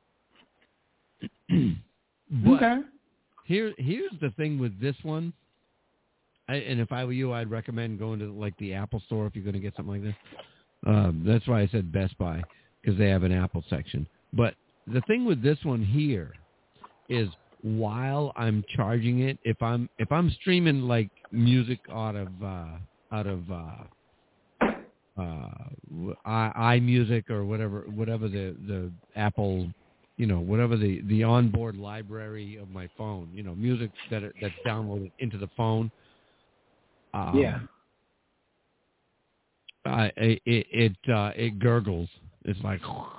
Okay. Here, here's the thing with this one. I, and if I were you, I'd recommend going to like the Apple store if you're going to get something like this. Um, that's why I said Best Buy, because they have an Apple section. But the thing with this one here is while I'm charging it. If I'm if I'm streaming like music out of uh, out of uh, uh, i iMusic or whatever whatever the, the Apple, you know, whatever the, the onboard library of my phone, you know, music that that's downloaded into the phone. Um, yeah. Uh, it it uh, it gurgles. It's like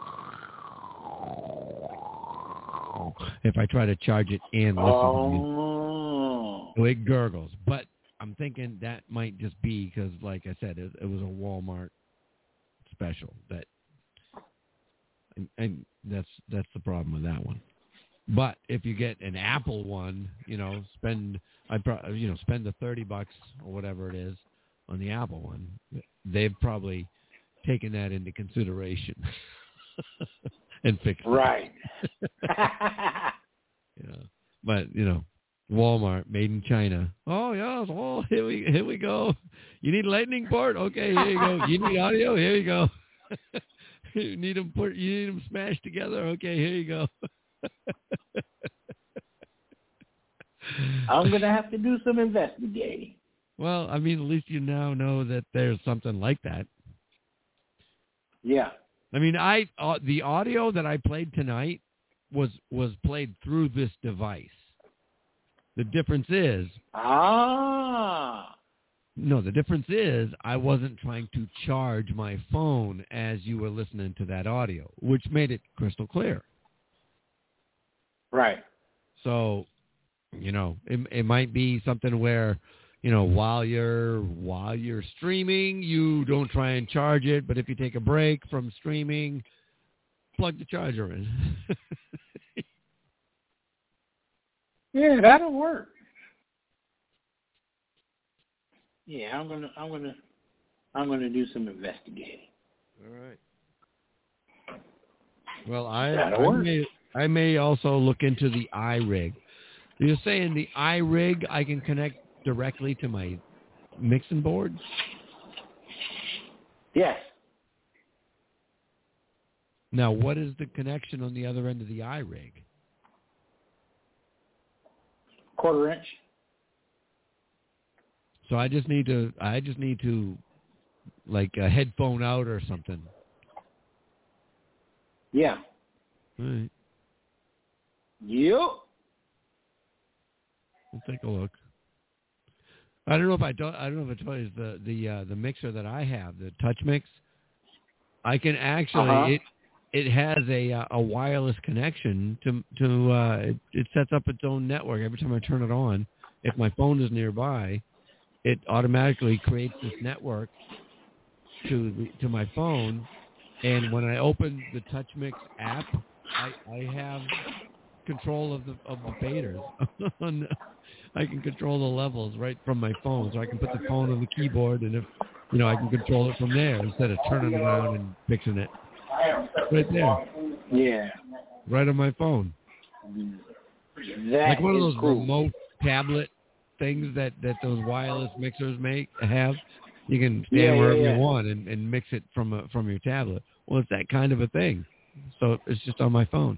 if I try to charge it and listen oh. to music. So it gurgles. But I'm thinking that might just be because, like I said, it, it was a Walmart special. That and, and that's that's the problem with that one. But if you get an Apple one, you know, spend I pro- you know spend the thirty bucks or whatever it is on the Apple one. They've probably taken that into consideration and fixed right. it. You know, but you know, Walmart, made in China. Oh yeah, oh here we here we go. You need a lightning port? Okay, here you go. You need audio? Here you go. You need them put. You need them smashed together? Okay, here you go. I'm gonna have to do some investigating. Well, I mean, at least you now know that there's something like that. Yeah. I mean, I uh, the audio that I played tonight was was played through this device. The difference is ah. No, the difference is I wasn't trying to charge my phone as you were listening to that audio, which made it crystal clear. Right. So, you know, it, it might be something where, you know, while you're while you're streaming, you don't try and charge it, but if you take a break from streaming, plug the charger in. Yeah, that'll work. Yeah, I'm gonna I'm gonna I'm gonna do some investigating. All right. Well, I That'll I work. may I may also look into the iRig. You're saying the iRig I can connect directly to my mixing board? Yes. Now, what is the connection on the other end of the iRig? Quarter inch. So I just need to, I just need to, like, a headphone out or something. Yeah. All right. Yep. We'll take a look. I don't know if I don't. I don't know if I told you the the uh, the mixer that I have, the Touch Mix. I can actually Uh-huh. it it has a uh, a wireless connection to to uh, it, it sets up its own network every time I turn it on. If my phone is nearby, it automatically creates this network to the, to my phone, and when I open the Touch Mix app, I, I have control of the of the faders. I can control the levels right from my phone, so I can put the phone on the keyboard, and if you know, I can control it from there instead of turning around and fixing it right there. Yeah. Right on my phone. That like one of is those cool. remote tablet things that, that those wireless mixers make have. You can stand Yeah, yeah, wherever yeah. you want and, and mix it from a, from your tablet. Well, it's that kind of a thing. So it's just on my phone.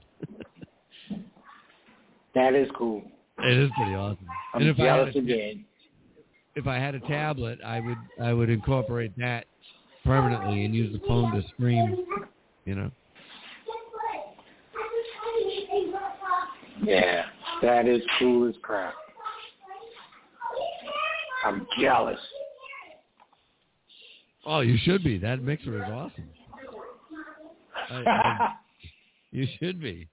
That is cool. It is pretty awesome. I'm and if I had jealous a, again. if I had a tablet, I would I would incorporate that permanently and use the phone to stream. You know. Yeah, that is cool as crap. I'm jealous. Oh, you should be. That mixer is awesome. I, I, you should be.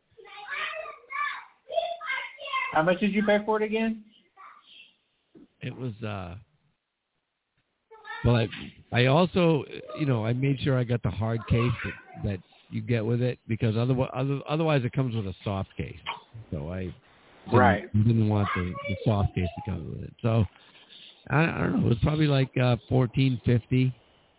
How much did you pay for it again? It was, uh, well, I, I also, you know, I made sure I got the hard case that, that you get with it because otherwise, other, otherwise it comes with a soft case. So I didn't, Right. didn't want the, the soft case to come with it. So I, I don't know. It was probably like uh, fourteen fifty.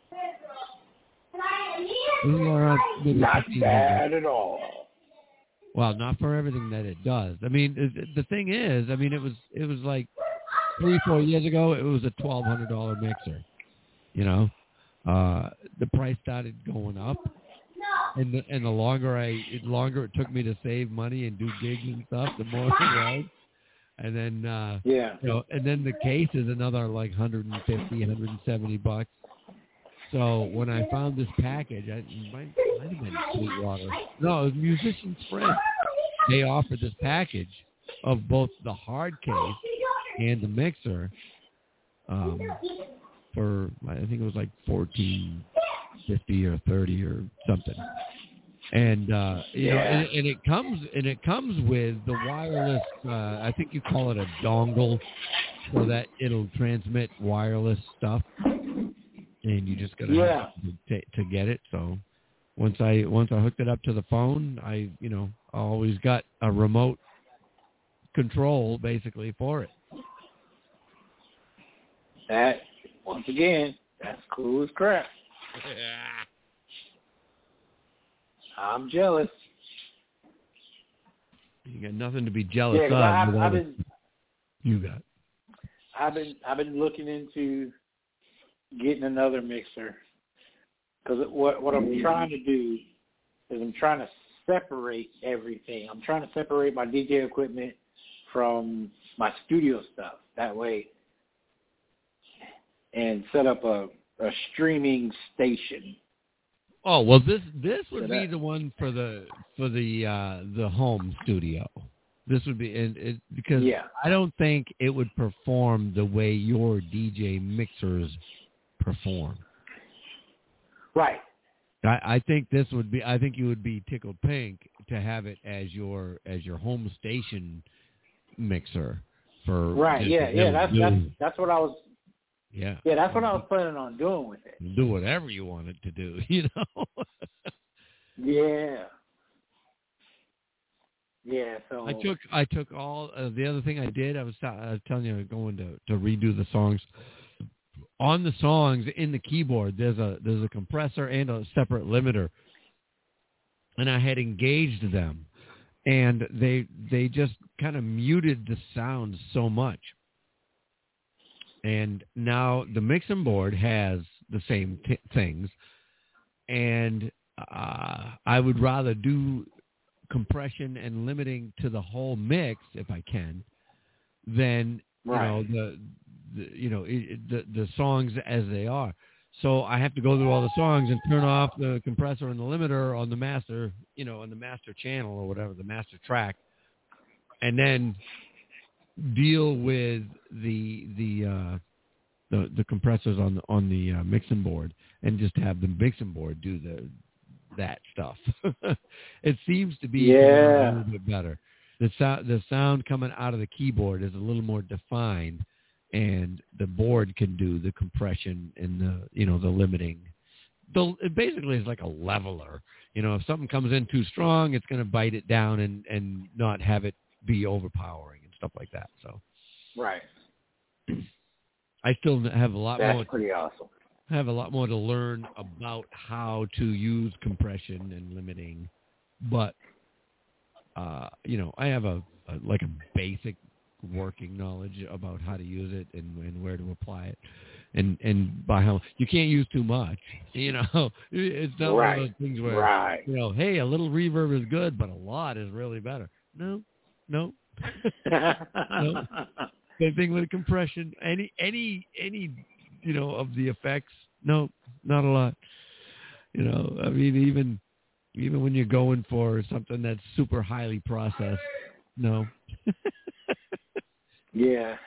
It was around maybe Not fifteen hundred. bad at all. Well, not for everything that it does. I mean, it, the thing is, I mean, it was it was like three, four years ago, it was a twelve hundred dollar mixer. You know, uh, the price started going up, and the and the longer I, it longer it took me to save money and do gigs and stuff, the more it was. And then, uh, yeah, you know, and then the case is another like one hundred fifty, one hundred seventy bucks. So when I found this package, I it might, might have been Sweetwater. No, it was Musician's Friend. They offered this package of both the hard case and the mixer um, for I think it was like fourteen fifty or thirty or something. And uh, you know, Yeah. and, and it comes and it comes with the wireless. Uh, I think you call it a dongle, so that it'll transmit wireless stuff, and you just gotta Yeah. have to, to get it. So once I once I hooked it up to the phone, I you know I always got a remote control basically for it. That, once again, that's cool as crap. I'm jealous. You got nothing to be jealous Yeah, 'cause of. I've, with all I've the- been, you got. I've been, I've been looking into getting another mixer because what what I'm trying to do is I'm trying to separate everything. I'm trying to separate my D J equipment from my studio stuff. That way, and set up a, a streaming station. Oh well, this this would So be that- the one for the for the uh, the home studio. This would be and it, because Yeah. I don't think it would perform the way your D J mixers perform. Right. I, I think this would be. I think you would be tickled pink to have it as your as your home station mixer for Right. just Yeah. to Yeah. That's do- that's that's what I was. yeah. Yeah. That's what I was planning on doing with it. Do whatever you want it to do. You know. Yeah. Yeah. So I took I took all uh, the other thing I did. I was, t- I was telling you I was going to, to redo the songs. On the songs in the keyboard, there's a there's a compressor and a separate limiter, and I had engaged them, and they they just kind of muted the sound so much. And now the mixing board has the same t- things, and uh, I would rather do compression and limiting to the whole mix if I can, than you Right. know the, the you know it, the the songs as they are. So I have to go through all the songs and turn off the compressor and the limiter on the master, you know, on the master channel or whatever, the master track, and then deal with the the uh, the the compressors on the on the uh, mixing board, and just have the mixing board do the that stuff. It seems to be Yeah. a little bit better. The sound the sound coming out of the keyboard is a little more defined, and the board can do the compression and the you know the limiting. The, it basically is like a leveler. You know, if something comes in too strong, it's going to bite it down and and not have it be overpowering and stuff like that. So right. I still have a lot That's more. pretty awesome. I have a lot more to learn about how to use compression and limiting, but uh, you know, I have a, a like a basic working knowledge about how to use it and, and where to apply it, and and by how you can't use too much. You know, it's not one Right. of those things where Right. you know, hey, a little reverb is good, but a lot is really better. No, no, no. Same thing with compression. Any any any you know of the effects. No, not a lot. You know, I mean, even even when you're going for something that's super highly processed, no. Yeah.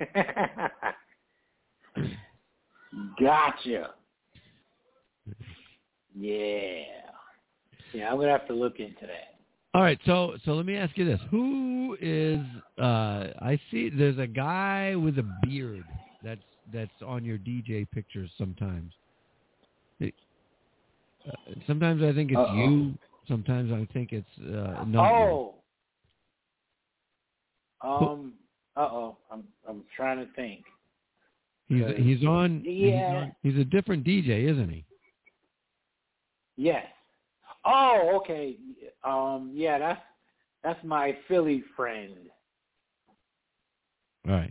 Gotcha. Yeah. Yeah, I'm gonna have to look into that. All right, so so let me ask you this: Who is? Uh, I see there's a guy with a beard that's that's on your D J pictures sometimes. It, uh, sometimes I think it's Uh-oh. you. Sometimes I think it's uh, not you. Oh. Um. Uh oh. I'm I'm trying to think. He's Uh, he's on. yeah. He's, on, he's a different D J, isn't he? Yes. Oh, okay. Um. Yeah. That's that's my Philly friend. All right.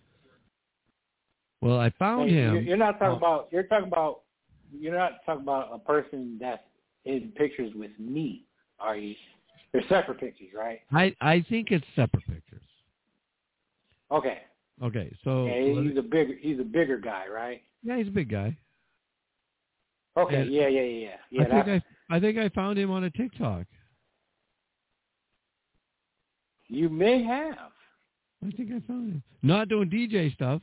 Well, I found Hey, him. You're, you're not talking Oh. about. You're talking about. You're not talking about a person that's in pictures with me. Are you? They're separate pictures, right? I, I think it's separate pictures. Okay. Okay, so yeah, he's a bigger he's a bigger guy, right? Yeah, he's a big guy. Okay, And yeah, yeah, yeah, yeah. I think I I think I found him on a TikTok. You may have. I think I found him. Not doing D J stuff.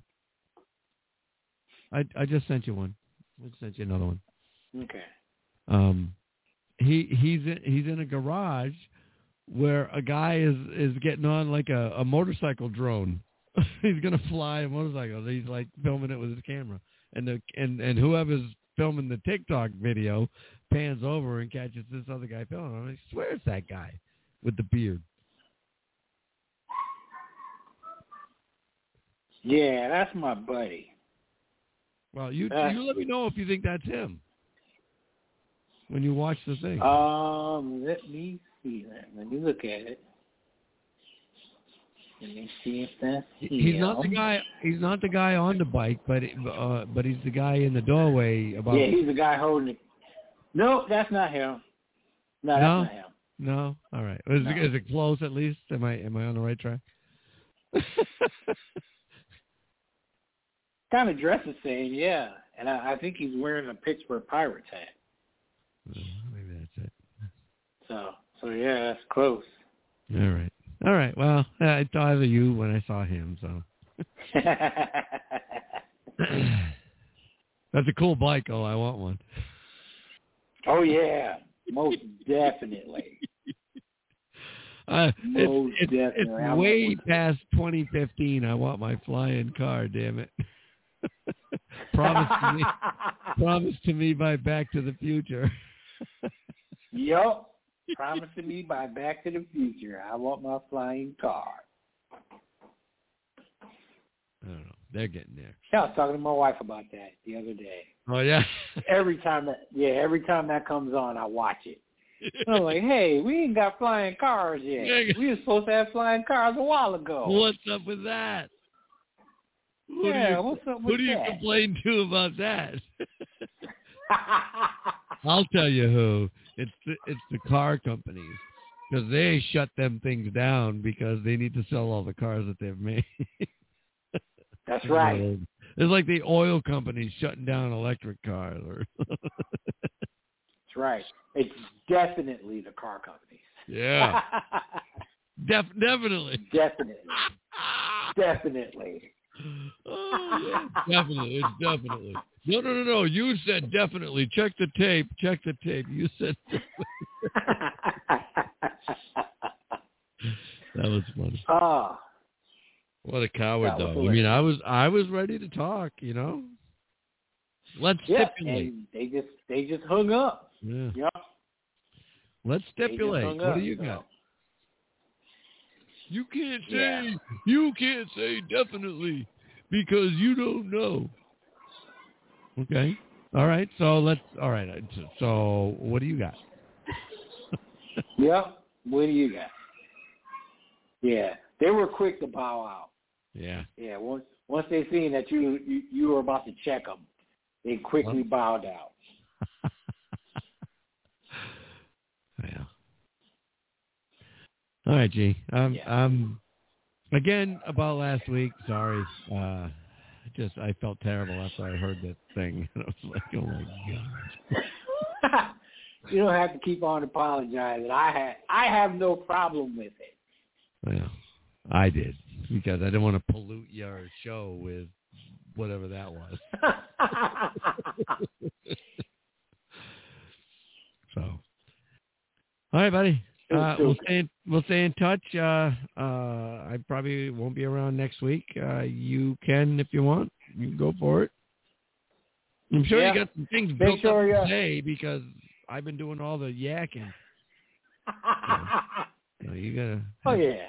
I I just sent you one. I sent you another one. Okay. Um, he he's in, he's in a garage where a guy is, is getting on like a, a motorcycle drone. He's gonna fly a motorcycle. He's like filming it with his camera, and the and, and whoever's filming the TikTok video pans over and catches this other guy filming him. I swear it's that guy with the beard. Yeah, that's my buddy. Well, you Uh, you let me know if you think that's him when you watch the thing. Um, let me see that. Let me look at it. Let me see if that's him. He's not the guy. He's not the guy on the bike, but uh, but he's the guy in the doorway. About Yeah, he's the guy holding it. No, that's not him. No, that's no, not him. no. All right. Is, No. it, is it close at least? Am I am I on the right track? Kind of dressed the same, yeah. And I, I think he's wearing a Pittsburgh Pirates hat. Maybe that's it. So, so yeah, that's close. All right. All right. Well, I thought of you when I saw him, so. That's a cool bike, oh, I want one. Oh, yeah. Most definitely. Uh, Most it's, it's, definitely. I it's want way one. past twenty fifteen. I want my flying car, damn it. Promise to me. Promise to me by Back to the Future. Yup. Promise to me by Back to the Future. I want my flying car. I don't know. They're getting there. Yeah, I was talking to my wife about that the other day. Oh, yeah? Every time that, yeah, every time that comes on, I watch it. I'm like, hey, we ain't got flying cars yet. We were supposed to have flying cars a while ago. What's up with that? Who yeah, do you, what's up with Who do you that? complain to about that? I'll tell you who. It's the, it's the car companies, because they shut them things down because they need to sell all the cars that they've made. That's right. It's like the oil companies shutting down electric cars. Or That's right. It's definitely the car companies. Yeah. Def- definitely. Definitely. Definitely. Oh, yeah. Definitely. It's definitely. No, no, no, no. You said definitely. Check the tape. Check the tape. You said that was funny. Ah. What a coward, That was though. I hilarious. mean, I was I was ready to talk, you know. Let's Yeah, stipulate. and they just they just hung up. Yeah. Yep. Let's They just stipulate. hung What up, do you so. got? You can't say Yeah. you can't say definitely because you don't know. Okay. All right. So let's. All right. So what do you got? Yep. What do you got? Yeah, they were quick to bow out. Yeah. Yeah. Once once they seen that you you, you were about to check them, they quickly bowed out. Yeah. All right, G. Um, Yeah. um, again about last week. Sorry. Uh, just I felt terrible after I heard that thing. I was like, oh my god. You don't have to keep on apologizing. I had I have no problem with it. Well, I did because I didn't want to pollute your show with whatever that was. So, all right, buddy. Uh, we'll stay in, we'll stay in touch. Uh, uh, I probably won't be around next week. Uh, you can if you want. You can go for it. I'm sure Yeah. you got some things Make built sure up you- to say because I've been doing all the yakking. So you gotta. Oh yeah.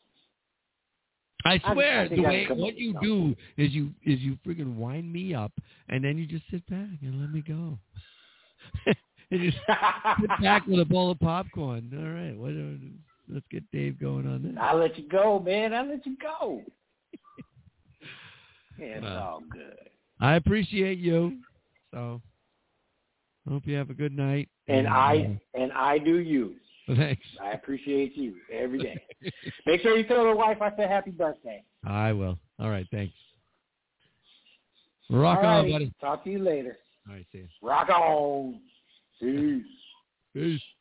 I I- swear, I think the I way can come what up you with do is you is you friggin' wind me up, and then you just sit back and let me go. And you sit back with a bowl of popcorn. All right, what, uh, let's get Dave going on this. I let you go, man. I let you go. Yeah, it's Wow. all good. I appreciate you. So, Hope you have a good night. And and I and I do you. Thanks. I appreciate you every day. Make sure you tell the wife I said happy birthday. I will. All right. Thanks. Rock All on, righty. buddy. Talk to you later. All right. See you. Rock on. Peace. Peace.